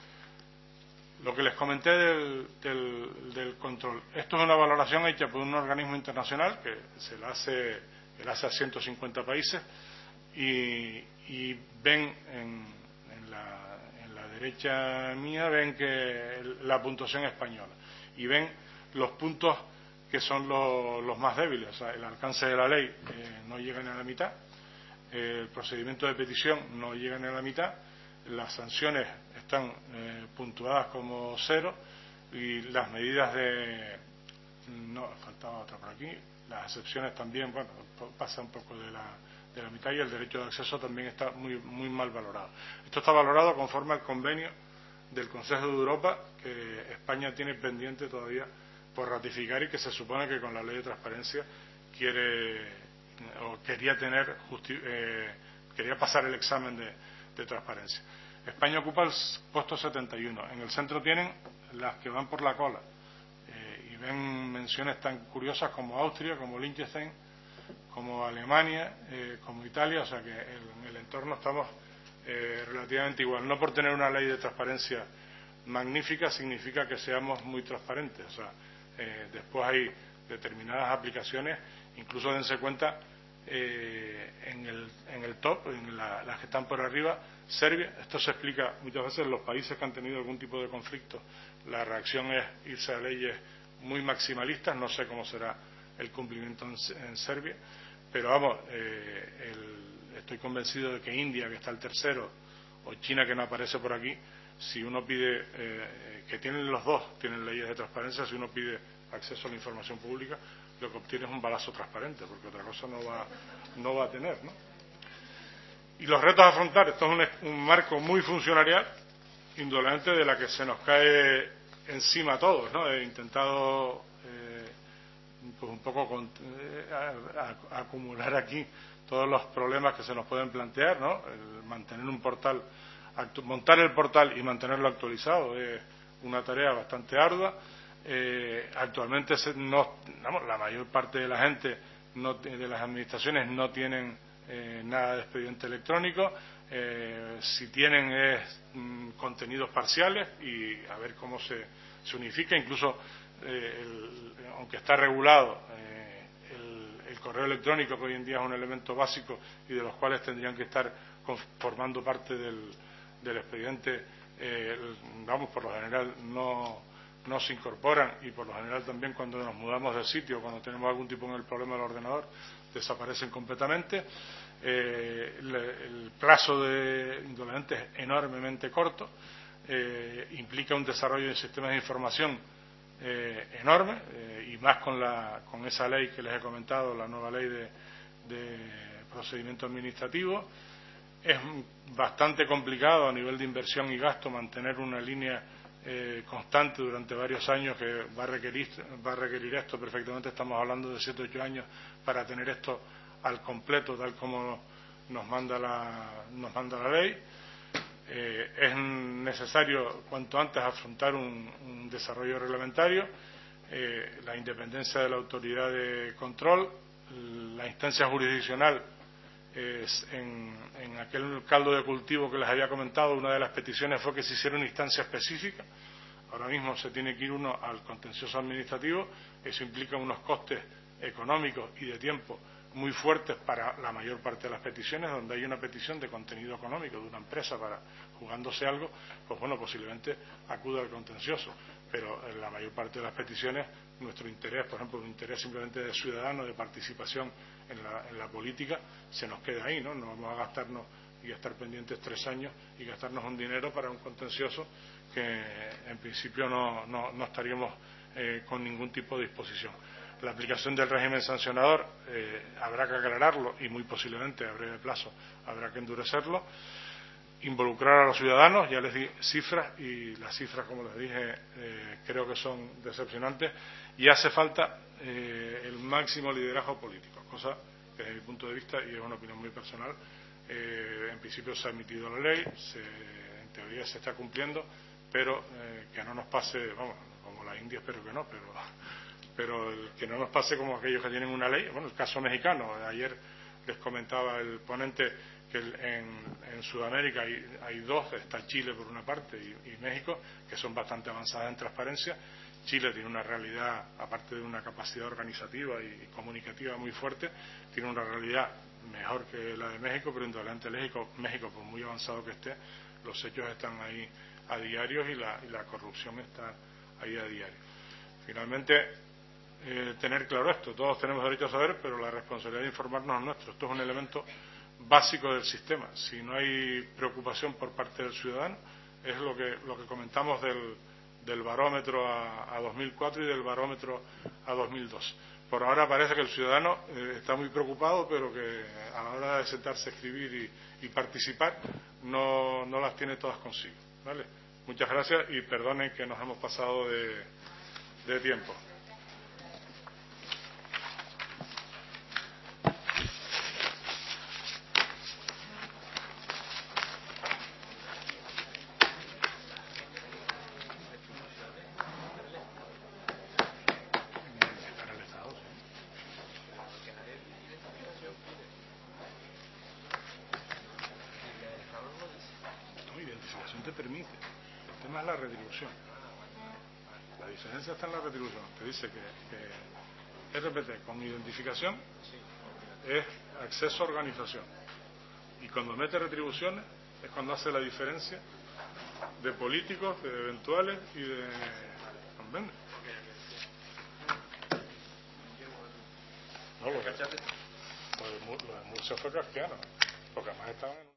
Lo que les comenté del, del, del control, esto es una valoración hecha por un organismo internacional que se la hace, que la hace a ciento cincuenta países. Y, y ven en, en, la, en la derecha mía ven que la puntuación española y ven los puntos que son los, los más débiles. O sea, el alcance de la ley eh, no llega ni a la mitad, eh, el procedimiento de petición no llega ni a la mitad, las sanciones están eh, puntuadas como cero y las medidas de no, faltaba otra por aquí, las excepciones también, bueno, pasa un poco de la de la mitad, y el derecho de acceso también está muy muy mal valorado. Esto está valorado conforme al convenio del Consejo de Europa que España tiene pendiente todavía por ratificar y que se supone que con la ley de transparencia quiere o quería tener justi eh, quería pasar el examen de, de transparencia. España ocupa el puesto setenta y uno. En el centro tienen las que van por la cola eh, y ven menciones tan curiosas como Austria, como Liechtenstein, como Alemania, eh, como Italia, o sea que en el entorno estamos eh, relativamente igual. No por tener una ley de transparencia magnífica significa que seamos muy transparentes. O sea, eh, después hay determinadas aplicaciones, incluso dense cuenta eh, en, el, en el top, en la, las que están por arriba, Serbia. Esto se explica muchas veces en los países que han tenido algún tipo de conflicto. La reacción es irse a leyes muy maximalistas. No sé cómo será el cumplimiento en, en Serbia, pero vamos, eh, el, estoy convencido de que India, que está el tercero, o China, que no aparece por aquí, si uno pide, eh, que tienen los dos, tienen leyes de transparencia, si uno pide acceso a la información pública, lo que obtiene es un balazo transparente, porque otra cosa no va, no va a tener, ¿no? Y los retos a afrontar, esto es un, un marco muy funcionarial, indudablemente de la que se nos cae encima a todos, ¿no? He intentado eh, pues un poco con, eh, a, a, a acumular aquí todos los problemas que se nos pueden plantear, ¿no? El mantener un portal, actu, montar el portal y mantenerlo actualizado es una tarea bastante ardua. Eh, actualmente se, no, vamos, la mayor parte de la gente, no, de las administraciones, no tienen eh, nada de expediente electrónico. Eh, si tienen es mm, contenidos parciales, y a ver cómo se, se unifica. Incluso eh, el, aunque está regulado eh, el, el correo electrónico, que hoy en día es un elemento básico y de los cuales tendrían que estar formando parte del, del expediente, eh, vamos, por lo general no, no se incorporan, y por lo general también cuando nos mudamos del sitio, cuando tenemos algún tipo de problema del ordenador, desaparecen completamente. Eh, el, el plazo de indolente es enormemente corto, eh, implica un desarrollo de sistemas de información eh, enorme, eh, y más con, la, con esa ley que les he comentado, la nueva ley de, de procedimiento administrativo. Es bastante complicado a nivel de inversión y gasto mantener una línea eh, constante durante varios años, que va a requerir, va a requerir esto perfectamente. Estamos hablando de siete o ocho años para tener esto al completo, tal como nos manda la, nos manda la ley. Eh, es necesario cuanto antes afrontar un, un desarrollo reglamentario, eh, la independencia de la autoridad de control, la instancia jurisdiccional. Es en, en aquel caldo de cultivo que les había comentado, una de las peticiones fue que se hiciera una instancia específica. Ahora mismo se tiene que ir uno al contencioso administrativo. Eso implica unos costes económicos y de tiempo muy fuertes para la mayor parte de las peticiones. Donde hay una petición de contenido económico de una empresa para jugándose algo, pues bueno, posiblemente acuda al contencioso, pero en la mayor parte de las peticiones nuestro interés, por ejemplo, un interés simplemente de ciudadano, de participación en la, en la política, se nos queda ahí, ¿no? No vamos a gastarnos y a estar pendientes tres años y gastarnos un dinero para un contencioso que en principio no, no, no estaríamos eh, con ningún tipo de disposición. La aplicación del régimen sancionador eh, habrá que aclararlo, y muy posiblemente a breve plazo habrá que endurecerlo. Involucrar a los ciudadanos, ya les di cifras, y las cifras, como les dije, eh, creo que son decepcionantes, y hace falta eh, el máximo liderazgo político, cosa que desde mi punto de vista, y es una opinión muy personal, eh, en principio se ha emitido la ley, se, en teoría se está cumpliendo, pero eh, que no nos pase, vamos, como la India espero que no, pero, pero el, que no nos pase como aquellos que tienen una ley. Bueno, el caso mexicano, ayer les comentaba el ponente que en, en Sudamérica hay, hay dos, está Chile por una parte y, y México, que son bastante avanzadas en transparencia. Chile tiene una realidad, aparte de una capacidad organizativa y comunicativa muy fuerte, tiene una realidad mejor que la de México, pero indudablemente México, México, por muy avanzado que esté, los hechos están ahí a diario, y la, y la corrupción está ahí a diario. Finalmente, eh, tener claro esto, todos tenemos derecho a saber, pero la responsabilidad de informarnos es nuestra. Esto es un elemento básico del sistema. Si no hay preocupación por parte del ciudadano, es lo que, lo que comentamos del, del barómetro a, a dos mil cuatro y del barómetro a dos mil dos. Por ahora parece que el ciudadano eh, está muy preocupado, pero que a la hora de sentarse a escribir y, y participar no, no las tiene todas consigo, ¿vale? Muchas gracias y perdonen que nos hemos pasado de, de tiempo. Te permite. El tema es la retribución. La diferencia está en la retribución. Te dice que, que R P T con identificación es acceso a organización. Y cuando mete retribuciones es cuando hace la diferencia de políticos, de eventuales y de... ¿Comprende? No, lo de, lo de Murcia fue kafkiano, porque además estaban en...